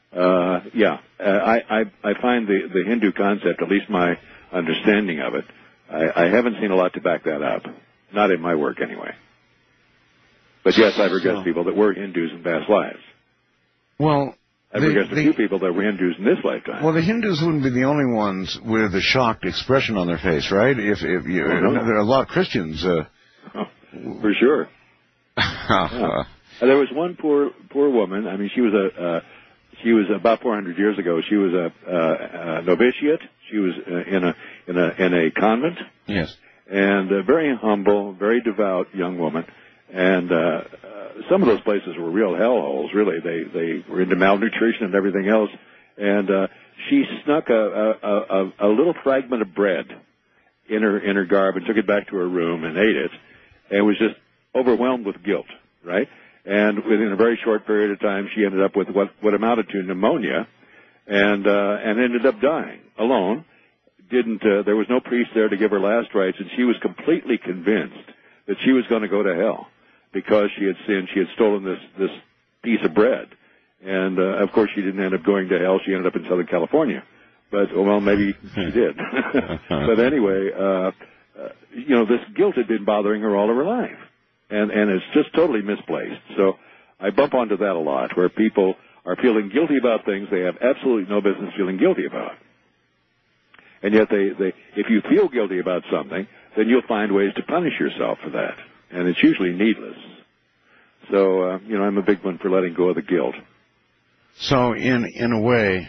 I find the Hindu concept, at least my understanding of it, I haven't seen a lot to back that up. Not in my work, anyway. But yes, I've regressed people that were Hindus in past lives. Well, I've regressed a few people that were Hindus in this lifetime. Well, the Hindus wouldn't be the only ones with a shocked expression on their face, right? There are a lot of Christians. For sure. There was one poor woman. I mean, she was about 400 years ago. She was a novitiate. She was in a convent. Yes. And a very humble, very devout young woman. And some of those places were real hellholes, really. They were into malnutrition and everything else. And she snuck a little fragment of bread in her garb and took it back to her room and ate it, and was just overwhelmed with guilt, right? And within a very short period of time, she ended up with what amounted to pneumonia, and ended up dying alone. There was no priest there to give her last rites, and she was completely convinced that she was going to go to hell because she had sinned. She had stolen this piece of bread. And, of course, she didn't end up going to hell. She ended up in Southern California. But, well, maybe she did. But anyway, this guilt had been bothering her all of her life. And it's just totally misplaced. So I bump onto that a lot, where people are feeling guilty about things they have absolutely no business feeling guilty about. And yet if you feel guilty about something, then you'll find ways to punish yourself for that. And it's usually needless. So, I'm a big one for letting go of the guilt. So, in a way,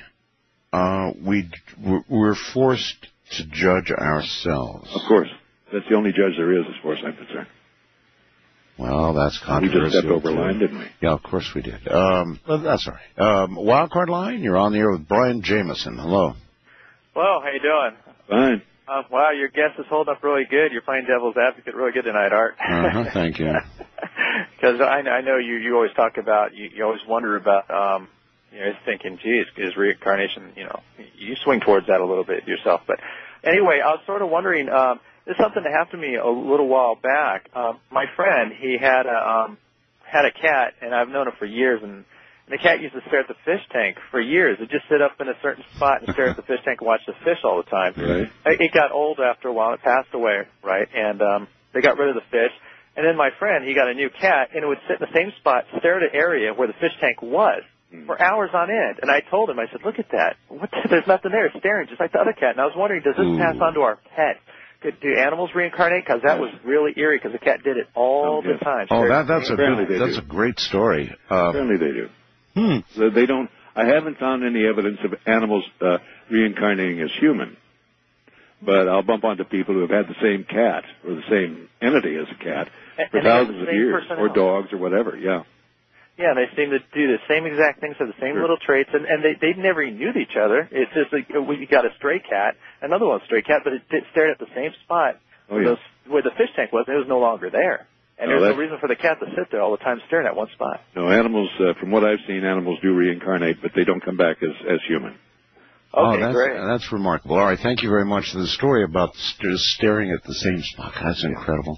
we're forced to judge ourselves. Of course. That's the only judge there is, as far as I'm concerned. Well, that's controversial. We just stepped over a line, didn't we? Yeah, of course we did. But that's all right. Wildcard line, you're on the air with Brian Jameson. Hello. Hello, how you doing? Fine. Wow, your guest is holding up really good. You're playing devil's advocate really good tonight, Art. Thank you. Because I know you always talk about, you always wonder about, thinking, geez, is reincarnation, you swing towards that a little bit yourself. But anyway, I was sort of wondering, there's something that happened to me a little while back. My friend, he had a cat, and I've known him for years, and the cat used to stare at the fish tank for years. It'd just sit up in a certain spot and stare at the fish tank and watch the fish all the time. Right. It got old after a while. It passed away, right? And they got rid of the fish. And then my friend, he got a new cat, and it would sit in the same spot, stare at an area where the fish tank was for hours on end. And I told him, I said, look at that. There's nothing there. It's staring just like the other cat. And I was wondering, does this pass on to our pets? Do animals reincarnate? Because that was really eerie, because the cat did it all the time. Oh, that's a great story. Apparently they do. So they don't. I haven't found any evidence of animals reincarnating as human, but I'll bump onto people who have had the same cat or the same entity as a cat for thousands of years, or dogs or whatever. Yeah. Yeah, they seem to do the same exact things, have the same little traits, and they never even knew each other. It's just like we got a stray cat, another one stray cat, but it stared at the same spot where the fish tank was, and it was no longer there. And there's no reason for the cat to sit there all the time staring at one spot. No, animals, from what I've seen, animals do reincarnate, but they don't come back as human. Okay, great. That's remarkable. All right, thank you very much for the story about staring at the same spot. That's incredible.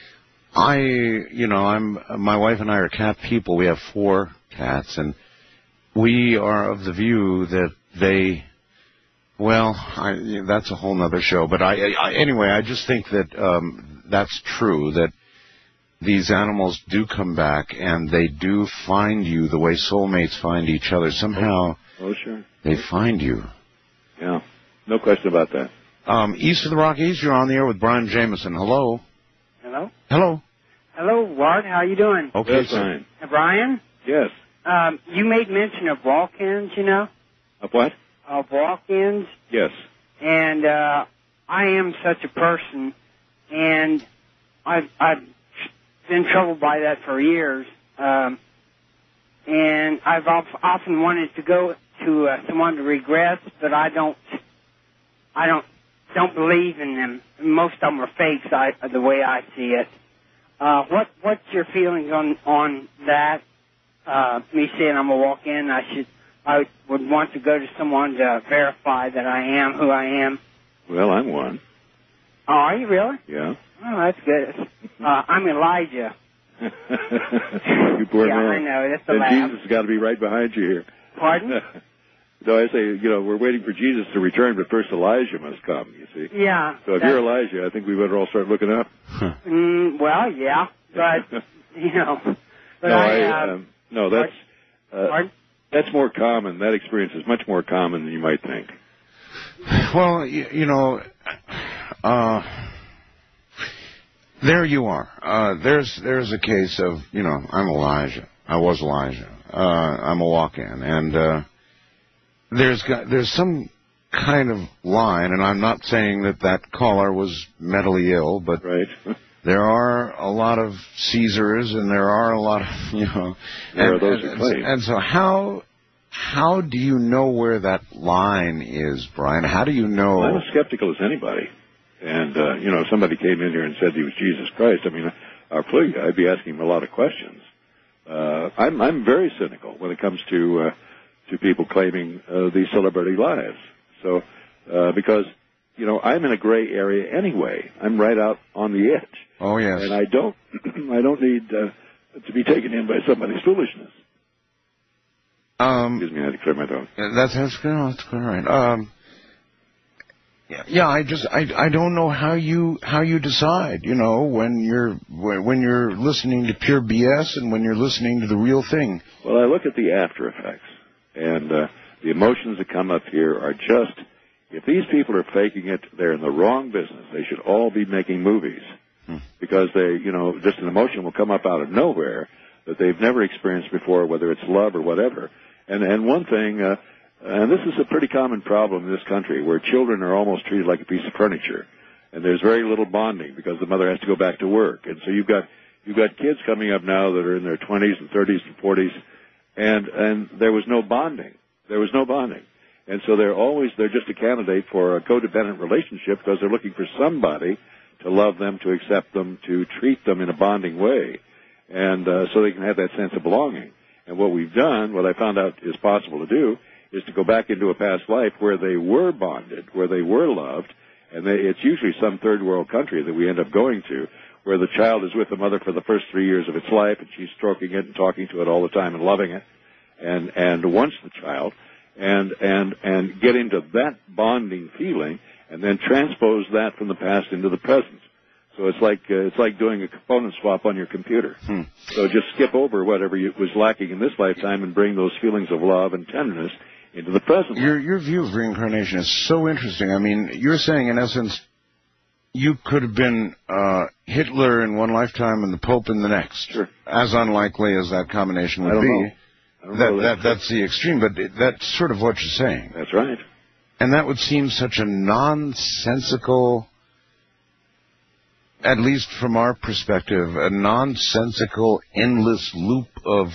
My wife and I are cat people. We have 4 cats, and we are of the view that that's a whole nother show. But anyway, I just think that that's true, that these animals do come back and they do find you the way soulmates find each other. Somehow sure. They find you. Yeah, no question about that. East of the Rockies, you're on the air with Brian Jameson. Hello. Hello? Hello. Hello, Ward. How you doing? Okay, sir. Brian? Yes. You made mention of walk-ins, you know? Of what? Of walk-ins. Yes. And I am such a person, and I've been troubled by that for years. And I've often wanted to go to someone to regress, but I don't believe in them. Most of them are fakes, the way I see it. What's your feelings on that? Me saying I'm a walk-in, I would want to go to someone to verify that I am who I am. Well, I'm one. Oh, are you really? Yeah. Oh, that's good. I'm Elijah. You poor yeah, man. I know. That's the And laugh. Jesus has got to be right behind you here. Pardon? No, I say, we're waiting for Jesus to return, but first Elijah must come, you see. Yeah. So if you're Elijah, I think we better all start looking up. Well, yeah, but, But that's more common. That experience is much more common than you might think. Well, there you are. There's a case of, I'm Elijah. I was Elijah. I'm a walk-in. And there's some kind of line, and I'm not saying that caller was mentally ill, but right. There are a lot of Caesars, and there are a lot of, There are those who claim. And so how do you know where that line is, Brian? How do you know? Well, I'm as skeptical as anybody. And, if somebody came in here and said he was Jesus Christ, our plea, I'd be asking him a lot of questions. I'm very cynical when it comes to people claiming these celebrity lives. So, because, I'm in a gray area anyway. I'm right out on the edge. Oh, yes. And I don't need to be taken in by somebody's foolishness. Excuse me, I had to clear my throat. That's good. That's all right. I don't know how you decide, when you're listening to pure BS and when you're listening to the real thing. Well, I look at the after effects, and the emotions that come up here are just, if these people are faking it, they're in the wrong business. They should all be making movies, because they, just an emotion will come up out of nowhere that they've never experienced before, whether it's love or whatever. And one thing, and this is a pretty common problem in this country, where children are almost treated like a piece of furniture, and there's very little bonding because the mother has to go back to work. And so you've got kids coming up now that are in their 20s and 30s and 40s, and there was no bonding. There was no bonding. And so they're just a candidate for a codependent relationship because they're looking for somebody to love them, to accept them, to treat them in a bonding way, and so they can have that sense of belonging. And what we've done, what I found out is possible to do, is to go back into a past life where they were bonded, where they were loved, and it's usually some third world country that we end up going to, where the child is with the mother for the first 3 years of its life, and she's stroking it and talking to it all the time and loving it, and wants the child, and get into that bonding feeling, and then transpose that from the past into the present. So it's like doing a component swap on your computer. So just skip over whatever was lacking in this lifetime and bring those feelings of love and tenderness into the present. Your view of reincarnation is so interesting. I mean, you're saying, in essence, you could have been Hitler in one lifetime and the Pope in the next. Sure. As unlikely as that combination would be. That's the extreme, but that's sort of what you're saying. That's right. And that would seem such a nonsensical, at least from our perspective, a nonsensical, endless loop of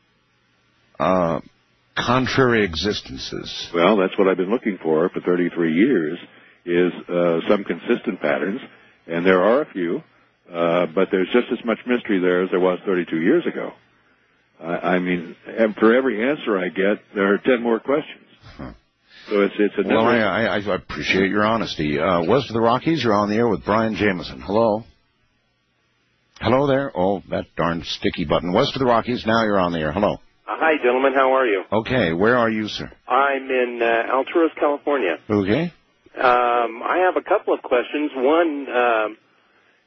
contrary existences. Well, that's what I've been looking for 33 years, is some consistent patterns, and there are a few, but there's just as much mystery there as there was 32 years ago. And for every answer I get, there are 10 more questions. So it's a well, I appreciate your honesty. West of the Rockies, you're on the air with Brian Jameson. Hello. Hello there. Oh, that darn sticky button. West of the Rockies, now you're on the air. Hello. Hi, gentlemen. How are you? Okay. Where are you, sir? I'm in Alturas, California. Okay. I have a couple of questions. One,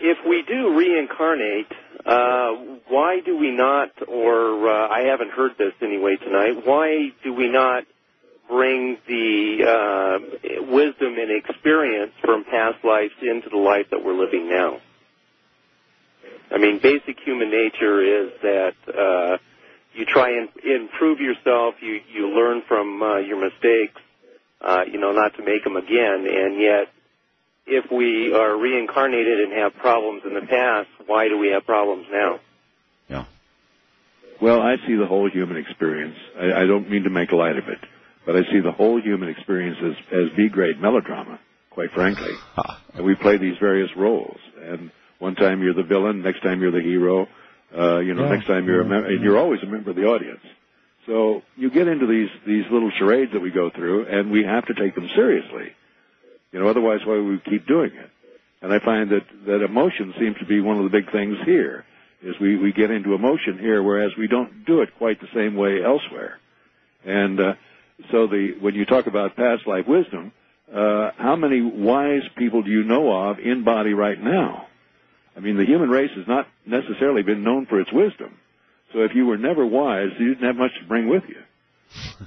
if we do reincarnate, why do we not, or I haven't heard this anyway tonight, why do we not bring the wisdom and experience from past lives into the life that we're living now? I mean, basic human nature is that you try and improve yourself, you learn from your mistakes, not to make them again, and yet if we are reincarnated and have problems in the past, why do we have problems now? Yeah. Well, I see the whole human experience. I don't mean to make light of it, but I see the whole human experience as B-grade melodrama, quite frankly. And we play these various roles, and one time you're the villain, next time you're the hero, next time you're and you're always a member of the audience. So you get into these little charades that we go through, and we have to take them seriously. Otherwise, why would we keep doing it? And I find that emotion seems to be one of the big things here, is we get into emotion here, whereas we don't do it quite the same way elsewhere. And so when you talk about past life wisdom, how many wise people do you know of in body right now? I mean, the human race has not necessarily been known for its wisdom. So if you were never wise, you didn't have much to bring with you.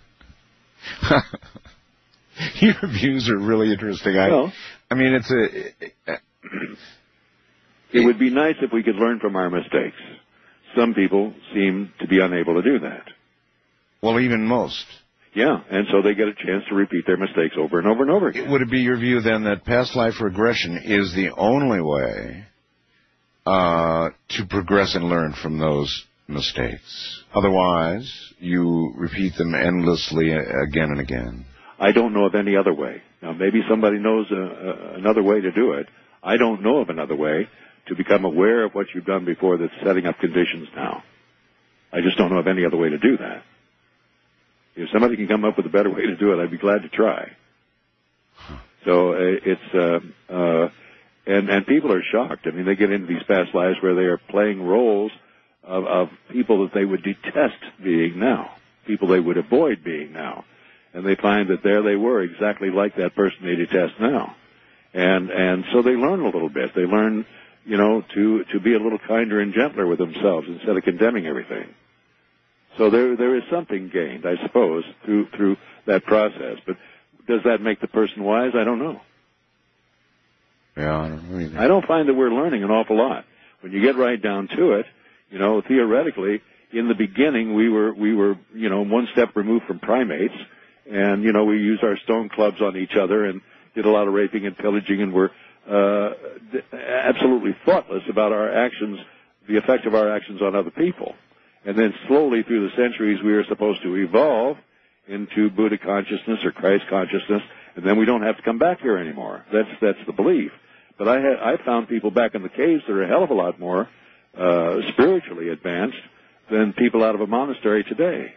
Your views are really interesting. I mean, it would be nice if we could learn from our mistakes. Some people seem to be unable to do that. Well, even most. Yeah, and so they get a chance to repeat their mistakes over and over and over again. Would it be your view, then, that past life regression is the only way to progress and learn from those mistakes? Otherwise, you repeat them endlessly again and again. I don't know of any other way. Now, maybe somebody knows another way to do it. I don't know of another way to become aware of what you've done before that's setting up conditions now. I just don't know of any other way to do that. If somebody can come up with a better way to do it, I'd be glad to try. So and people are shocked. I mean, they get into these past lives where they are playing roles of people that they would detest being now, people they would avoid being now. And they find that there they were, exactly like that person they detest now. And so they learn a little bit. They learn, to be a little kinder and gentler with themselves instead of condemning everything. So there is something gained, I suppose, through that process. But does that make the person wise? I don't know. Yeah, I don't know either. I don't find that we're learning an awful lot. When you get right down to it, theoretically, in the beginning we were one step removed from primates. And, we used our stone clubs on each other and did a lot of raping and pillaging and were absolutely thoughtless about our actions, the effect of our actions on other people. And then slowly through the centuries we are supposed to evolve into Buddha consciousness or Christ consciousness, and then we don't have to come back here anymore. That's the belief. But I found people back in the caves that are a hell of a lot more spiritually advanced than people out of a monastery today.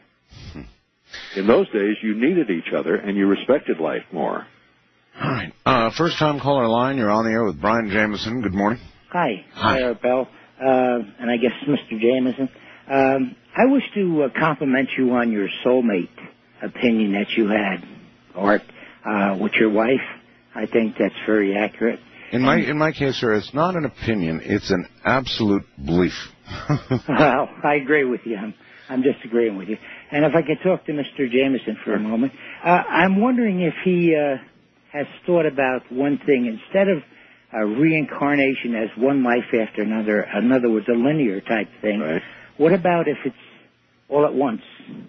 In those days, you needed each other, and you respected life more. All right. First-time caller line, you're on the air with Brian Jameson. Good morning. Hi. Hi, Bell. And I guess Mr. Jameson. I wish to compliment you on your soulmate opinion that you had, Art, with your wife. I think that's very accurate. In my case, sir, it's not an opinion. It's an absolute belief. Well, I agree with you. I'm just agreeing with you. And if I could talk to Mr. Jameson for a moment, I'm wondering if he has thought about one thing. Instead of reincarnation as one life after another, in other words, a linear type thing, right. What about if it's all at once?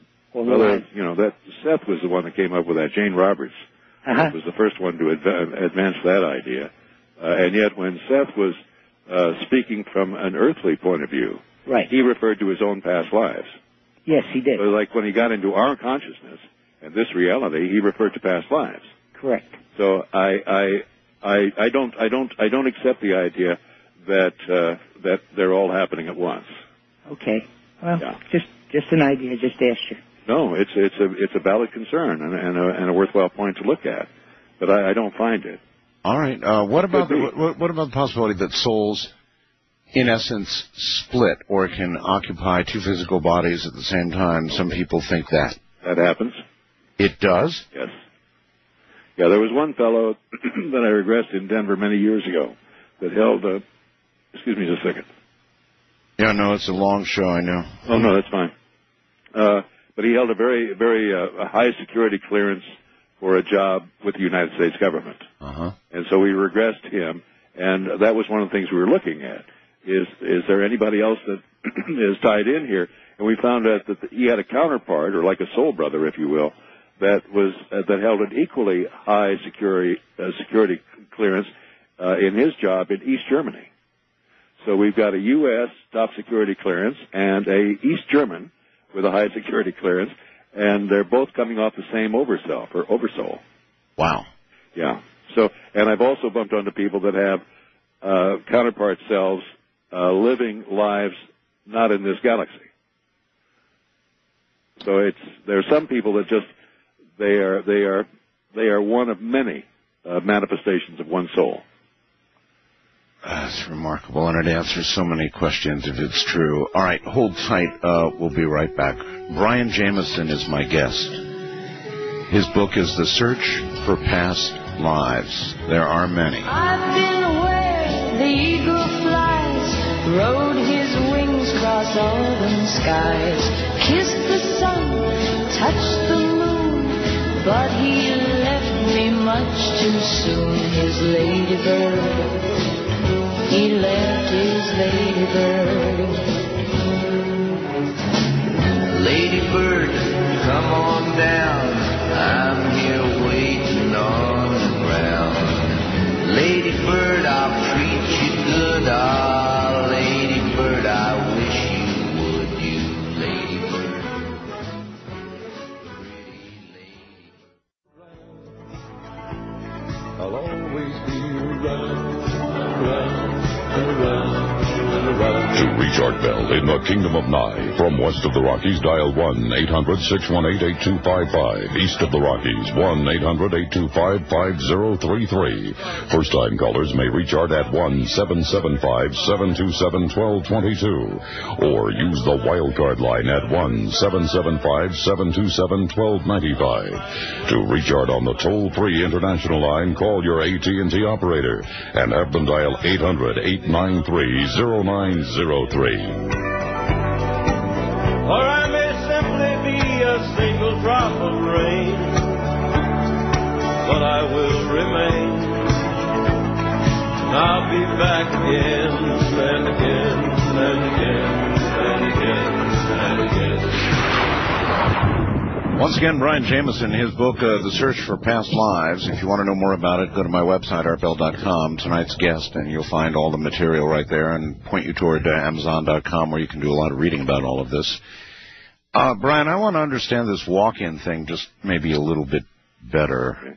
That Seth was the one that came up with that. Jane Roberts was the first one to advance that idea. And yet when Seth was speaking from an earthly point of view, right, he referred to his own past lives. Yes, he did. So like when he got into our consciousness and this reality, he referred to past lives. Correct. So I don't accept the idea that they're all happening at once. Okay. Well, yeah. just an idea. Just asked you. No, it's a valid concern and a worthwhile point to look at, but I don't find it. All right. What about the possibility that souls, in essence, split or can occupy two physical bodies at the same time? Some people think that. That happens. It does? Yes. Yeah, there was one fellow that I regressed in Denver many years ago that held Excuse me just a second. Yeah, no, it's a long show, I know. Oh, no, that's fine. But he held a very, very high security clearance for a job with the United States government. Uh-huh. And so we regressed him, and that was one of the things we were looking at. Is there anybody else that is tied in here? And we found out that he had a counterpart, or like a soul brother, if you will, that held an equally high security clearance in his job in East Germany. So we've got a U.S. top security clearance and a East German with a high security clearance, and they're both coming off the same oversoul. Wow. Yeah. So, and I've also bumped onto people that have counterpart selves living lives not in this galaxy. So there are some people that just they are one of many manifestations of one soul. That's remarkable, and it answers so many questions if it's true. All right, hold tight. We'll be right back. Brian Jameson is my guest. His book is The Search for Past Lives. There are many. I've been where the eagle flies, rode his wings across autumn skies, kissed the sun, touched the moon, but he left me much too soon. His ladybird, he left his ladybird. Ladybird, come on down, I'm here waiting on the ground. Ladybird, I'll treat you good. Ah, ladybird, I wish you would, you ladybird. I'll always be around. To reach Art Bell in the Kingdom of Nye, from west of the Rockies, dial 1-800-618-8255. East of the Rockies, 1-800-825-5033. First-time callers may reach Art at 1-775-727-1222. Or use the wildcard line at 1-775-727-1295. To reach Art on the toll-free international line, call your AT&T operator and have them dial 800-893-0903. Or I may simply be a single drop of rain, but I will remain. And I'll be back again, and again, and again, and again, and again. Once again, Brian Jameson, his book, The Search for Past Lives. If you want to know more about it, go to my website, artbell.com, tonight's guest, and you'll find all the material right there and point you toward Amazon.com, where you can do a lot of reading about all of this. Brian, I want to understand this walk-in thing just maybe a little bit better.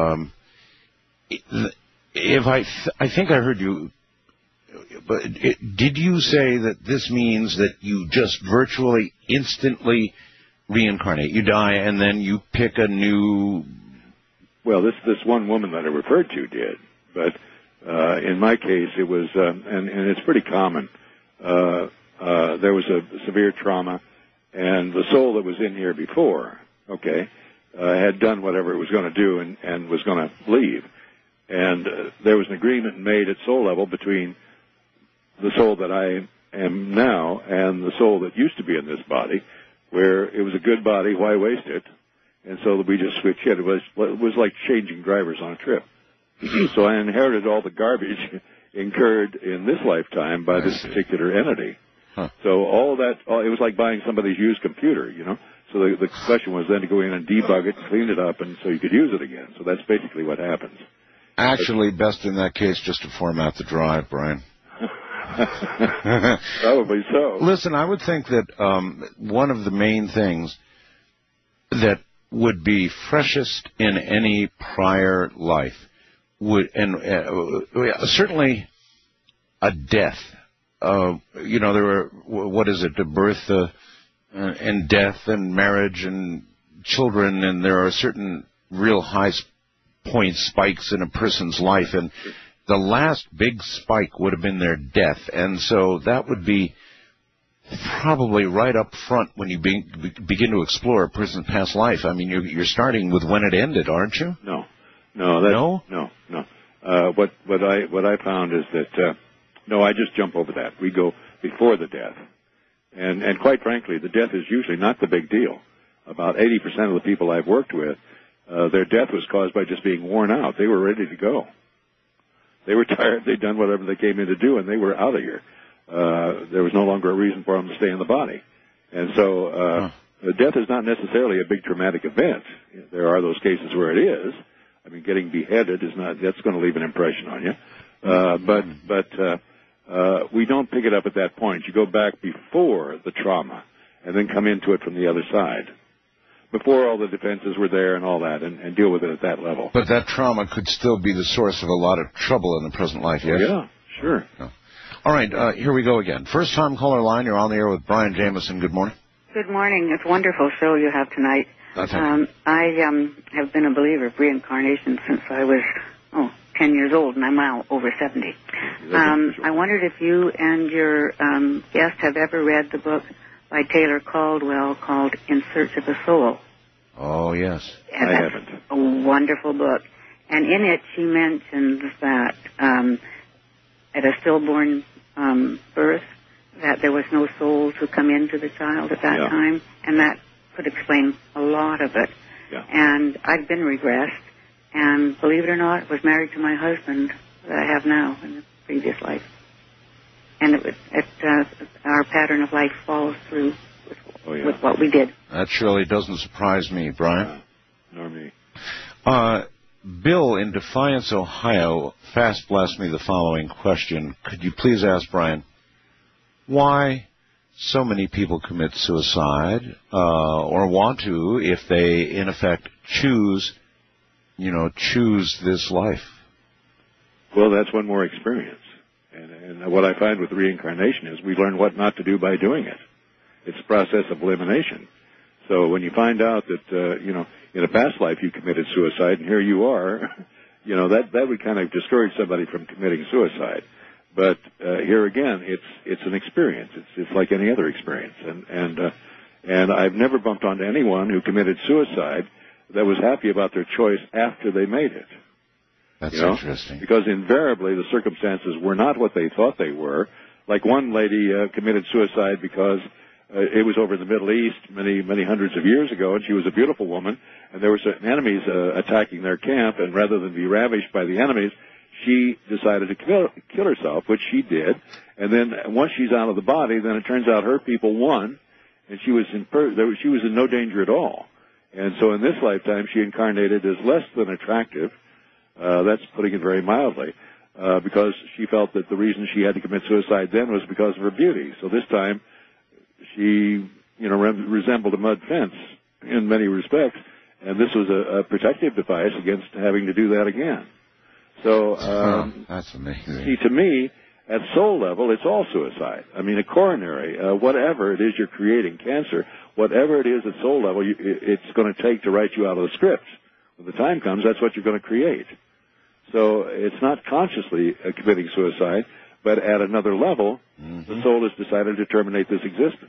If I think I heard you, but did you say that this means that you just virtually instantly reincarnate? You die and then you pick a new... Well, this one woman that I referred to did, but in my case it was, and it's pretty common. There was a severe trauma, and the soul that was in here before, had done whatever it was going to do and was going to leave. And there was an agreement made at soul level between the soul that I am now and the soul that used to be in this body, where it was a good body, why waste it? And so we just switched it. It was like changing drivers on a trip. So I inherited all the garbage incurred in this lifetime by this particular entity. Huh. So all that, it was like buying somebody's used computer, you know. So the question was then to go in and debug it, clean it up, and so you could use it again. So that's basically what happens. Actually, best in that case just to format the drive, Brian. Probably so. Listen, I would think that one of the main things that would be freshest in any prior life would, and certainly a death. There were, what is it, a birth and death and marriage and children, and there are certain real high point spikes in a person's life, and the last big spike would have been their death, and so that would be probably right up front when you begin to explore a person's past life. I mean, you're starting with when it ended, aren't you? No. No. What I found is that No, I just jump over that. We go before the death. And quite frankly, the death is usually not the big deal. About 80% of the people I've worked with, their death was caused by just being worn out. They were ready to go. They were tired. They'd done whatever they came in to do, and they were out of here. There was no longer a reason for them to stay in the body. And so death is not necessarily a big traumatic event. There are those cases where it is. I mean, getting beheaded is not, that's going to leave an impression on you. But we don't pick it up at that point. You go back before the trauma and then come into it from the other side, before all the defenses were there and all that, and deal with it at that level. But that trauma could still be the source of a lot of trouble in the present life, yes? Yeah, sure. No. All right, here we go again. First-time caller line, you're on the air with Brian Jameson. Good morning. Good morning. It's a wonderful show you have tonight. I have been a believer of reincarnation since I was 10 years old, and I'm now over 70. I wondered if you and your guest have ever read the book by Taylor Caldwell called In Search of a Soul. Oh, yes. And I haven't. A wonderful book. And in it, she mentions that at a stillborn birth, that there was no souls who come into the child at that time, and that could explain a lot of it. Yeah. And I've been regressed, and believe it or not, was married to my husband that I have now in the previous life. And our pattern of life follows through with what we did. That surely doesn't surprise me, Brian. Nor me. Bill in Defiance, Ohio, fast blast me the following question. Could you please ask Brian why so many people commit suicide or want to if they, in effect, choose this life? Well, that's one more experience. And what I find with reincarnation is we learn what not to do by doing it. It's a process of elimination. So when you find out that, in a past life you committed suicide and here you are, that would kind of discourage somebody from committing suicide. But here again, it's an experience. It's like any other experience. And I've never bumped onto anyone who committed suicide that was happy about their choice after they made it. That's interesting. Because invariably the circumstances were not what they thought they were. Like one lady committed suicide because it was over in the Middle East many, many hundreds of years ago, and she was a beautiful woman, and there were certain enemies attacking their camp, and rather than be ravished by the enemies, she decided to kill herself, which she did. And then once she's out of the body, then it turns out her people won, and she was in no danger at all. And so in this lifetime, she incarnated as less than attractive. That's putting it very mildly, because she felt that the reason she had to commit suicide then was because of her beauty. So this time, she, resembled a mud fence in many respects, and this was a protective device against having to do that again. So, that's amazing. See, to me, at soul level, it's all suicide. I mean, a coronary, whatever it is you're creating, cancer, whatever it is at soul level, it's going to take to write you out of the script. When the time comes, that's what you're going to create. So it's not consciously committing suicide, but at another level, the soul has decided to terminate this existence.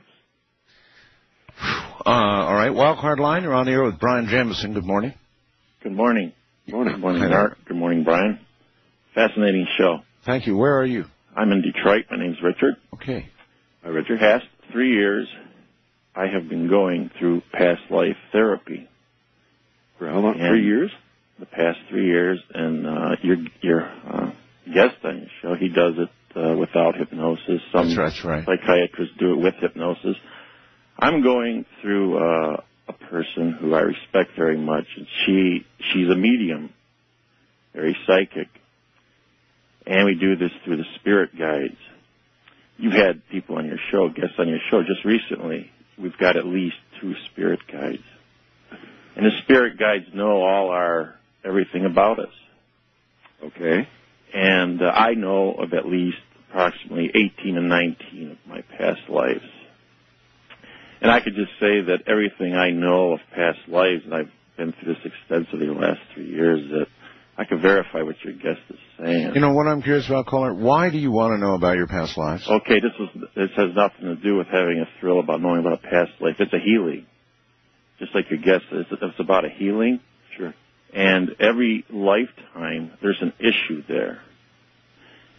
All right, Wildcard Line, you're on the air with Brian Jameson. Good morning. Good morning. Morning. Good morning, Art. Good morning, Brian. Fascinating show. Thank you. Where are you? I'm in Detroit. My name's Richard. Okay. Hi, Richard. Past 3 years, I have been going through past life therapy. For how long? 3 years? The past 3 years, and your guest on your show, he does it without hypnosis. Some that's right. Psychiatrists do it with hypnosis. I'm going through a person who I respect very much, and she's a medium, very psychic, and we do this through the spirit guides. You've had people on your show, guests on your show, just recently. We've got at least 2 spirit guides. And the spirit guides know everything about us. Okay. And I know of at least approximately 18 and 19 of my past lives. And I could just say that everything I know of past lives, and I've been through this extensively the last 3 years, that I can verify what your guest is saying. You know what I'm curious about, caller? Why do you want to know about your past lives? Okay, this has nothing to do with having a thrill about knowing about a past life. It's a healing. Just like your guest says, it's about a healing. Sure. And every lifetime, there's an issue there.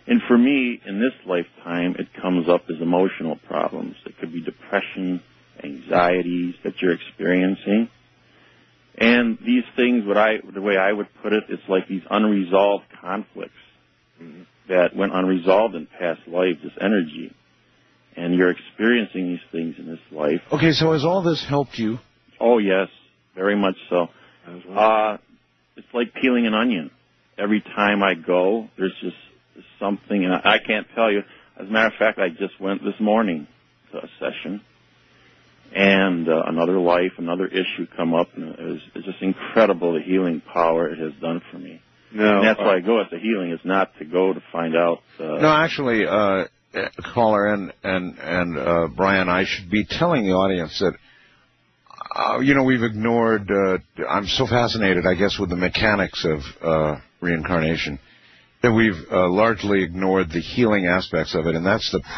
And for me, in this lifetime, it comes up as emotional problems. It could be depression, anxieties that you're experiencing. And these things, the way I would put it, it's like these unresolved conflicts that went unresolved in past lives, this energy. And you're experiencing these things in this life. Okay, so has all this helped you? Oh, yes, very much so. It's like peeling an onion. Every time I go, there's just something, and I can't tell you. As a matter of fact, I just went this morning to a session, and another life, another issue come up, and it's just incredible the healing power it has done for me. No, and that's why I go at the healing, is not to go to find out. No, actually, caller and Brian, I should be telling the audience that, we've ignored, I'm so fascinated, I guess, with the mechanics of reincarnation, that we've largely ignored the healing aspects of it, and that's the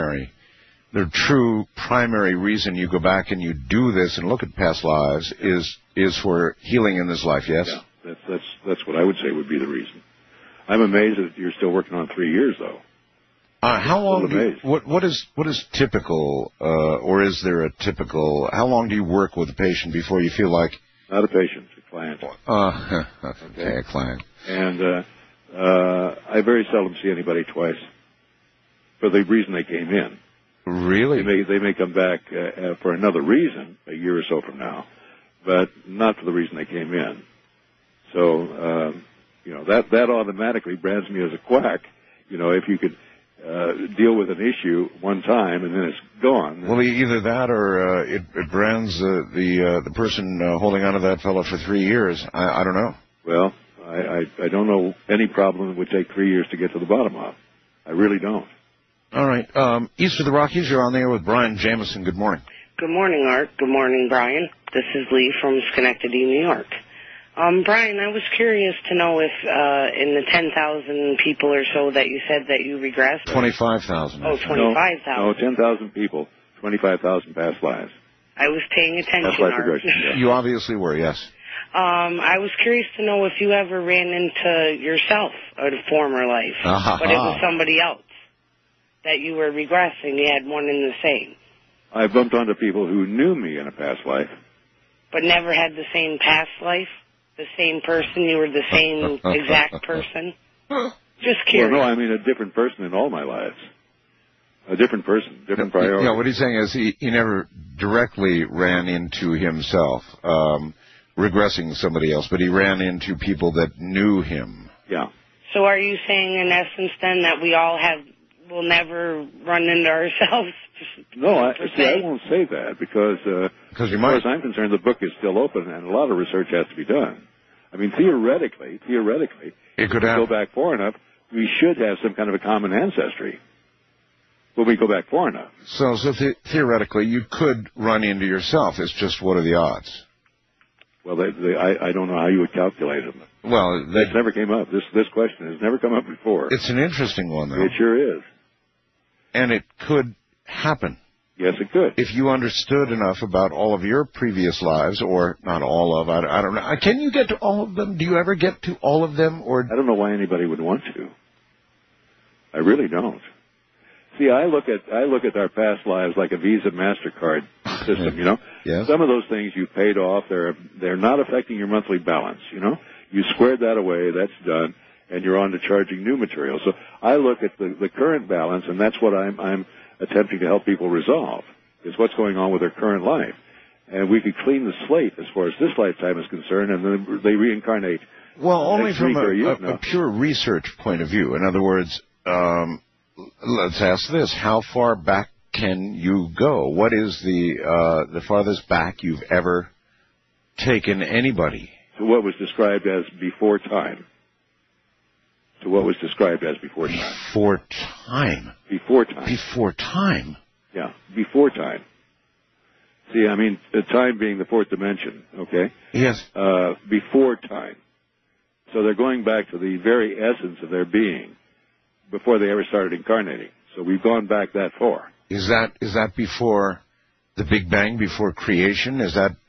true primary reason you go back and you do this and look at past lives is for healing in this life, yes? Yeah, that's what I would say would be the reason. I'm amazed that you're still working on 3 years, though. How long? What is typical, or is there a typical? How long do you work with a patient before you feel like? Not a patient, a client. Okay, a client. And I very seldom see anybody twice for the reason they came in. Really? They may come back for another reason a year or so from now, but not for the reason they came in. So that automatically brands me as a quack. If you could deal with an issue one time and then it's gone. Well, either that or it brands the person holding on to that fellow for 3 years. I don't know. Well, I don't know any problem that would take 3 years to get to the bottom of. I really don't. All right. East of the Rockies, you're on the air with Brian Jameson. Good morning. Good morning, Art. Good morning, Brian. This is Lee from Schenectady, New York. Brian, I was curious to know if in the 10,000 people or so that you said that you regressed. 25,000. Oh, 25,000. No, 10,000 people, 25,000 past lives. I was paying attention, That's life Art. regression. Yeah. You obviously were, yes. I was curious to know if you ever ran into yourself in a former life, but it was somebody else that you were regressing. You had one in the same. I bumped onto people who knew me in a past life. But never had the same past life? The same person? You were the same exact person? Just curious. Well, no, I mean a different person in all my lives. A different person, different priority. Yeah, what he's saying is he never directly ran into himself, regressing somebody else, but he ran into people that knew him. Yeah. So are you saying in essence then that we all will never run into ourselves? No, I won't say that because as far as I'm concerned, the book is still open and a lot of research has to be done. I mean, theoretically, it could go back far enough, we should have some kind of a common ancestry when we go back far enough. So theoretically, you could run into yourself. It's just what are the odds? Well, I don't know how you would calculate them. Well, it never came up. This question has never come up before. It's an interesting one, though. It sure is. And it could happen. Yes, it could. If you understood enough about all of your previous lives, or not all of, I don't know. Can you get to all of them? Do you ever get to all of them? Or I don't know why anybody would want to. I really don't. See, I look at our past lives like a Visa MasterCard system, Yes. Some of those things you paid off, they're not affecting your monthly balance, You squared that away, that's done, and you're on to charging new material. So I look at the current balance, and that's what I'm attempting to help people resolve, is what's going on with their current life. And we could clean the slate as far as this lifetime is concerned, and then they reincarnate. Well, only from a pure research point of view. In other words, let's ask this. How far back can you go? What is the farthest back you've ever taken anybody? To what was described as before time. Before time? Before time. Before time? Yeah, before time. See, I mean, the time being the fourth dimension, okay? Yes. Before time. So they're going back to the very essence of their being before they ever started incarnating. So we've gone back that far. Is that before the Big Bang, before creation? Is that...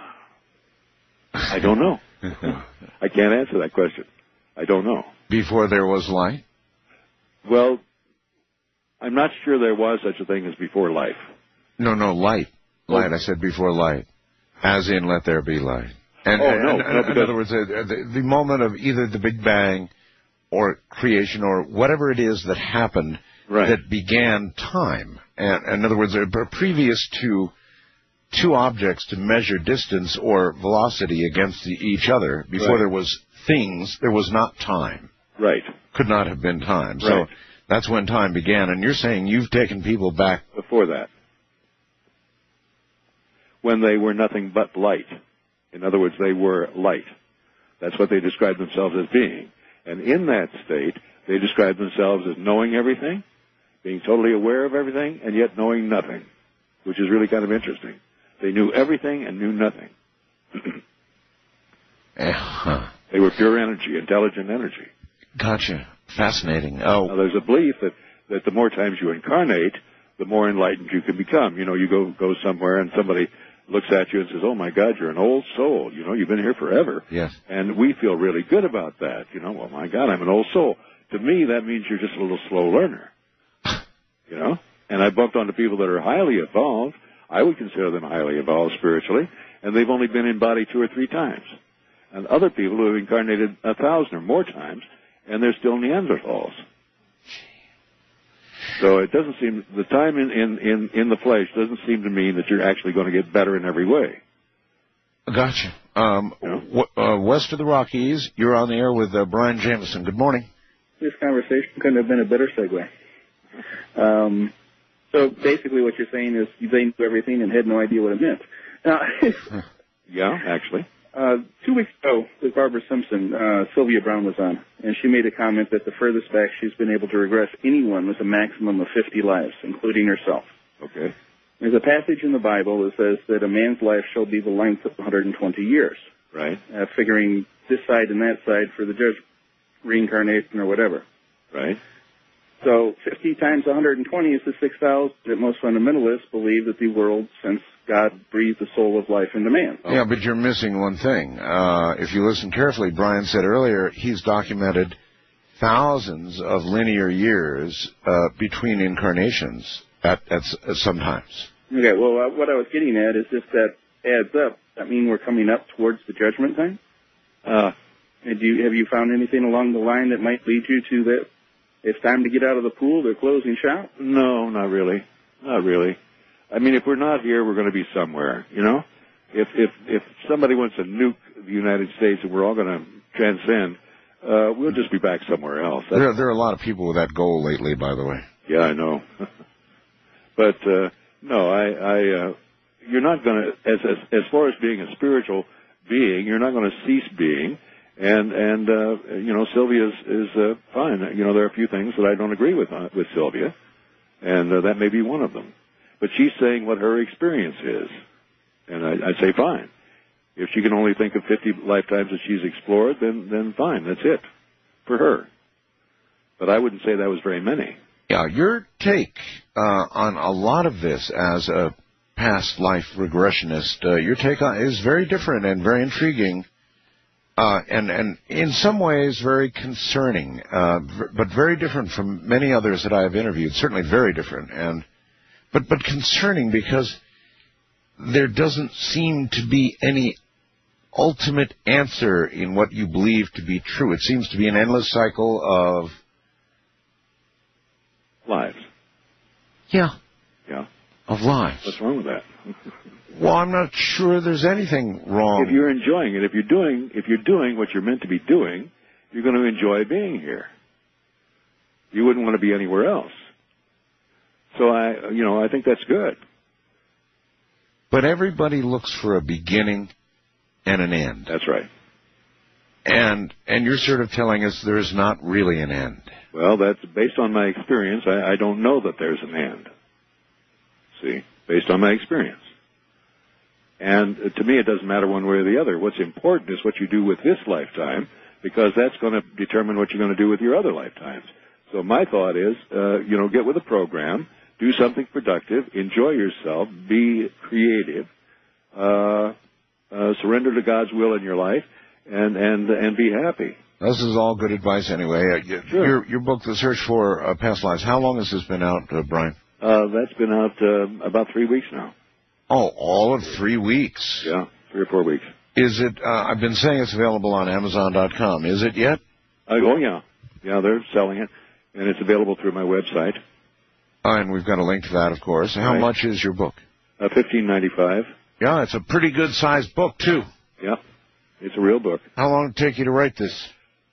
I don't know. I can't answer that question. I don't know. Before there was light? Well, I'm not sure there was such a thing as before life. No, light. Light, I said before light. As in, let there be light. And, no, in other words, the moment of either the Big Bang or creation or whatever it is that happened that began time. And in other words, previous to two objects to measure distance or velocity against each other, before there was things, there was not time. Right. Could not have been time. Right. So that's when time began. And you're saying you've taken people back before that, when they were nothing but light. In other words, they were light. That's what they described themselves as being. And in that state, they described themselves as knowing everything, being totally aware of everything, and yet knowing nothing, which is really kind of interesting. They knew everything and knew nothing. They were pure energy, intelligent energy. Gotcha. Fascinating. Now, there's a belief that the more times you incarnate, the more enlightened you can become. You know, you go somewhere and somebody looks at you and says, "Oh my God, you're an old soul. You know, you've been here forever." Yes. And we feel really good about that. You know, well, my God, I'm an old soul. To me, that means you're just a little slow learner. You know? And I bumped onto people that are highly evolved. I would consider them highly evolved spiritually, and they've only been in body 2 or 3 times. And other people who have incarnated 1,000 or more times, and they're still Neanderthals. So it doesn't seem, the time in the flesh doesn't seem to mean that you're actually going to get better in every way. Gotcha. West of the Rockies, you're on the air with Brian Jameson. Good morning. This conversation couldn't have been a better segue. So basically what you're saying is they knew everything and had no idea what it meant. Now, yeah, actually. 2 weeks ago with Barbara Simpson, Sylvia Brown was on, and she made a comment that the furthest back she's been able to regress anyone was a maximum of 50 lives, including herself. Okay. There's a passage in the Bible that says that a man's life shall be the length of 120 years. Right. Figuring this side and that side for the judgment, reincarnation or whatever. Right. So 50 times 120 is the 6,000 that most fundamentalists believe that the world, since God breathed the soul of life into man. Yeah, but you're missing one thing. If you listen carefully, Brian said earlier he's documented thousands of linear years between incarnations at sometimes. Okay, well, what I was getting at is if that adds up, that mean we're coming up towards the judgment time? Have you found anything along the line that might lead you to that? It's time to get out of the pool, they're closing shop? No, not really. Not really. I mean, if we're not here, we're going to be somewhere, you know? If somebody wants to nuke the United States and we're all going to transcend, we'll just be back somewhere else. There are a lot of people with that goal lately, by the way. Yeah, I know. But, no, you're not going to, as far as being a spiritual being, you're not going to cease being. And you know, Sylvia is fine. You know, there are a few things that I don't agree with Sylvia, and that may be one of them. But she's saying what her experience is, and I'd say fine. If she can only think of 50 lifetimes that she's explored, then fine, that's it for her. But I wouldn't say that was very many. Yeah, your take on a lot of this as a past life regressionist, your take on is very different and very intriguing. And in some ways very concerning, but very different from many others that I have interviewed. Certainly very different, but concerning because there doesn't seem to be any ultimate answer in what you believe to be true. It seems to be an endless cycle of lives. Yeah. Yeah. Of lives. What's wrong with that? Well, I'm not sure there's anything wrong. If you're enjoying it, if you're doing what you're meant to be doing, you're going to enjoy being here. You wouldn't want to be anywhere else. So I think that's good. But everybody looks for a beginning and an end. That's right. And you're sort of telling us there's not really an end. Well, that's based on my experience. I don't know that there's an end. See, based on my experience. And to me, it doesn't matter one way or the other. What's important is what you do with this lifetime, because that's going to determine what you're going to do with your other lifetimes. So my thought is, get with a program, do something productive, enjoy yourself, be creative, surrender to God's will in your life, and be happy. This is all good advice anyway. Your book, The Search for Past Lives, how long has this been out, Brian? That's been out about 3 weeks now. Oh, all of 3 weeks? Yeah, 3 or 4 weeks. Is it, I've been saying it's available on Amazon.com. Is it yet? Oh, yeah. Yeah, they're selling it, and it's available through my website. And we've got a link to that, of course. How much is your book? $15.95. Yeah, it's a pretty good-sized book, too. Yeah, it's a real book. How long did it take you to write this?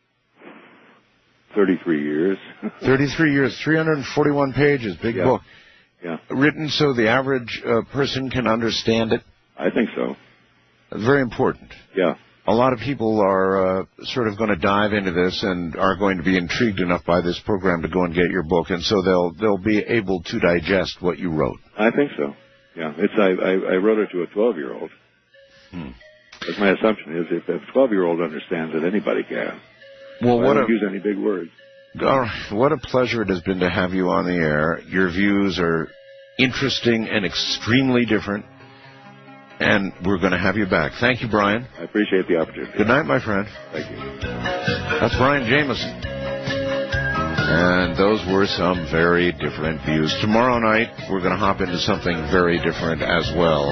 33 years. 33 years, 341 pages, big book. Yeah. Written so the average person can understand it? I think so. Very important. Yeah. A lot of people are sort of going to dive into this and are going to be intrigued enough by this program to go and get your book, and so they'll be able to digest what you wrote. I think so. Yeah. I wrote it to a 12-year-old. But my assumption is if a 12-year-old understands it, anybody can. Well, I don't use any big words. All right. What a pleasure it has been to have you on the air. Your views are interesting and extremely different, and we're going to have you back. Thank you, Brian. I appreciate the opportunity. Good night, my friend. Thank you. That's Brian Jameson. And those were some very different views. Tomorrow night, we're going to hop into something very different as well.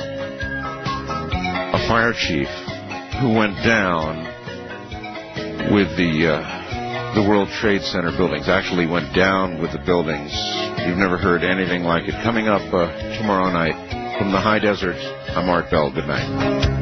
A fire chief who went down with the World Trade Center buildings. Actually went down with the buildings. You've never heard anything like it. Coming up tomorrow night from the high desert, I'm Art Bell. Good night.